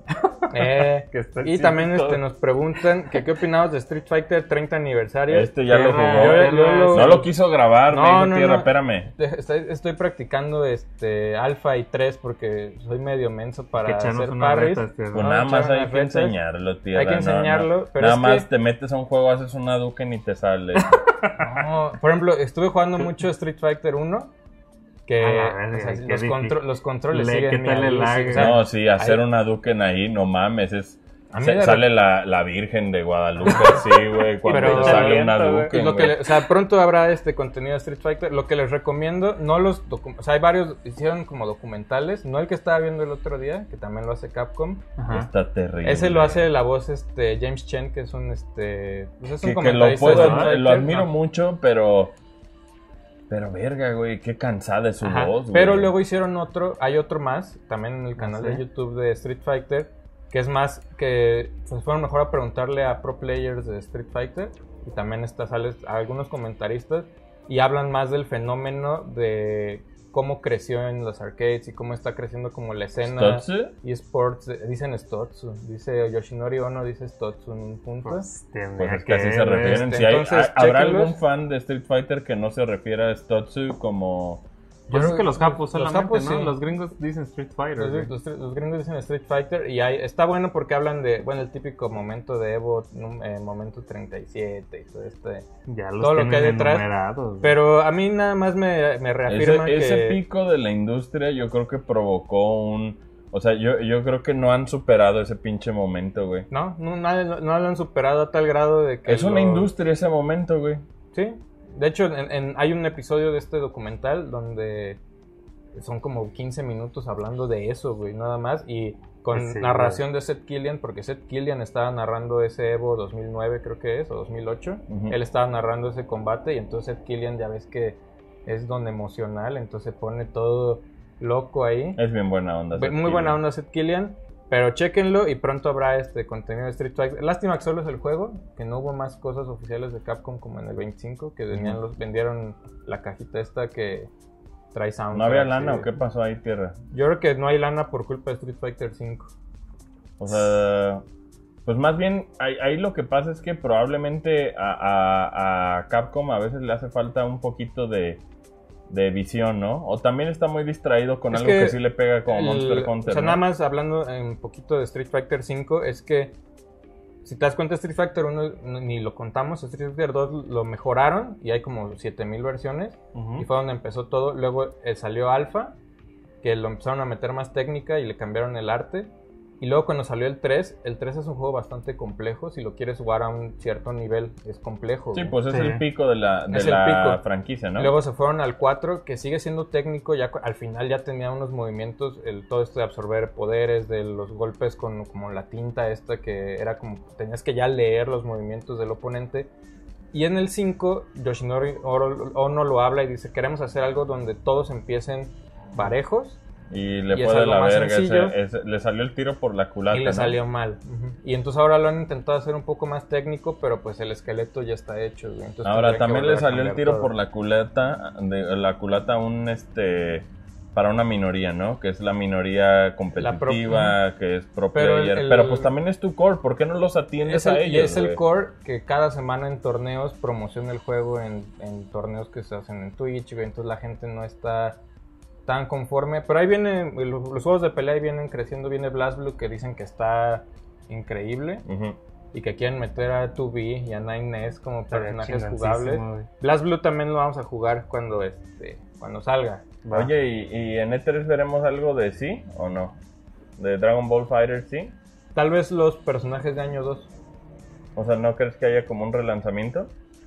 Speaker 2: Eh,
Speaker 4: Que está
Speaker 2: y
Speaker 4: chido
Speaker 2: también
Speaker 4: todo.
Speaker 2: este, nos preguntan que qué opinamos de Street Fighter treinta aniversario.
Speaker 3: Este ya lo
Speaker 4: Tierra,
Speaker 3: jugó.
Speaker 2: yo- yo lo-
Speaker 3: No lo quiso grabar,
Speaker 2: No,
Speaker 3: me dijo
Speaker 2: no,
Speaker 3: Tierra,
Speaker 2: no.
Speaker 3: espérame.
Speaker 2: De- Estoy, estoy practicando este Alpha y tres porque soy medio menso
Speaker 4: Que
Speaker 2: para
Speaker 4: echarnos
Speaker 2: hacer
Speaker 4: unas
Speaker 2: parries.
Speaker 4: retas, tierra.
Speaker 3: Pues
Speaker 2: No,
Speaker 3: nada más
Speaker 2: echar
Speaker 3: hay
Speaker 2: unas
Speaker 3: que
Speaker 2: retas.
Speaker 3: enseñarlo, Tierra.
Speaker 2: Hay que
Speaker 3: no, no.
Speaker 2: enseñarlo, pero
Speaker 3: Nada
Speaker 2: es
Speaker 3: más
Speaker 2: que-
Speaker 3: te metes a un juego, haces una duque y te sale.
Speaker 2: No, por ejemplo, estuve jugando mucho Street Fighter uno. Que
Speaker 4: A la verga,
Speaker 2: o sea,
Speaker 4: qué
Speaker 2: los,
Speaker 4: difícil.
Speaker 2: contro- los controles
Speaker 4: Le-
Speaker 2: siguen
Speaker 4: ¿qué tal el
Speaker 2: miadísimos,
Speaker 4: lag?
Speaker 2: o sea,
Speaker 3: No, sí, hacer
Speaker 2: hay-
Speaker 3: una duque ahí, no mames, es...
Speaker 2: A mí
Speaker 3: se-
Speaker 2: de
Speaker 3: sale la, la Virgen de Guadalupe, sí, güey, cuando
Speaker 2: Pero-
Speaker 3: sale una
Speaker 4: Aliento, güey.
Speaker 3: duque,
Speaker 2: lo que
Speaker 3: güey.
Speaker 2: le- o sea, pronto habrá este contenido de Street Fighter. Lo que les recomiendo, no los docu- o sea, hay varios, hicieron como documentales, no el que estaba viendo el otro día, que también lo hace Capcom.
Speaker 4: Ajá.
Speaker 3: Está terrible.
Speaker 2: Ese lo hace la voz este James Chen, que es un este, pues es un
Speaker 3: Que, que lo
Speaker 2: comentarista
Speaker 3: puedo,
Speaker 2: de Street Fighter.
Speaker 3: lo admiro
Speaker 2: No.
Speaker 3: mucho, pero... Pero verga, güey, qué cansada es su
Speaker 2: Ajá.
Speaker 3: voz, güey.
Speaker 2: Pero luego hicieron otro, hay otro más, también en el
Speaker 4: Ah,
Speaker 2: canal
Speaker 4: ¿sí?
Speaker 2: de YouTube de Street Fighter, que es más que pues fueron mejor a preguntarle a pro players de Street Fighter y también está sales a algunos comentaristas y hablan más del fenómeno de cómo creció en los arcades y cómo está creciendo como la escena
Speaker 3: ¿Stotsu?
Speaker 2: y sports, dicen Stotsu, dice Yoshinori Ono, dice Stotsu en un punto.
Speaker 4: Pues, tendría
Speaker 3: Pues es que así
Speaker 4: que,
Speaker 3: se
Speaker 4: güey.
Speaker 3: refieren.
Speaker 2: este,
Speaker 3: Si hay-
Speaker 2: entonces,
Speaker 3: ¿ha- ¿Habrá
Speaker 2: chéquenlos.
Speaker 3: algún fan de Street Fighter que no se refiera a Stotsu como...
Speaker 4: Pues
Speaker 2: Yo
Speaker 4: es que los japos
Speaker 2: los
Speaker 4: solamente,
Speaker 2: japos,
Speaker 4: ¿no?
Speaker 2: sí.
Speaker 4: Los gringos dicen Street Fighter.
Speaker 2: Los,
Speaker 4: güey.
Speaker 2: los- los gringos dicen Street Fighter y hay, está bueno porque hablan de, bueno, el típico momento de Evo, num- eh, momento treinta y siete y todo este.
Speaker 4: Ya los
Speaker 2: todo lo que hay
Speaker 4: tienen
Speaker 2: detrás.
Speaker 4: enumerados, güey.
Speaker 2: Pero a mí nada más me, me reafirma
Speaker 3: Ese, ese
Speaker 2: que...
Speaker 3: pico de la industria yo creo que provocó un... O sea, yo, yo creo que no han superado ese pinche momento, güey.
Speaker 2: No, no, no, no lo han superado a tal grado de que...
Speaker 3: Es una
Speaker 2: lo-
Speaker 3: industria ese momento, güey.
Speaker 2: Sí, de hecho en- en- hay un episodio de este documental donde son como quince minutos hablando de eso, güey, nada más. Y con
Speaker 4: Sí,
Speaker 2: narración de Seth Killian, porque Seth Killian estaba narrando ese Evo dos mil nueve, creo que es, o dos mil ocho.
Speaker 3: Ujú.
Speaker 2: Él estaba narrando ese combate y entonces Seth Killian ya ves que es don emocional, entonces pone todo loco ahí.
Speaker 3: Es bien buena onda.
Speaker 2: Muy
Speaker 3: Seth
Speaker 2: buena
Speaker 3: Killian.
Speaker 2: onda Seth Killian. Pero chéquenlo y pronto habrá este contenido de Street Fighter. Lástima que solo es el juego, que no hubo más cosas oficiales de Capcom como en el veinticinco, que venían los, vendieron la cajita esta que trae soundtrack.
Speaker 3: ¿No había lana o qué pasó ahí, Tierra?
Speaker 2: Yo creo que no hay lana por culpa de Street Fighter cinco.
Speaker 3: O sea, pues más bien ahí, ahí lo que pasa es que probablemente a, a, a Capcom a veces le hace falta un poquito de... de visión, ¿no? O también está muy distraído con
Speaker 2: es
Speaker 3: algo
Speaker 2: que,
Speaker 3: que sí le pega como
Speaker 2: el,
Speaker 3: Monster Hunter,
Speaker 2: o sea,
Speaker 3: ¿no?
Speaker 2: nada más hablando un poquito de Street Fighter cinco, es que si te das cuenta, Street Fighter uno ni lo contamos, Street Fighter dos lo mejoraron y hay como siete mil versiones, uh-huh. y fue donde empezó todo. Luego eh, salió Alpha, que lo empezaron a meter más técnica y le cambiaron el arte. Y luego cuando salió el tres, el tres es un juego bastante complejo. Si lo quieres jugar a un cierto nivel, es complejo.
Speaker 3: Sí,
Speaker 2: ¿no?
Speaker 3: pues es
Speaker 4: Sí.
Speaker 3: el pico de la, de
Speaker 2: Es el
Speaker 3: la
Speaker 2: pico.
Speaker 3: franquicia, ¿no?
Speaker 2: Y luego se fueron al cuatro, que sigue siendo técnico. Ya cu- al final ya tenía unos movimientos, el, todo esto de absorber poderes, de los golpes con como la tinta esta, que era como, tenías que ya leer los movimientos del oponente. Y en el cinco, Yoshinori Ono lo habla y dice, queremos hacer algo donde todos empiecen parejos.
Speaker 3: Y le
Speaker 2: y es
Speaker 3: fue de
Speaker 2: algo
Speaker 3: la
Speaker 2: más
Speaker 3: verga,
Speaker 2: sencillo.
Speaker 3: ese, ese- le salió el tiro por la culata,
Speaker 2: Y le
Speaker 3: ¿no?
Speaker 2: salió mal. Uh-huh. Y entonces ahora lo han intentado hacer un poco más técnico, pero pues el esqueleto ya está hecho. Güey. Entonces
Speaker 3: Ahora,
Speaker 2: tendrían que
Speaker 3: también
Speaker 2: volver
Speaker 3: le
Speaker 2: a
Speaker 3: salió el
Speaker 2: cambiar
Speaker 3: tiro
Speaker 2: todo.
Speaker 3: por la culata, de, la culata un, este... para una minoría, ¿no? Que es la minoría competitiva,
Speaker 2: pro-
Speaker 3: que es pro
Speaker 2: Pero
Speaker 3: player.
Speaker 2: el-
Speaker 3: Pero pues también es tu core, ¿por qué no los atiendes
Speaker 2: Es el,
Speaker 3: a
Speaker 2: y
Speaker 3: ellos,
Speaker 2: es el
Speaker 3: güey?
Speaker 2: core que cada semana en torneos promociona el juego en, en torneos que se hacen en Twitch, güey. Entonces la gente no está tan conforme. Pero ahí vienen, los, los juegos de pelea ahí vienen creciendo. Viene BlazBlue, que dicen que está increíble.
Speaker 3: Ujú.
Speaker 2: Y que quieren meter a two B y a nine S como
Speaker 4: Estaría
Speaker 2: personajes
Speaker 4: chingoncísimo,
Speaker 2: jugables.
Speaker 4: güey.
Speaker 2: BlazBlue también lo vamos a jugar cuando, este, cuando salga.
Speaker 4: Va.
Speaker 3: Oye, ¿y, y en E tres veremos algo de sí o no? ¿De Dragon Ball Fighter sí?
Speaker 2: Tal vez los personajes de año dos.
Speaker 3: O sea, ¿no crees que haya como un relanzamiento?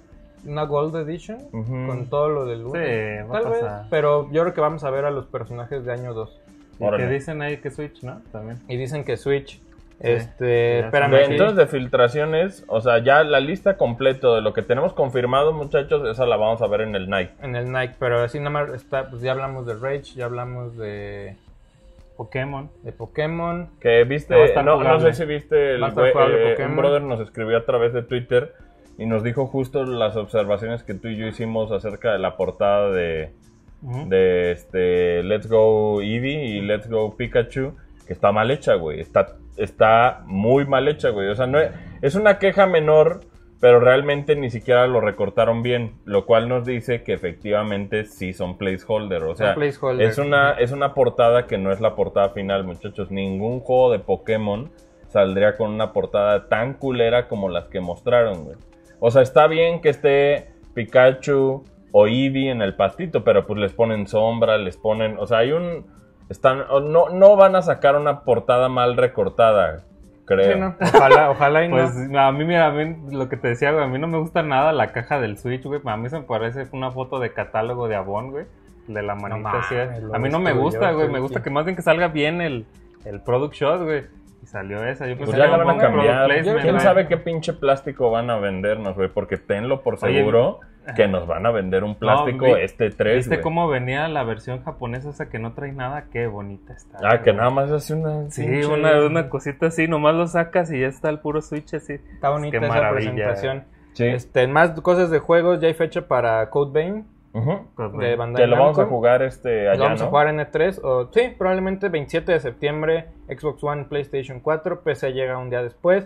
Speaker 2: Una Gold Edition
Speaker 3: Ujú.
Speaker 2: con todo lo del uno.
Speaker 4: Sí, va a
Speaker 2: Tal vez,
Speaker 4: pasar.
Speaker 2: pero yo creo que vamos a ver a los personajes de año dos.
Speaker 4: Y
Speaker 3: Órale.
Speaker 4: que dicen ahí que Switch, ¿no? También.
Speaker 2: Y dicen que Switch.
Speaker 4: Sí,
Speaker 2: este,
Speaker 4: ya
Speaker 2: espérame
Speaker 3: De,
Speaker 2: aquí.
Speaker 3: entonces, de filtraciones, o sea, ya la lista completa de lo que tenemos confirmado, muchachos, esa la vamos a ver en el Night.
Speaker 2: En el Nike, pero así nada más está, pues ya hablamos de Rage, ya hablamos de,
Speaker 4: Pokémon.
Speaker 2: de Pokémon.
Speaker 3: Que viste,
Speaker 4: No, va a estar
Speaker 3: no, no
Speaker 4: jugable.
Speaker 3: sé si viste, el
Speaker 2: Va a estar
Speaker 3: güey,
Speaker 2: jugable
Speaker 3: eh,
Speaker 2: Pokémon.
Speaker 3: un brother nos escribió a través de Twitter y nos dijo justo las observaciones que tú y yo hicimos acerca de la portada de,
Speaker 4: Ujú.
Speaker 3: de este Let's Go Eevee y Let's Go Pikachu, que está mal hecha, güey. Está, está muy mal hecha, güey. O sea, no es, es una queja menor, pero realmente ni siquiera lo recortaron bien, lo cual nos dice que efectivamente sí son placeholder. O sea,
Speaker 2: placeholder.
Speaker 3: es una, es una portada que no es la portada final, muchachos. Ningún juego de Pokémon saldría con una portada tan culera como las que mostraron, güey. O sea, está bien que esté Pikachu o Eevee en el pastito, pero pues les ponen sombra, les ponen... O sea, hay un... Están, no, no van a sacar una portada mal recortada, creo.
Speaker 2: Sí, ¿no? Ojalá, ojalá y no.
Speaker 4: Pues a mí, mira, a mí lo que te decía, güey, a mí no me gusta nada la caja del Switch, güey. A mí se me parece una foto de catálogo de Avon, güey. De la manita
Speaker 2: mames,
Speaker 4: así.
Speaker 2: lo
Speaker 4: A mí no me
Speaker 2: destruyó,
Speaker 4: gusta, güey. Me
Speaker 2: Turkey.
Speaker 4: gusta que más bien que salga bien el, el product shot, güey. Y salió esa. Yo
Speaker 3: Pues
Speaker 4: pensé
Speaker 3: ya
Speaker 4: que
Speaker 3: la
Speaker 4: era
Speaker 3: van
Speaker 4: un
Speaker 3: a
Speaker 4: product
Speaker 3: cambiar.
Speaker 4: placement,
Speaker 3: ¿Quién
Speaker 4: güey.
Speaker 3: sabe qué pinche plástico van a vendernos, güey? Porque tenlo por
Speaker 4: Oye,
Speaker 3: seguro que nos van a vender un plástico
Speaker 4: No, vi-
Speaker 3: este tres,
Speaker 4: ¿Viste
Speaker 3: güey.
Speaker 4: cómo venía la versión japonesa esa que no trae nada? Qué bonita está.
Speaker 3: Ah, que
Speaker 4: güey.
Speaker 3: nada más hace una...
Speaker 4: Sí,
Speaker 3: pinche-
Speaker 4: una, una cosita así, nomás lo sacas y ya está el puro Switch así.
Speaker 2: Está bonita
Speaker 4: Qué
Speaker 2: esa
Speaker 4: maravilla.
Speaker 2: presentación.
Speaker 3: Sí.
Speaker 2: Este, más cosas de juegos, ya hay fecha para Code Vein
Speaker 3: Ujú.
Speaker 2: de Bandai
Speaker 3: Que lo vamos a
Speaker 2: Namco.
Speaker 3: jugar este
Speaker 2: Lo
Speaker 3: allá,
Speaker 2: vamos
Speaker 3: ¿no?
Speaker 2: a jugar en E tres, o sí, probablemente veintisiete de septiembre, Xbox One, PlayStation cuatro, P C llega un día después.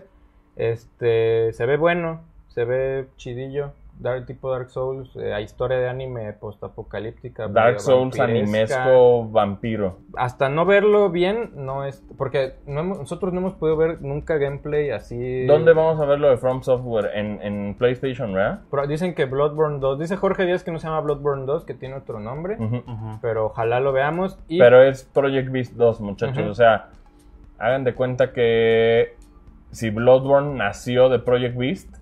Speaker 2: Este, se ve bueno, se ve chidillo, Dark, tipo Dark Souls, eh, hay historia de anime postapocalíptica.
Speaker 3: Dark
Speaker 2: medio
Speaker 3: Souls
Speaker 2: vampiresca.
Speaker 3: animesco vampiro.
Speaker 2: Hasta no verlo bien, no es, porque no hemos- nosotros no hemos podido ver nunca gameplay así.
Speaker 3: ¿Dónde vamos a ver lo de From Software? En, en PlayStation, ¿verdad?
Speaker 2: Pero dicen que Bloodborne dos, dice Jorge Díaz que no se llama Bloodborne dos, que tiene otro nombre,
Speaker 3: Ujú.
Speaker 4: Ujú.
Speaker 2: pero ojalá lo veamos. Y
Speaker 3: Pero es Project Beast dos, muchachos.
Speaker 2: Ujú.
Speaker 3: O sea, hagan de cuenta que si Bloodborne nació de Project Beast,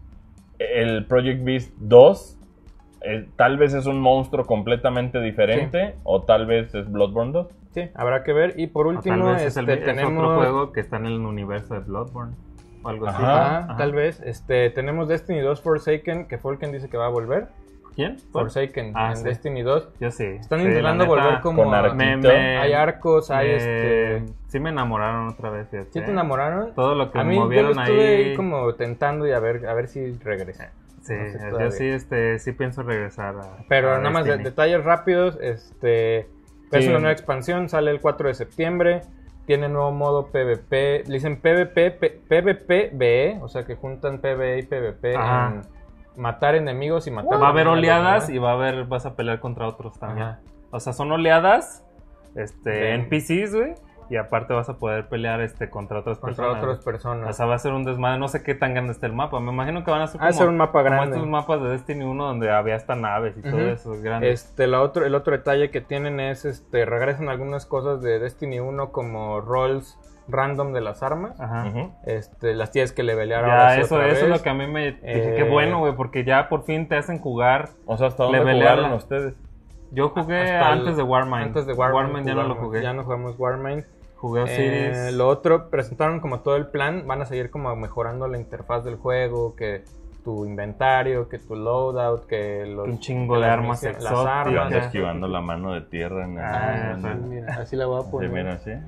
Speaker 3: el Project Beast dos eh, tal vez es un monstruo completamente diferente, o tal vez es Bloodborne dos.
Speaker 2: sí, habrá que ver. Y por
Speaker 4: O tal
Speaker 2: último,
Speaker 4: vez es, el,
Speaker 2: este,
Speaker 4: es
Speaker 2: tenemos...
Speaker 4: otro juego que está en el universo de Bloodborne. O algo así.
Speaker 3: Ajá.
Speaker 2: Ajá, tal vez. Este, tenemos Destiny dos Forsaken, que Falken dice que va a volver.
Speaker 4: ¿Quién?
Speaker 2: Forsaken
Speaker 4: Ah,
Speaker 2: en
Speaker 4: sí.
Speaker 2: Destiny dos.
Speaker 4: Yo sí.
Speaker 2: Están
Speaker 4: Sí,
Speaker 2: intentando
Speaker 4: la neta,
Speaker 2: volver como
Speaker 3: con
Speaker 2: a-
Speaker 3: arquito.
Speaker 4: Me, me,
Speaker 2: hay arcos, hay
Speaker 4: me-
Speaker 2: este...
Speaker 4: Sí me enamoraron otra vez, fíjate.
Speaker 2: ¿Sí te enamoraron?
Speaker 4: Todo lo que
Speaker 2: A mí yo lo
Speaker 4: movieron
Speaker 2: estuve
Speaker 4: ahí...
Speaker 2: ahí como tentando y a ver, a ver si regresa.
Speaker 4: Sí,
Speaker 2: no sé
Speaker 4: yo
Speaker 2: todavía.
Speaker 4: sí, este, sí pienso regresar a
Speaker 2: Pero
Speaker 4: a
Speaker 2: nada más de,
Speaker 4: Destiny.
Speaker 2: detalles rápidos, este... Es
Speaker 3: Sí.
Speaker 2: una nueva expansión, sale el cuatro de septiembre, tiene nuevo modo PvP, le dicen PvP, P- PvP-BE, o sea que juntan PvE y PvP
Speaker 4: Ajá.
Speaker 2: en matar enemigos y matar...
Speaker 4: Va a haber
Speaker 2: también a los
Speaker 4: oleadas
Speaker 2: demás.
Speaker 4: y va a haber, vas a pelear contra otros también.
Speaker 2: Ajá.
Speaker 4: O sea, son oleadas, este,
Speaker 2: De-
Speaker 4: N P Cs, güey, y aparte vas a poder pelear, este, contra otras
Speaker 2: Contra
Speaker 4: personas.
Speaker 2: otras
Speaker 4: güey.
Speaker 2: personas.
Speaker 4: O sea, va a ser un desmadre, no sé qué tan grande está el mapa. Me imagino que van a ser
Speaker 2: Va a
Speaker 4: como,
Speaker 2: ser un mapa
Speaker 4: como
Speaker 2: grande.
Speaker 4: estos mapas de Destiny uno donde había hasta naves y todo
Speaker 2: Ujú.
Speaker 4: eso, es grande.
Speaker 2: Este, la otro, el otro detalle que tienen es, este, regresan algunas cosas de Destiny uno como rolls random de las armas.
Speaker 4: Ajá.
Speaker 3: Ujú.
Speaker 2: Este, las tienes que levelear ahora
Speaker 4: Ya,
Speaker 2: sí
Speaker 4: eso,
Speaker 2: otra
Speaker 4: eso es
Speaker 2: vez.
Speaker 4: lo que a mí me... Dije,
Speaker 2: Eh,
Speaker 4: qué bueno, güey, porque ya por fin te hacen jugar.
Speaker 3: O sea, ¿hasta dónde
Speaker 4: Levelearla.
Speaker 3: jugaron ustedes?
Speaker 4: Yo jugué
Speaker 2: Hasta el-
Speaker 4: antes de Warmind.
Speaker 2: Antes de Warmind,
Speaker 4: ya no lo
Speaker 2: jugamos,
Speaker 4: jugué.
Speaker 2: Ya no jugamos Warmind.
Speaker 4: Jugué
Speaker 2: Eh,
Speaker 4: Osiris.
Speaker 2: lo otro, presentaron como todo el plan, van a seguir como mejorando la interfaz del juego, que tu inventario, que tu loadout, que los...
Speaker 4: Un chingo
Speaker 2: que
Speaker 4: de
Speaker 2: las
Speaker 4: armas
Speaker 2: misiones-
Speaker 4: exóticas.
Speaker 2: las
Speaker 3: Y
Speaker 2: armas.
Speaker 3: ando
Speaker 4: Ajá.
Speaker 3: esquivando la mano de tierra en el...
Speaker 4: Ah,
Speaker 3: en
Speaker 4: sí,
Speaker 3: el-
Speaker 2: Mira, así la voy a
Speaker 3: Sí,
Speaker 2: poner.
Speaker 3: mira, sí.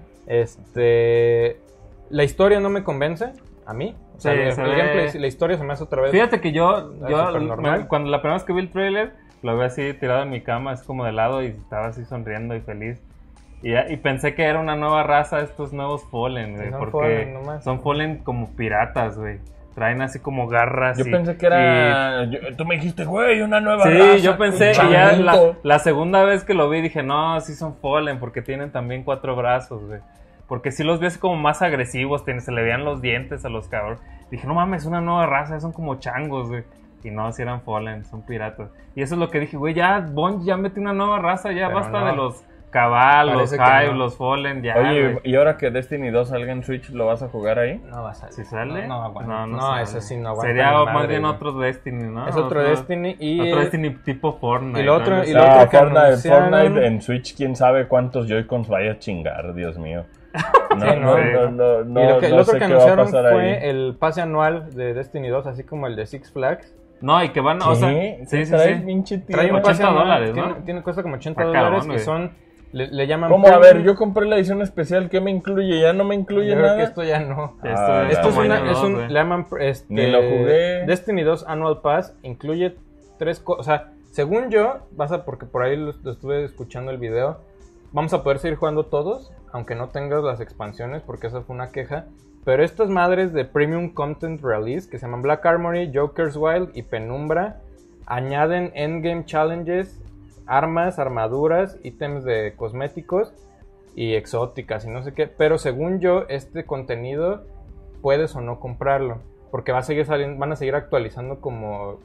Speaker 2: Este, la historia no me convence, a mí. O sea,
Speaker 4: Sí,
Speaker 2: el,
Speaker 4: se
Speaker 2: el
Speaker 4: ve-
Speaker 2: gameplay, la historia se me hace otra vez...
Speaker 4: Fíjate que yo,
Speaker 2: Es
Speaker 4: yo
Speaker 2: súper normal.
Speaker 4: me- cuando la primera vez que vi el trailer, lo vi así tirado en mi cama, es como de lado, y estaba así sonriendo y feliz. Y, y pensé que era una nueva raza, estos nuevos Fallen, güey,
Speaker 2: No,
Speaker 4: porque
Speaker 2: Fallen nomás.
Speaker 4: son Fallen como piratas, güey. Traen así como garras.
Speaker 3: Yo
Speaker 4: y-
Speaker 3: pensé que era... yo- tú me dijiste, güey, una nueva
Speaker 4: Sí,
Speaker 3: raza,
Speaker 4: yo pensé,
Speaker 3: un
Speaker 4: y ya la,
Speaker 3: changuito.
Speaker 4: la segunda vez que lo vi dije, no, sí son Fallen, porque tienen también cuatro brazos, güey. Porque sí los vi así como más agresivos, tienen- se le veían los dientes a los cabros. Dije, no mames, una nueva raza, son como changos, güey. Y no, si eran Fallen, son piratas. Y eso es lo que dije, güey, ya, Bungie ya mete una nueva raza, ya
Speaker 2: Pero
Speaker 4: basta
Speaker 2: no.
Speaker 4: de los Cabal, los
Speaker 2: Parece que
Speaker 4: Hive,
Speaker 2: no.
Speaker 4: los Fallen, ya,
Speaker 3: Oye,
Speaker 4: güey.
Speaker 3: ¿y ahora que Destiny dos salga en Switch, lo vas a jugar ahí?
Speaker 2: No va a salir.
Speaker 4: ¿Si sale?
Speaker 2: No, no, aguanta.
Speaker 4: no,
Speaker 2: No,
Speaker 4: no sale.
Speaker 2: ese sí no aguanta.
Speaker 4: Sería
Speaker 2: ni
Speaker 4: más
Speaker 2: madre,
Speaker 4: bien
Speaker 2: güey.
Speaker 4: otro Destiny, ¿no?
Speaker 2: Es otro Destiny y...
Speaker 4: Otro Destiny tipo Fortnite.
Speaker 2: y lo otro-
Speaker 4: ¿no?
Speaker 2: y
Speaker 3: No,
Speaker 2: lo otro que
Speaker 3: Fortnite,
Speaker 2: anunciaron-
Speaker 3: Fortnite en Switch, quién sabe cuántos Joy-Cons vaya a chingar, Dios mío. No,
Speaker 2: Sí,
Speaker 3: no,
Speaker 2: no,
Speaker 3: no, no, no,
Speaker 2: y lo que,
Speaker 3: no
Speaker 2: el otro
Speaker 3: sé
Speaker 2: que
Speaker 3: qué va a
Speaker 2: anunciaron
Speaker 3: pasar
Speaker 2: fue
Speaker 3: ahí.
Speaker 2: el pase anual de Destiny dos, así como el de Six Flags.
Speaker 4: No, y que van, o sea,
Speaker 3: ¿Qué?
Speaker 4: sí, sí,
Speaker 3: trae
Speaker 4: sí.
Speaker 3: pinche
Speaker 2: Trae un
Speaker 3: tierra?
Speaker 2: pase
Speaker 4: ochenta
Speaker 2: anual,
Speaker 4: dólares,
Speaker 2: tiene,
Speaker 4: ¿no?
Speaker 2: tiene- cuesta como ochenta
Speaker 4: Está
Speaker 2: dólares,
Speaker 4: cabrón,
Speaker 2: que
Speaker 4: güey.
Speaker 2: son, le, le llaman...
Speaker 3: ¿Cómo? A
Speaker 2: premium.
Speaker 3: ver, yo compré la edición especial, ¿qué me incluye? ¿Ya no me incluye
Speaker 2: Yo creo
Speaker 3: nada?
Speaker 2: que esto ya no.
Speaker 4: Esto,
Speaker 3: Ah,
Speaker 4: es
Speaker 2: Esto es,
Speaker 4: como
Speaker 2: una,
Speaker 4: año
Speaker 2: es
Speaker 4: dos,
Speaker 2: un,
Speaker 4: güey.
Speaker 2: le llaman, este,
Speaker 3: Ni lo jugué.
Speaker 2: Destiny dos Annual Pass incluye tres cosas, o sea, según yo, vas a, porque por ahí lo, lo estuve escuchando el video, vamos a poder seguir jugando todos, aunque no tengas las expansiones, porque esa fue una queja, pero estas madres de Premium Content Release, que se llaman Black Armory, Joker's Wild y Penumbra, añaden Endgame Challenges, armas, armaduras, ítems de cosméticos y exóticas y no sé qué, pero según yo, este contenido puedes o no comprarlo, porque va a seguir saliendo, van a seguir actualizando como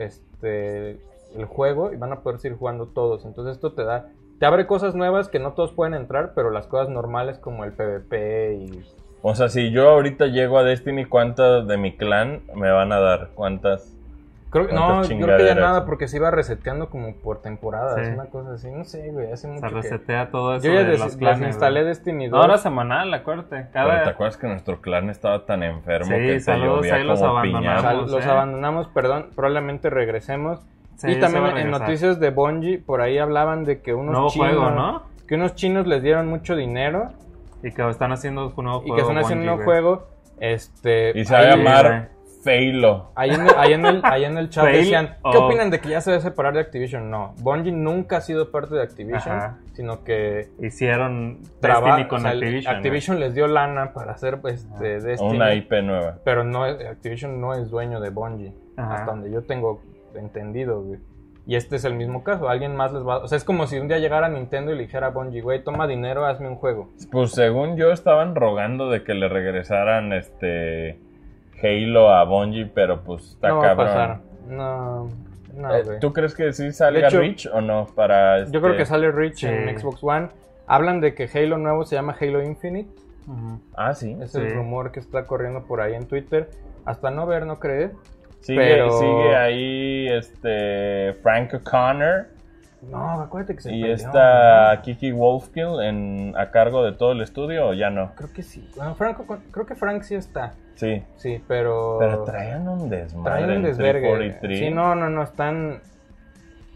Speaker 2: este el juego y van a poder seguir jugando todos. Entonces esto te da, te abre cosas nuevas que no todos pueden entrar, pero las cosas normales como el PvP y
Speaker 3: O sea, si yo ahorita llego a Destiny, ¿cuántas de mi clan me van a dar? ¿Cuántas?
Speaker 2: creo que no,
Speaker 3: ¿Cuántas
Speaker 2: creo que ya
Speaker 3: chingaderas?
Speaker 2: nada, porque se iba reseteando como por temporadas,
Speaker 4: Sí.
Speaker 2: una cosa así, no sé, güey, hace
Speaker 4: Se
Speaker 2: mucho que
Speaker 4: resetea todo eso
Speaker 2: yo ya
Speaker 4: de
Speaker 2: des-
Speaker 4: los clanes,
Speaker 2: desinstalé
Speaker 4: güey.
Speaker 2: Destiny
Speaker 4: No,
Speaker 2: dos.
Speaker 4: era semanal, acuérdate.
Speaker 3: Pero ¿te
Speaker 4: Cada...
Speaker 3: acuerdas que nuestro clan estaba tan enfermo
Speaker 4: Sí,
Speaker 3: que te
Speaker 4: saludos,
Speaker 3: llovía
Speaker 4: ahí los
Speaker 3: como
Speaker 4: abandonamos.
Speaker 3: piña?
Speaker 2: Sal- los
Speaker 4: ¿eh?
Speaker 2: abandonamos, perdón, probablemente regresemos.
Speaker 4: Sí,
Speaker 2: y
Speaker 4: ya se
Speaker 2: también
Speaker 4: va a
Speaker 2: en
Speaker 4: regresar.
Speaker 2: noticias de Bungie, por ahí hablaban de que unos
Speaker 4: Nuevo
Speaker 2: chinos,
Speaker 4: juego, ¿no?
Speaker 2: que unos chinos les dieron mucho dinero
Speaker 4: Y que están haciendo un nuevo
Speaker 2: y
Speaker 4: juego.
Speaker 2: que están haciendo un nuevo
Speaker 4: Bungie, güey.
Speaker 2: juego. Este,
Speaker 3: Y se va a
Speaker 2: ahí-
Speaker 3: llamar Feilo.
Speaker 2: Ahí en, el, ahí, en el, ahí en el chat
Speaker 4: Fail
Speaker 2: decían, ¿qué
Speaker 4: o-
Speaker 2: opinan de que ya se debe separar de Activision? No, Bungie nunca ha sido parte de Activision,
Speaker 4: Ajá.
Speaker 2: sino que
Speaker 4: Hicieron
Speaker 2: traba-
Speaker 4: Destiny con
Speaker 2: o sea,
Speaker 4: Activision.
Speaker 2: Activision les dio lana para hacer este, Destiny,
Speaker 3: Una I P nueva.
Speaker 2: pero no es- Activision no es dueño de Bungie,
Speaker 4: Ajá.
Speaker 2: hasta donde yo tengo entendido, güey. Y este es el mismo caso, alguien más les va... O sea, es como si un día llegara Nintendo y le dijera a Bungie, güey, toma dinero, hazme un juego.
Speaker 3: Pues según yo estaban rogando de que le regresaran este Halo a Bungie, pero pues está
Speaker 2: no va a
Speaker 3: cabrón.
Speaker 2: pasar. No, no,
Speaker 3: Eh,
Speaker 2: güey.
Speaker 3: ¿Tú crees que sí salga
Speaker 2: De hecho,
Speaker 3: Reach o no? Para
Speaker 2: Yo creo
Speaker 3: este-
Speaker 2: que sale Reach
Speaker 4: Sí.
Speaker 2: en Xbox One. Hablan de que Halo nuevo se llama Halo Infinite.
Speaker 4: Ujú.
Speaker 3: Ah, sí.
Speaker 2: Es
Speaker 4: Sí.
Speaker 2: el rumor que está corriendo por ahí en Twitter. Hasta no ver, no creer.
Speaker 3: Sigue,
Speaker 2: pero-
Speaker 3: sigue ahí este Frank O'Connor
Speaker 2: No, acuérdate que se
Speaker 3: y
Speaker 2: perdió,
Speaker 3: está
Speaker 2: ¿no?
Speaker 3: Kiki Wolfkill en, a cargo de todo el estudio, ¿o ya no?
Speaker 2: Creo que sí. Bueno, Franco, creo que Frank sí está.
Speaker 3: Sí.
Speaker 2: Sí, pero...
Speaker 3: Pero traían un desmadre
Speaker 2: traen un
Speaker 3: en
Speaker 2: desvergue.
Speaker 3: trescientos cuarenta y tres.
Speaker 2: Sí, no, no, no, están...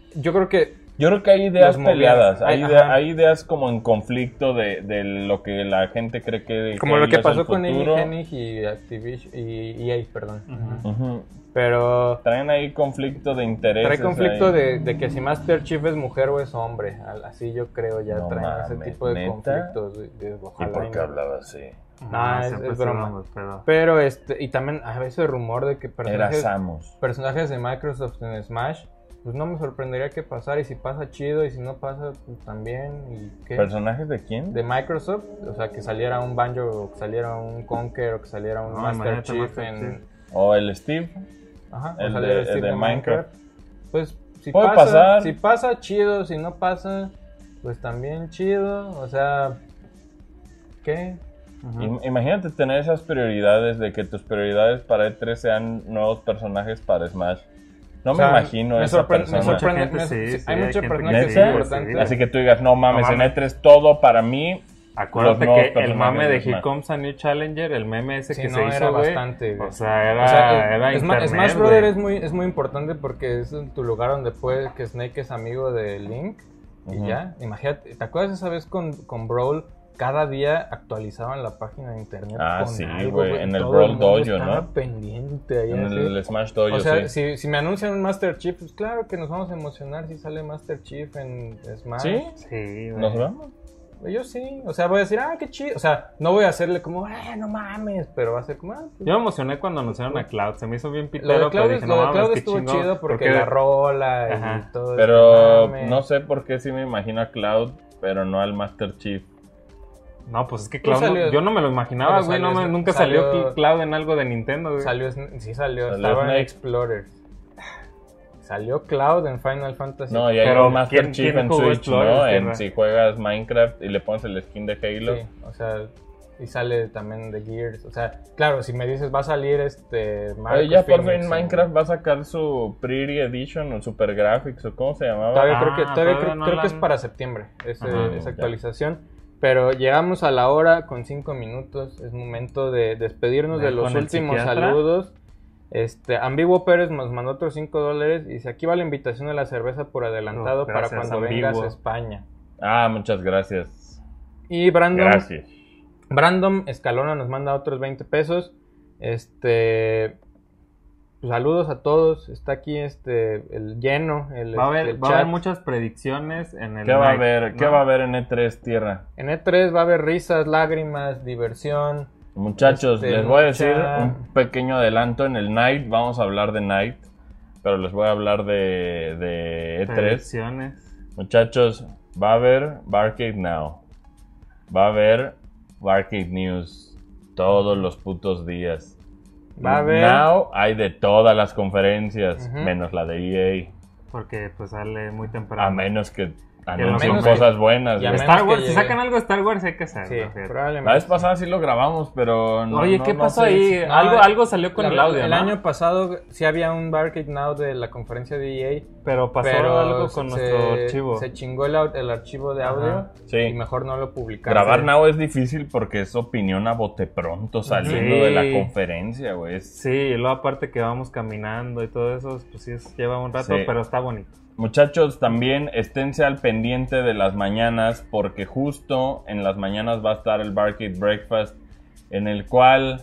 Speaker 2: yo creo que
Speaker 3: Yo creo que hay ideas
Speaker 2: Los
Speaker 3: peleadas, hay,
Speaker 2: movieron.
Speaker 3: idea-
Speaker 2: Ajá.
Speaker 3: hay ideas como en conflicto de, de lo que la gente cree que
Speaker 2: como
Speaker 3: que
Speaker 2: lo que
Speaker 3: es el
Speaker 2: pasó con
Speaker 3: futuro.
Speaker 2: Hennig y Activision y E A, perdón.
Speaker 3: Ujú.
Speaker 2: Pero
Speaker 3: Traen ahí conflicto de intereses.
Speaker 2: trae conflicto
Speaker 3: ahí.
Speaker 2: de, de que si Master Chief es mujer o es hombre. al- Así yo creo ya
Speaker 3: No
Speaker 2: traen ese
Speaker 3: mames,
Speaker 2: tipo de
Speaker 3: ¿neta?
Speaker 2: conflictos. de- de-
Speaker 3: ¿Y
Speaker 2: ojalá
Speaker 3: por
Speaker 2: y
Speaker 3: qué
Speaker 2: no.
Speaker 3: hablaba así?
Speaker 2: No, es-
Speaker 4: siempre
Speaker 2: es
Speaker 4: ha sido
Speaker 2: broma.
Speaker 4: muy pedo.
Speaker 2: Pero este, y también a veces rumor de que
Speaker 3: Era
Speaker 2: personajes,
Speaker 3: Samus.
Speaker 2: personajes de Microsoft en Smash, pues no me sorprendería que pasara. Y si pasa, chido. Y si no pasa, pues también. ¿Y qué?
Speaker 3: ¿Personajes de quién?
Speaker 2: De Microsoft, o sea, que saliera un Banjo, o que saliera un Conker, o que saliera un
Speaker 4: No,
Speaker 2: Master
Speaker 4: imagínate,
Speaker 2: Chief
Speaker 4: Master
Speaker 2: en...
Speaker 4: Chief.
Speaker 3: ¿O el Steve?
Speaker 2: Ajá,
Speaker 3: El
Speaker 2: o saliera
Speaker 3: de-
Speaker 2: Steve
Speaker 3: el de
Speaker 2: de
Speaker 3: Minecraft.
Speaker 2: Pues, si
Speaker 3: Puede
Speaker 2: pasa,
Speaker 3: pasar.
Speaker 2: si pasa, chido. Si no pasa, pues también chido. O sea, ¿qué?
Speaker 4: Ujú.
Speaker 3: Im- Imagínate tener esas prioridades de que tus prioridades para E tres sean nuevos personajes para Smash. No
Speaker 2: O sea,
Speaker 3: me imagino
Speaker 2: me
Speaker 3: esa
Speaker 2: sorpre- me
Speaker 3: persona.
Speaker 2: sorprende,
Speaker 4: Mucha gente
Speaker 2: me-
Speaker 4: sí,
Speaker 2: sí,
Speaker 4: sí,
Speaker 2: hay
Speaker 4: hay
Speaker 2: muchos
Speaker 4: gente
Speaker 2: personajes
Speaker 3: que sí,
Speaker 2: importantes.
Speaker 4: sí.
Speaker 3: Así que tú digas, no mames,
Speaker 4: No
Speaker 3: en
Speaker 4: mames.
Speaker 3: E tres todo para mí.
Speaker 4: Acuérdate
Speaker 3: los nuevos
Speaker 4: que el
Speaker 3: personajes
Speaker 4: mame de
Speaker 3: de
Speaker 4: Here
Speaker 3: Smash.
Speaker 4: Comes a New Challenger, el meme ese
Speaker 2: Sí,
Speaker 4: que
Speaker 2: no,
Speaker 4: se
Speaker 2: era
Speaker 4: hizo, güey.
Speaker 2: bastante, güey.
Speaker 4: O sea, era,
Speaker 2: O sea,
Speaker 4: era
Speaker 2: Sma-
Speaker 4: internet,
Speaker 2: Smash
Speaker 4: güey.
Speaker 2: Brother es muy, es muy importante porque es en tu lugar donde puede que Snake es amigo de Link y
Speaker 3: Ujú.
Speaker 2: ya. Imagínate, ¿te acuerdas esa vez con, con Brawl? Cada día actualizaban la página de internet.
Speaker 3: Ah,
Speaker 2: con
Speaker 3: sí,
Speaker 2: algo,
Speaker 3: güey, en el
Speaker 2: todo
Speaker 3: Brawl
Speaker 2: mundo
Speaker 3: Dojo,
Speaker 2: estaba
Speaker 3: ¿no?
Speaker 2: pendiente ahí,
Speaker 3: En
Speaker 2: así.
Speaker 3: el Smash Dojo,
Speaker 2: O sea,
Speaker 3: sí.
Speaker 2: si, si me anuncian un Master Chief, pues claro que nos vamos a emocionar si sale Master Chief en Smash.
Speaker 3: ¿Sí?
Speaker 4: Sí, güey.
Speaker 3: ¿Nos vamos?
Speaker 2: Yo sí, o sea, voy a decir, ah, qué chido. O sea, no voy a hacerle como, ah, no mames, pero va a ser como, ah, pues,
Speaker 4: Yo me emocioné cuando anunciaron a Cloud. Se me hizo bien
Speaker 2: Lo
Speaker 4: pitero,
Speaker 2: de
Speaker 4: pero
Speaker 2: Cloud,
Speaker 4: dije,
Speaker 2: lo
Speaker 4: no
Speaker 2: de
Speaker 4: mames,
Speaker 2: Cloud
Speaker 4: qué
Speaker 2: estuvo
Speaker 4: chingón.
Speaker 2: chido porque, la rola y
Speaker 4: Ajá.
Speaker 2: todo
Speaker 3: Pero
Speaker 2: eso. Mames.
Speaker 3: no sé por qué sí me imagino a Cloud, pero no al Master Chief.
Speaker 4: No, pues es que
Speaker 2: Pues
Speaker 4: Cloud, no-
Speaker 2: salió-
Speaker 4: yo no me lo imaginaba,
Speaker 2: pero
Speaker 4: güey. No
Speaker 2: salió-
Speaker 4: me- nunca salió,
Speaker 2: salió-
Speaker 4: Cloud en algo de Nintendo, güey.
Speaker 2: Salió, Sn- sí salió,
Speaker 3: Salió
Speaker 2: estaba en
Speaker 3: Snake.
Speaker 2: Explorer. Salió Cloud en Final Fantasy.
Speaker 3: No, y hay
Speaker 4: Pero
Speaker 3: un Master
Speaker 4: ¿quién-
Speaker 3: Chief
Speaker 4: quién
Speaker 3: en
Speaker 4: jugó
Speaker 3: Switch,
Speaker 4: Explorer,
Speaker 3: ¿no? En,
Speaker 4: tierra?
Speaker 3: si juegas Minecraft y le pones el skin de Halo.
Speaker 2: Sí, o sea, y sale también de Gears. O sea, claro, si me dices va a salir este
Speaker 3: Oye,
Speaker 2: Marcus
Speaker 3: ya por
Speaker 2: Phoenix
Speaker 3: fin
Speaker 2: en-
Speaker 3: Minecraft va a sacar su Pretty Edition o Super Graphics o cómo se llamaba.
Speaker 2: Todavía
Speaker 4: Ah,
Speaker 2: creo que, todavía
Speaker 4: todavía
Speaker 2: creo,
Speaker 4: no
Speaker 2: creo
Speaker 4: la
Speaker 2: que es
Speaker 4: han-
Speaker 2: para septiembre ese-
Speaker 3: Ajá,
Speaker 2: esa
Speaker 3: ya.
Speaker 2: actualización. Pero llegamos a la hora con cinco minutos. Es momento de despedirnos de
Speaker 4: Ve
Speaker 2: los
Speaker 4: con el
Speaker 2: últimos
Speaker 4: psiquiatra.
Speaker 2: saludos. Este, Ambiguo Pérez nos mandó otros cinco dólares. Y dice, aquí va la invitación a la cerveza por adelantado
Speaker 4: Oh,
Speaker 2: para
Speaker 4: gracias,
Speaker 2: cuando
Speaker 4: Ambiguo.
Speaker 2: vengas a España.
Speaker 3: Ah, muchas gracias.
Speaker 2: Y Brandon,
Speaker 3: Gracias.
Speaker 2: Brandon Escalona nos manda otros veinte pesos. Este... pues, saludos a todos. Está aquí este el lleno. El,
Speaker 4: Va a
Speaker 2: este,
Speaker 4: haber,
Speaker 2: el
Speaker 4: va a haber
Speaker 2: chat.
Speaker 4: muchas predicciones en el
Speaker 3: ¿Qué va a
Speaker 4: Night,
Speaker 3: haber?
Speaker 4: ¿no?
Speaker 3: ¿Qué va a haber en E tres, tierra?
Speaker 2: En E tres va a haber risas, lágrimas, diversión.
Speaker 3: Muchachos,
Speaker 2: Este,
Speaker 3: les voy a
Speaker 2: mucha-
Speaker 3: decir un pequeño adelanto. En el Night vamos a hablar de Night, pero les voy a hablar de, de E tres.
Speaker 4: Predicciones.
Speaker 3: Muchachos, va a haber Barcade Now. Va a haber Barcade News todos los putos días.
Speaker 2: Va a haber-
Speaker 3: Now hay de todas las conferencias,
Speaker 2: Ujú.
Speaker 3: menos la de E
Speaker 4: Porque pues sale muy
Speaker 3: A.
Speaker 4: temprano.
Speaker 3: A menos que
Speaker 4: a
Speaker 3: anuncien
Speaker 2: menos que-
Speaker 3: cosas buenas.
Speaker 2: y a
Speaker 3: güey.
Speaker 2: menos
Speaker 4: Star Wars,
Speaker 2: que
Speaker 4: si
Speaker 2: llegue.
Speaker 4: sacan algo de Star Wars hay que hacerlo.
Speaker 2: Sí,
Speaker 4: fíjate.
Speaker 2: probablemente.
Speaker 3: La vez pasada sí lo grabamos, pero no.
Speaker 4: Oye,
Speaker 3: no-
Speaker 4: ¿qué
Speaker 3: no
Speaker 4: pasó
Speaker 3: sé
Speaker 4: ahí?
Speaker 3: si-
Speaker 2: No,
Speaker 4: algo,
Speaker 2: eh,
Speaker 4: algo salió con
Speaker 2: La-
Speaker 4: el audio,
Speaker 2: El
Speaker 4: ¿no?
Speaker 2: año pasado sí había un Barcade Now de la conferencia de E A.
Speaker 4: Pero pasó
Speaker 2: pero
Speaker 4: algo con
Speaker 2: se,
Speaker 4: nuestro archivo.
Speaker 2: Se chingó el, au- el archivo de audio.
Speaker 4: Ajá.
Speaker 3: Sí.
Speaker 2: Y mejor no lo publicaron.
Speaker 3: Grabar Now es difícil porque es opinión a bote pronto saliendo
Speaker 4: Sí.
Speaker 3: de la conferencia, güey. Es-
Speaker 4: Sí, y luego aparte que vamos caminando y todo eso, pues sí, es- lleva un rato,
Speaker 3: Sí.
Speaker 4: pero está bonito.
Speaker 3: Muchachos, también esténse al pendiente de las mañanas porque justo en las mañanas va a estar el Barcade Breakfast en el cual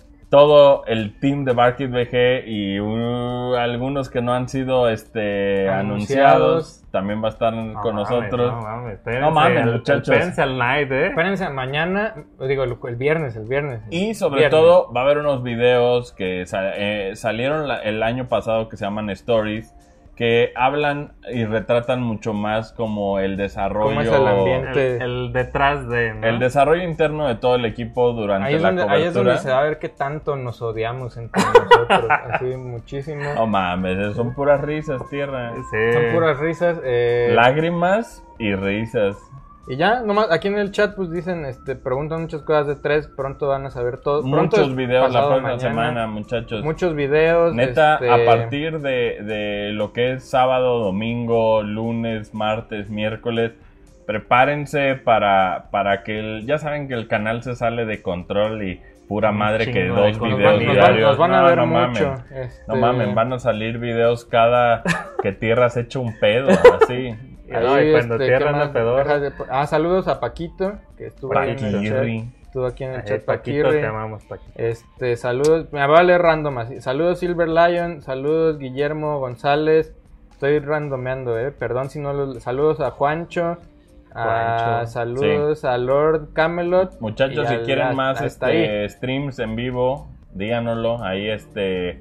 Speaker 3: todo el team de Barcade B G y uh, algunos que no han sido este,
Speaker 2: Anunciados.
Speaker 3: anunciados también va a estar
Speaker 4: No
Speaker 3: con
Speaker 4: mames,
Speaker 3: nosotros.
Speaker 4: No mames, espérense,
Speaker 3: No mames,
Speaker 4: al-
Speaker 3: muchachos.
Speaker 4: Espérense al night, ¿eh?
Speaker 2: Espérense, mañana, digo, el el viernes, el viernes.
Speaker 3: Y sobre
Speaker 2: Viernes.
Speaker 3: todo va a haber unos videos que sa- eh, salieron la- el año pasado que se llaman Stories, que hablan y retratan mucho más como el desarrollo,
Speaker 2: ¿Cómo es el ambiente?
Speaker 4: El, el detrás de, ¿no?
Speaker 3: el desarrollo interno de todo el equipo durante
Speaker 2: Ahí es,
Speaker 3: la
Speaker 2: donde,
Speaker 3: cobertura.
Speaker 2: ahí es donde se va a ver qué tanto nos odiamos entre nosotros. Así, muchísimo.
Speaker 3: No mames, son puras risas, tierra.
Speaker 4: Sí.
Speaker 2: Son puras risas. eh,
Speaker 3: Lágrimas y risas.
Speaker 2: Y ya, nomás aquí en el chat pues dicen, este, preguntan muchas cosas de tres, pronto van a saber todo. Pronto
Speaker 3: Muchos
Speaker 2: es
Speaker 3: videos la
Speaker 2: pasado
Speaker 3: próxima
Speaker 2: mañana.
Speaker 3: semana, muchachos.
Speaker 2: Muchos videos.
Speaker 3: Neta,
Speaker 2: este,
Speaker 3: a partir de, de lo que es sábado, domingo, lunes, martes, miércoles, prepárense para, para que el, ya saben que el canal se sale de control y pura madre
Speaker 4: chingo
Speaker 3: que
Speaker 4: de
Speaker 3: dos
Speaker 4: cosas.
Speaker 3: videos
Speaker 2: Nos van,
Speaker 3: diarios.
Speaker 2: nos van a
Speaker 3: No,
Speaker 2: ver
Speaker 3: no
Speaker 2: mucho.
Speaker 3: mamen.
Speaker 2: este,
Speaker 3: No mames, van a salir videos cada que Tierra se echa un pedo, así.
Speaker 4: No, y cuando
Speaker 2: este,
Speaker 4: Tierra
Speaker 2: ¿qué
Speaker 4: anda
Speaker 2: más?
Speaker 4: pedorro.
Speaker 2: Deja de- Ah, saludos a Paquito, que estuvo ahí en el chat.
Speaker 3: Paquirri.
Speaker 2: Estuvo aquí en el
Speaker 4: Ay,
Speaker 2: chat
Speaker 4: Paquito,
Speaker 2: Paquirri.
Speaker 4: te amamos, Paquito.
Speaker 2: Este, saludos, me va a leer random así. Saludos Silver Lion, saludos Guillermo González. Estoy randomeando, eh. Perdón si no los. Saludos a Juancho. A,
Speaker 4: Juancho,
Speaker 2: saludos a Lord Camelot.
Speaker 3: Muchachos,
Speaker 2: y
Speaker 3: si
Speaker 2: al-
Speaker 3: quieren
Speaker 2: a-
Speaker 3: más
Speaker 2: hasta ahí.
Speaker 3: este, streams en vivo, díganoslo. Ahí este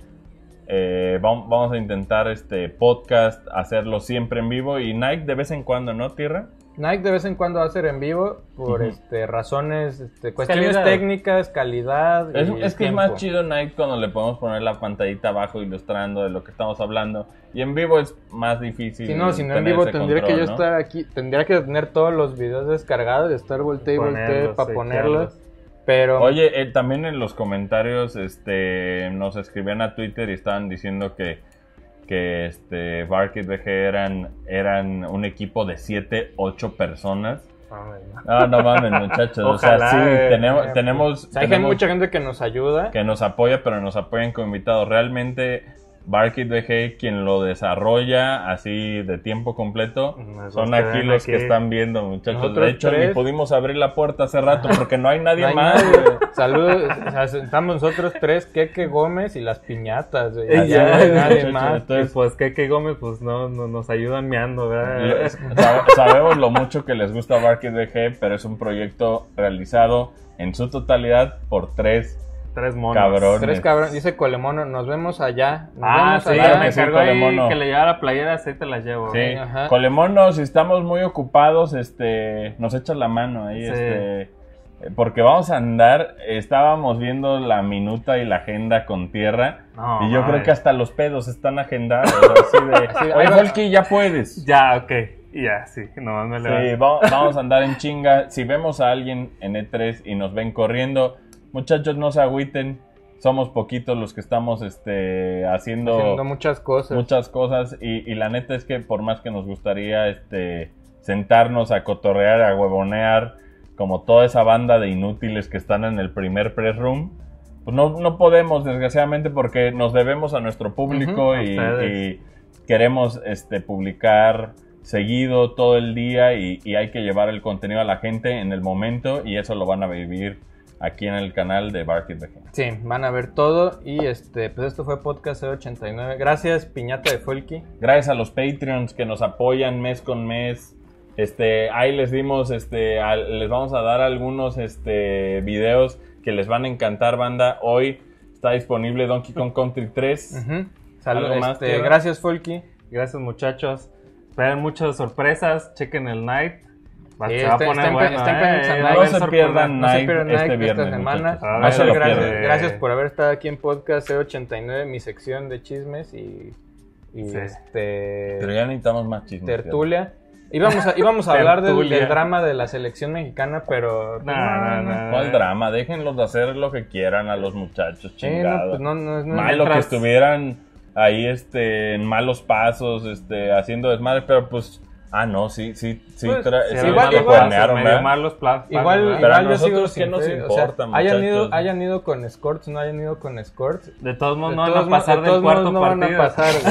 Speaker 3: eh, vamos, vamos a intentar este podcast hacerlo siempre en vivo. Y Nike de vez en cuando, ¿no, Tierra?
Speaker 2: Nike de vez en cuando va a ser en vivo por
Speaker 3: Ujú.
Speaker 2: este razones, este, cuestiones
Speaker 4: Calidad.
Speaker 2: técnicas, calidad.
Speaker 3: Es,
Speaker 2: y
Speaker 3: es que
Speaker 2: tiempo.
Speaker 3: es más chido Nike cuando le podemos poner la pantallita abajo ilustrando de lo que estamos hablando. Y en vivo es más difícil.
Speaker 2: Si no, si no en
Speaker 3: tener
Speaker 2: vivo
Speaker 3: ese
Speaker 2: tendría que
Speaker 3: control,
Speaker 2: yo
Speaker 3: ¿no?
Speaker 2: estar aquí, tendría que tener todos los videos descargados y estar volteé y volteé
Speaker 4: Ponerlos,
Speaker 2: para
Speaker 4: sí,
Speaker 2: ponerlos.
Speaker 4: claro.
Speaker 2: Pero
Speaker 3: Oye, eh, también en los comentarios este, nos escribían a Twitter y estaban diciendo que, que este, Barkit B G eran, eran un equipo de siete, ocho personas.
Speaker 4: Ay, no.
Speaker 3: No, no mames, muchachos. O sea,
Speaker 4: Ojalá,
Speaker 3: sí,
Speaker 4: eh,
Speaker 3: tenemos,
Speaker 2: eh,
Speaker 3: tenemos,
Speaker 2: o sea, hay
Speaker 3: tenemos
Speaker 2: mucha gente que nos ayuda.
Speaker 3: que nos apoya, pero nos apoyan como invitados. Realmente, Barkit B G, quien lo desarrolla así de tiempo completo,
Speaker 4: Esos
Speaker 3: son
Speaker 4: que
Speaker 3: aquí
Speaker 4: ven
Speaker 3: los
Speaker 4: aquí.
Speaker 3: que están viendo, muchachos.
Speaker 2: Nosotros
Speaker 3: De hecho,
Speaker 2: tres.
Speaker 3: ni pudimos abrir la puerta hace rato porque no hay nadie
Speaker 2: No hay
Speaker 3: más.
Speaker 2: nadie.
Speaker 3: güey.
Speaker 2: Saludos, o sea, estamos nosotros tres, Keke Gómez y las piñatas. güey.
Speaker 4: Ey,
Speaker 2: Ya
Speaker 4: ya,
Speaker 2: no hay nadie
Speaker 3: muchachos,
Speaker 2: más.
Speaker 3: entonces-
Speaker 4: Y pues Keke Gómez, pues no, no nos ayudan meando, ¿verdad?
Speaker 3: Lo- sab- Sabemos lo mucho que les gusta Barkit B G, pero es un proyecto realizado en su totalidad por tres
Speaker 4: Tres monos.
Speaker 3: cabrones.
Speaker 2: Tres cabrones, dice Colemono, nos vemos allá. Nos
Speaker 4: Ah,
Speaker 2: vemos
Speaker 4: sí,
Speaker 2: allá.
Speaker 3: claro
Speaker 4: me
Speaker 3: que sí,
Speaker 4: encargó ahí
Speaker 3: Colemono.
Speaker 4: que le llevara la playera, sí te la llevo.
Speaker 3: Sí,
Speaker 2: Ajá.
Speaker 3: Colemono, si estamos muy ocupados, este, nos echas la mano ahí,
Speaker 4: Sí.
Speaker 3: este, eh, porque vamos a andar, estábamos viendo la minuta y la agenda con Tierra,
Speaker 4: No,
Speaker 3: y yo
Speaker 4: mames.
Speaker 3: creo que hasta los pedos están agendados, así de,
Speaker 2: Sí,
Speaker 3: oye,
Speaker 2: ahí va.
Speaker 3: Volky, ya puedes.
Speaker 4: Ya, ok. Y ya, sí, nomás me
Speaker 3: Sí,
Speaker 4: levanto.
Speaker 3: va- vamos a andar en chinga. Si vemos a alguien en E tres y nos ven corriendo, muchachos, no se agüiten. Somos poquitos los que estamos este, haciendo,
Speaker 2: Haciendo muchas cosas.
Speaker 3: muchas cosas. Y, y la neta es que por más que nos gustaría este, sentarnos a cotorrear, a huevonear, como toda esa banda de inútiles que están en el primer press room, pues no, no podemos, desgraciadamente, porque nos debemos a nuestro público.
Speaker 4: Ujú, a
Speaker 3: y,
Speaker 4: ustedes.
Speaker 3: y queremos este, publicar seguido todo el día y, y hay que llevar el contenido a la gente en el momento, y eso lo van a vivir aquí en el canal de Barkit B G.
Speaker 2: Sí, van a ver todo. Y este, pues esto fue Podcast C ochenta y nueve. Gracias, Piñata de Folky.
Speaker 3: Gracias a los Patreons que nos apoyan mes con mes. Este, ahí les dimos, este, al- les vamos a dar algunos este, videos que les van a encantar, banda. Hoy está disponible Donkey Kong Country tres.
Speaker 2: Ujú. Salud,
Speaker 3: ¿Algo más,
Speaker 2: este,
Speaker 3: Tierra?
Speaker 2: gracias, Folky.
Speaker 4: Gracias, muchachos. Esperen muchas sorpresas. Chequen el night. Va,
Speaker 2: Sí,
Speaker 4: se va a
Speaker 2: está-
Speaker 4: poner
Speaker 2: está en-
Speaker 4: bueno.
Speaker 2: está en
Speaker 4: eh,
Speaker 2: pendientes a
Speaker 4: va a
Speaker 2: Night.
Speaker 3: No
Speaker 4: haber
Speaker 3: se
Speaker 4: sorpresa.
Speaker 3: pierdan
Speaker 2: No se
Speaker 3: Night
Speaker 2: pierdan
Speaker 3: este
Speaker 2: Night
Speaker 3: viernes,
Speaker 2: esta semana.
Speaker 3: muchachos.
Speaker 4: A
Speaker 3: No
Speaker 4: ver,
Speaker 3: se lo
Speaker 2: gracias,
Speaker 3: pierdan.
Speaker 2: gracias por haber estado aquí en Podcast C ochenta y nueve, mi sección de chismes y, y
Speaker 4: Sí.
Speaker 2: este
Speaker 3: Pero ya necesitamos más chismes.
Speaker 2: tertulia. Íbamos a, íbamos a hablar del,
Speaker 4: Tertulia.
Speaker 2: del drama de la selección mexicana, pero...
Speaker 4: No, no, no.
Speaker 3: ¿Cuál drama? Déjenlos de hacer lo que quieran a los muchachos,
Speaker 2: Sí, no,
Speaker 3: chingados.
Speaker 2: pues no, no, no-
Speaker 3: Malo que
Speaker 4: mientras-
Speaker 3: estuvieran ahí este en malos pasos, este haciendo desmadre, pero pues ah no, sí, sí, sí,
Speaker 2: Pues,
Speaker 3: tra-
Speaker 2: sí,
Speaker 3: sí
Speaker 2: igual-
Speaker 3: lo
Speaker 2: igual-
Speaker 3: planearon,
Speaker 4: medio
Speaker 3: ¿verdad?
Speaker 4: malos pla-
Speaker 2: Igual,
Speaker 4: planes,
Speaker 3: Pero a
Speaker 2: igual yo
Speaker 3: nosotros,
Speaker 2: sigo
Speaker 3: ¿qué
Speaker 2: sin
Speaker 3: nos
Speaker 2: fe,
Speaker 3: importa,
Speaker 2: hayan ido,
Speaker 3: muchachos?
Speaker 2: hayan ido con escorts, no hayan ido con escorts.
Speaker 4: De todos modos,
Speaker 2: De
Speaker 4: no van
Speaker 2: todos
Speaker 4: a
Speaker 2: mo-
Speaker 4: pasar
Speaker 2: de
Speaker 4: del
Speaker 2: todos
Speaker 4: cuarto
Speaker 2: modos no
Speaker 4: partido.
Speaker 2: van a pasar, güey.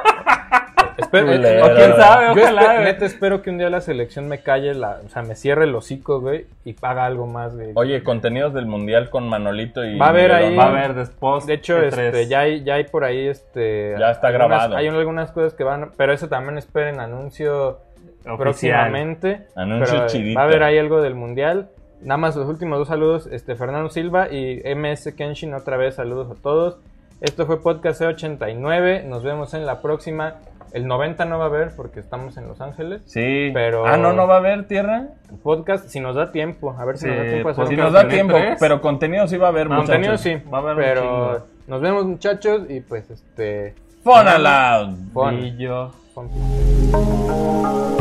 Speaker 2: Espero,
Speaker 3: Culero.
Speaker 2: o quién
Speaker 3: Yo
Speaker 2: sabe,
Speaker 4: ojalá,
Speaker 2: espe-
Speaker 4: güey.
Speaker 2: neta espero que un día la selección me calle, la, o sea, me cierre el hocico, güey, y paga algo más, güey.
Speaker 3: Oye, contenidos del mundial con Manolito y
Speaker 2: Va a haber
Speaker 3: Miguelón.
Speaker 2: ahí-
Speaker 4: Va a haber después.
Speaker 2: De hecho,
Speaker 4: E
Speaker 2: este,
Speaker 4: tres.
Speaker 2: ya hay, ya hay por ahí, este...
Speaker 3: Ya está
Speaker 2: algunas-
Speaker 3: grabado.
Speaker 2: Hay algunas cosas que van, pero eso también esperen anuncio
Speaker 4: Oficial.
Speaker 2: próximamente.
Speaker 3: Anuncio
Speaker 2: Pero, eh,
Speaker 3: chidito.
Speaker 2: va a haber ahí algo del mundial. Nada más los últimos dos saludos, este Fernando Silva y M S Kenshin, otra vez saludos a todos. Esto fue Podcast C ochenta y nueve, nos vemos en la próxima. El noventa no va a haber porque estamos en Los Ángeles.
Speaker 3: Sí.
Speaker 2: Pero-
Speaker 3: Ah, no, no va a haber tierra.
Speaker 2: El podcast, si nos da tiempo, a ver si
Speaker 4: Sí,
Speaker 2: nos da tiempo a hacer
Speaker 4: pues,
Speaker 3: Si
Speaker 2: un
Speaker 3: nos
Speaker 4: Podcast
Speaker 3: da
Speaker 4: en
Speaker 3: tiempo,
Speaker 4: E tres.
Speaker 3: pero contenido sí va a haber,
Speaker 4: No,
Speaker 3: muchachos.
Speaker 2: contenido sí,
Speaker 4: Va a haber un
Speaker 2: pero
Speaker 4: chingo.
Speaker 2: nos vemos muchachos y pues este...
Speaker 3: Fun Aloud.
Speaker 2: Fun.
Speaker 4: Y yo.
Speaker 2: Fun.